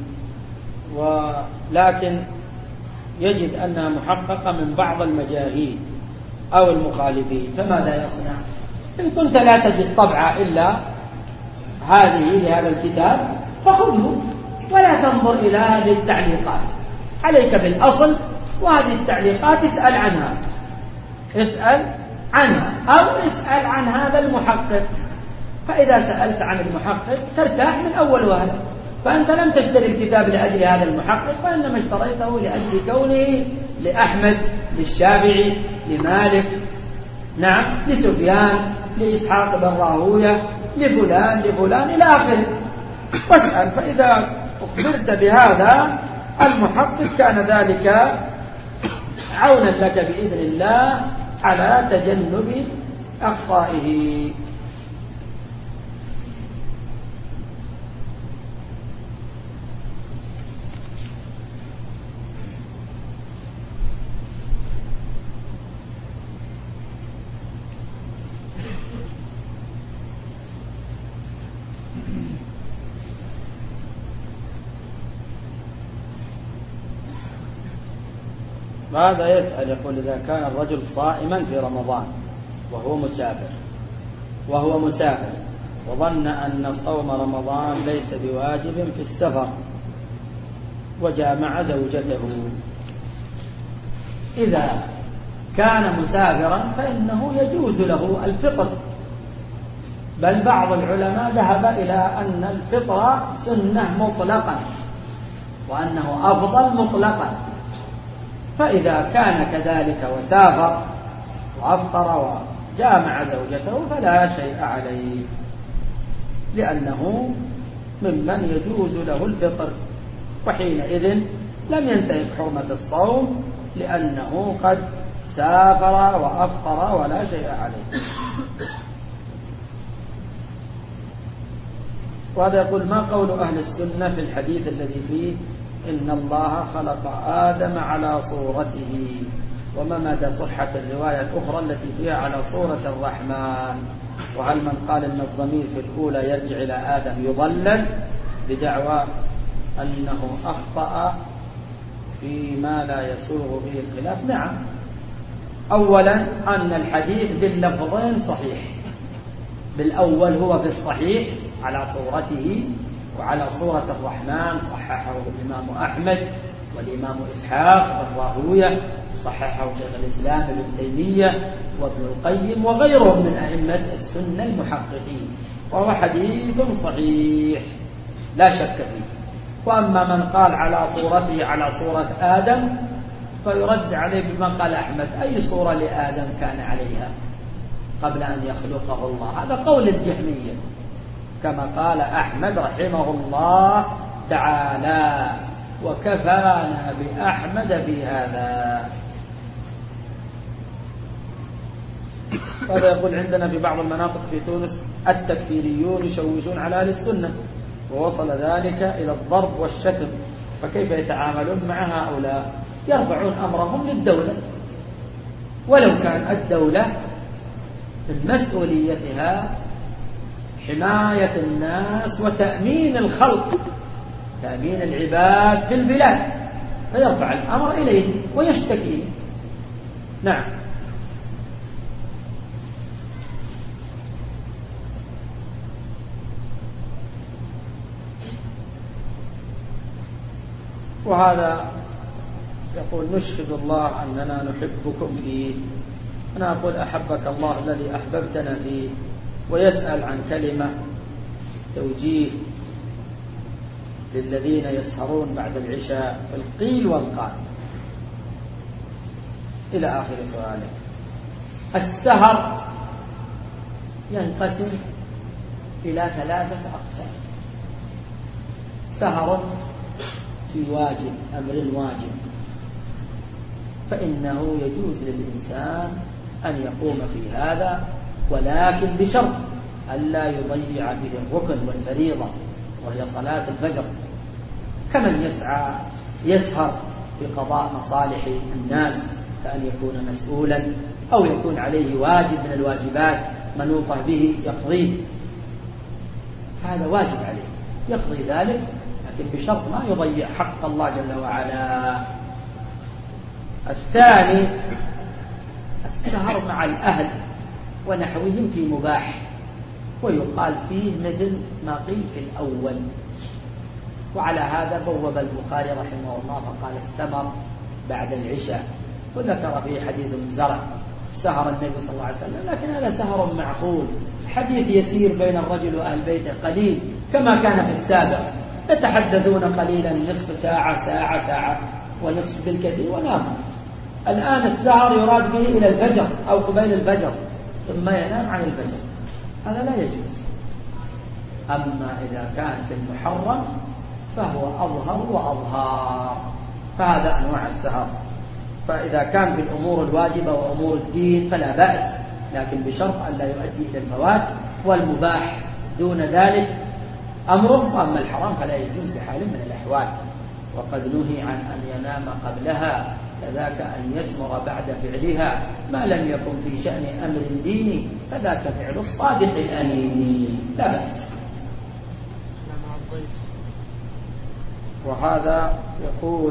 ولكن يجد أنها محققة من بعض المجاهيل أو المخالفين، فماذا يصنع؟ إن كنت لا تجد طبعة إلا هذه لهذا الكتاب فخذه ولا تنظر إلى هذه التعليقات، عليك بالأصل، وهذه التعليقات اسأل عنها اسأل عنها أو اسأل عن هذا المحقق. فإذا سألت عن المحقق ترتاح من أول وهلة. فأنت لم تشتري الكتاب لأجل هذا المحقق، وإنما اشتريته لأجل كونه لأحمد، للشافعي، لمالك، نعم، لسفيان، لإسحاق بن راهوية، لفلان لفلان إلى آخره، واسأل. فإذا أخبرت بهذا المحقق كان ذلك عونا لك بإذن الله على تجنب أخطائه. هذا يسأل يقول: إذا كان الرجل صائما في رمضان وهو مسافر وهو مسافر وظن أن صوم رمضان ليس بواجب في السفر وجامع زوجته، إذا كان مسافرا فإنه يجوز له الفطر، بل بعض العلماء ذهب إلى أن الفطر سنة مطلقا وأنه أفضل مطلقا. فإذا كان كذلك وسافر وأفطر وجامع زوجته فلا شيء عليه، لأنه ممن يجوز له الفطر، وحينئذ لم ينتهك حرمة الصوم لأنه قد سافر وأفطر ولا شيء عليه. وهذا يقول: ما قول أهل السنة في الحديث الذي فيه إن الله خلق آدم على صورته، وما مدى صحة الرواية الأخرى التي فيها على صورة الرحمن؟ وهل من قال إن الضمير في الأولى يرجع إلى آدم يضلل بدعوى أنه أخطأ فيما لا يسوغ به الخلاف؟ نعم، أولا أن الحديث باللفظين صحيح، بالأول هو في الصحيح على صورته وعلى صورة الرحمن، صححه الإمام أحمد والإمام إسحاق بن راهوية، صححه شيخ الإسلام ابن تيمية وابن القيم وغيرهم من أئمة السنة المحققين، وهو حديث صحيح لا شك فيه. وأما من قال على صورته على صورة آدم فيرد عليه بما قال أحمد: أي صورة لآدم كان عليها قبل أن يخلقه الله؟ هذا قول الجهمية، كما قال أحمد رحمه الله تعالى: وكفانا بأحمد بهذا. هذا يقول: عندنا في بعض المناطق في تونس التكفيريون يشوشون على أهل السنة، ووصل ذلك إلى الضرب والشتم، فكيف يتعاملون مع هؤلاء؟ يرفعون أمرهم للدولة، ولو كان الدولة من مسؤوليتها حماية الناس وتأمين الخلق، تأمين العباد في البلاد، فيرفع الأمر إليه ويشتكي. نعم. وهذا يقول: نشهد الله أننا نحبكم فيه. أنا أقول: أحبك الله الذي أحببتنا فيه. ويسأل عن كلمة توجيه للذين يسهرون بعد العشاء في القيل والقال إلى آخر سؤاله. السهر ينقسم إلى ثلاثة أقسام: سهر في واجب، أمر واجب، فإنه يجوز للإنسان أن يقوم في هذا، ولكن بشرط ألا يضيع فيه الركن والفريضة وهي صلاة الفجر، كمن يسعى يسهر في قضاء مصالح الناس كأن يكون مسؤولا أو يكون عليه واجب من الواجبات منوطة به يقضيه، هذا واجب عليه يقضي ذلك، لكن بشرط ما يضيع حق الله جل وعلا. الثاني السهر مع الأهل ونحوهم في مباح، ويقال فيه مثل ما قيل في الأول. وعلى هذا بوب البخاري رحمه الله فقال السمر بعد العشاء، وذكر في حديث زرع سهر النبي صلى الله عليه وسلم، لكن هذا سهر معقول، حديث يسير بين الرجل وأهل بيته قليل كما كان في السابق، يتحدثون قليلا نصف ساعة ساعة ساعة ونصف بالكثير وناموا. الآن السهر يراد به إلى الفجر أو قبيل الفجر ثم ينام عن الفجر، هذا لا يجوز. أما إذا كان في المحرم فهو أظهر وأظهار، فهذا أنواع السهر. فإذا كان في الأمور الواجبة وأمور الدين فلا بأس، لكن بشرط أن لا يؤدي إلى الفوات، والمباح دون ذلك أمره، وأما الحرام فلا يجوز بحال من الأحوال. وقد نهي عن أن ينام قبلها، كذاك أن يسمر بعد فعلها، ما لم يكن في شأن أمر ديني فذاك فعل الصادق الأمين، لا بأس. وهذا يقول: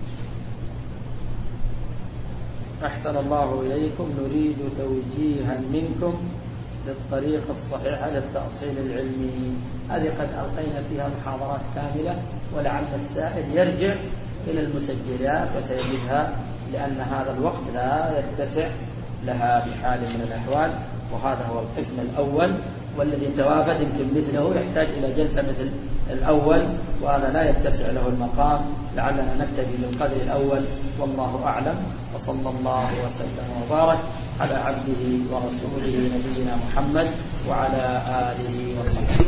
أحسن الله إليكم، نريد توجيها منكم للطريقة الصحيحة للتأصيل العلمي. هذه قد ألقينا فيها محاضرات كاملة، ولعل السائل يرجع إلى المسجلات وسيجدها، لأن هذا الوقت لا يتسع لها بحال من الأحوال. وهذا هو القسم الأول، والذي توافد يمكن مثله يحتاج إلى جلسة مثل الأول، وهذا لا يتسع له المقام، لعلنا نكتفي بالقدر الأول، والله أعلم. وصلى الله وسلم وبارك على عبده ورسوله نبينا محمد وعلى آله وصحبه.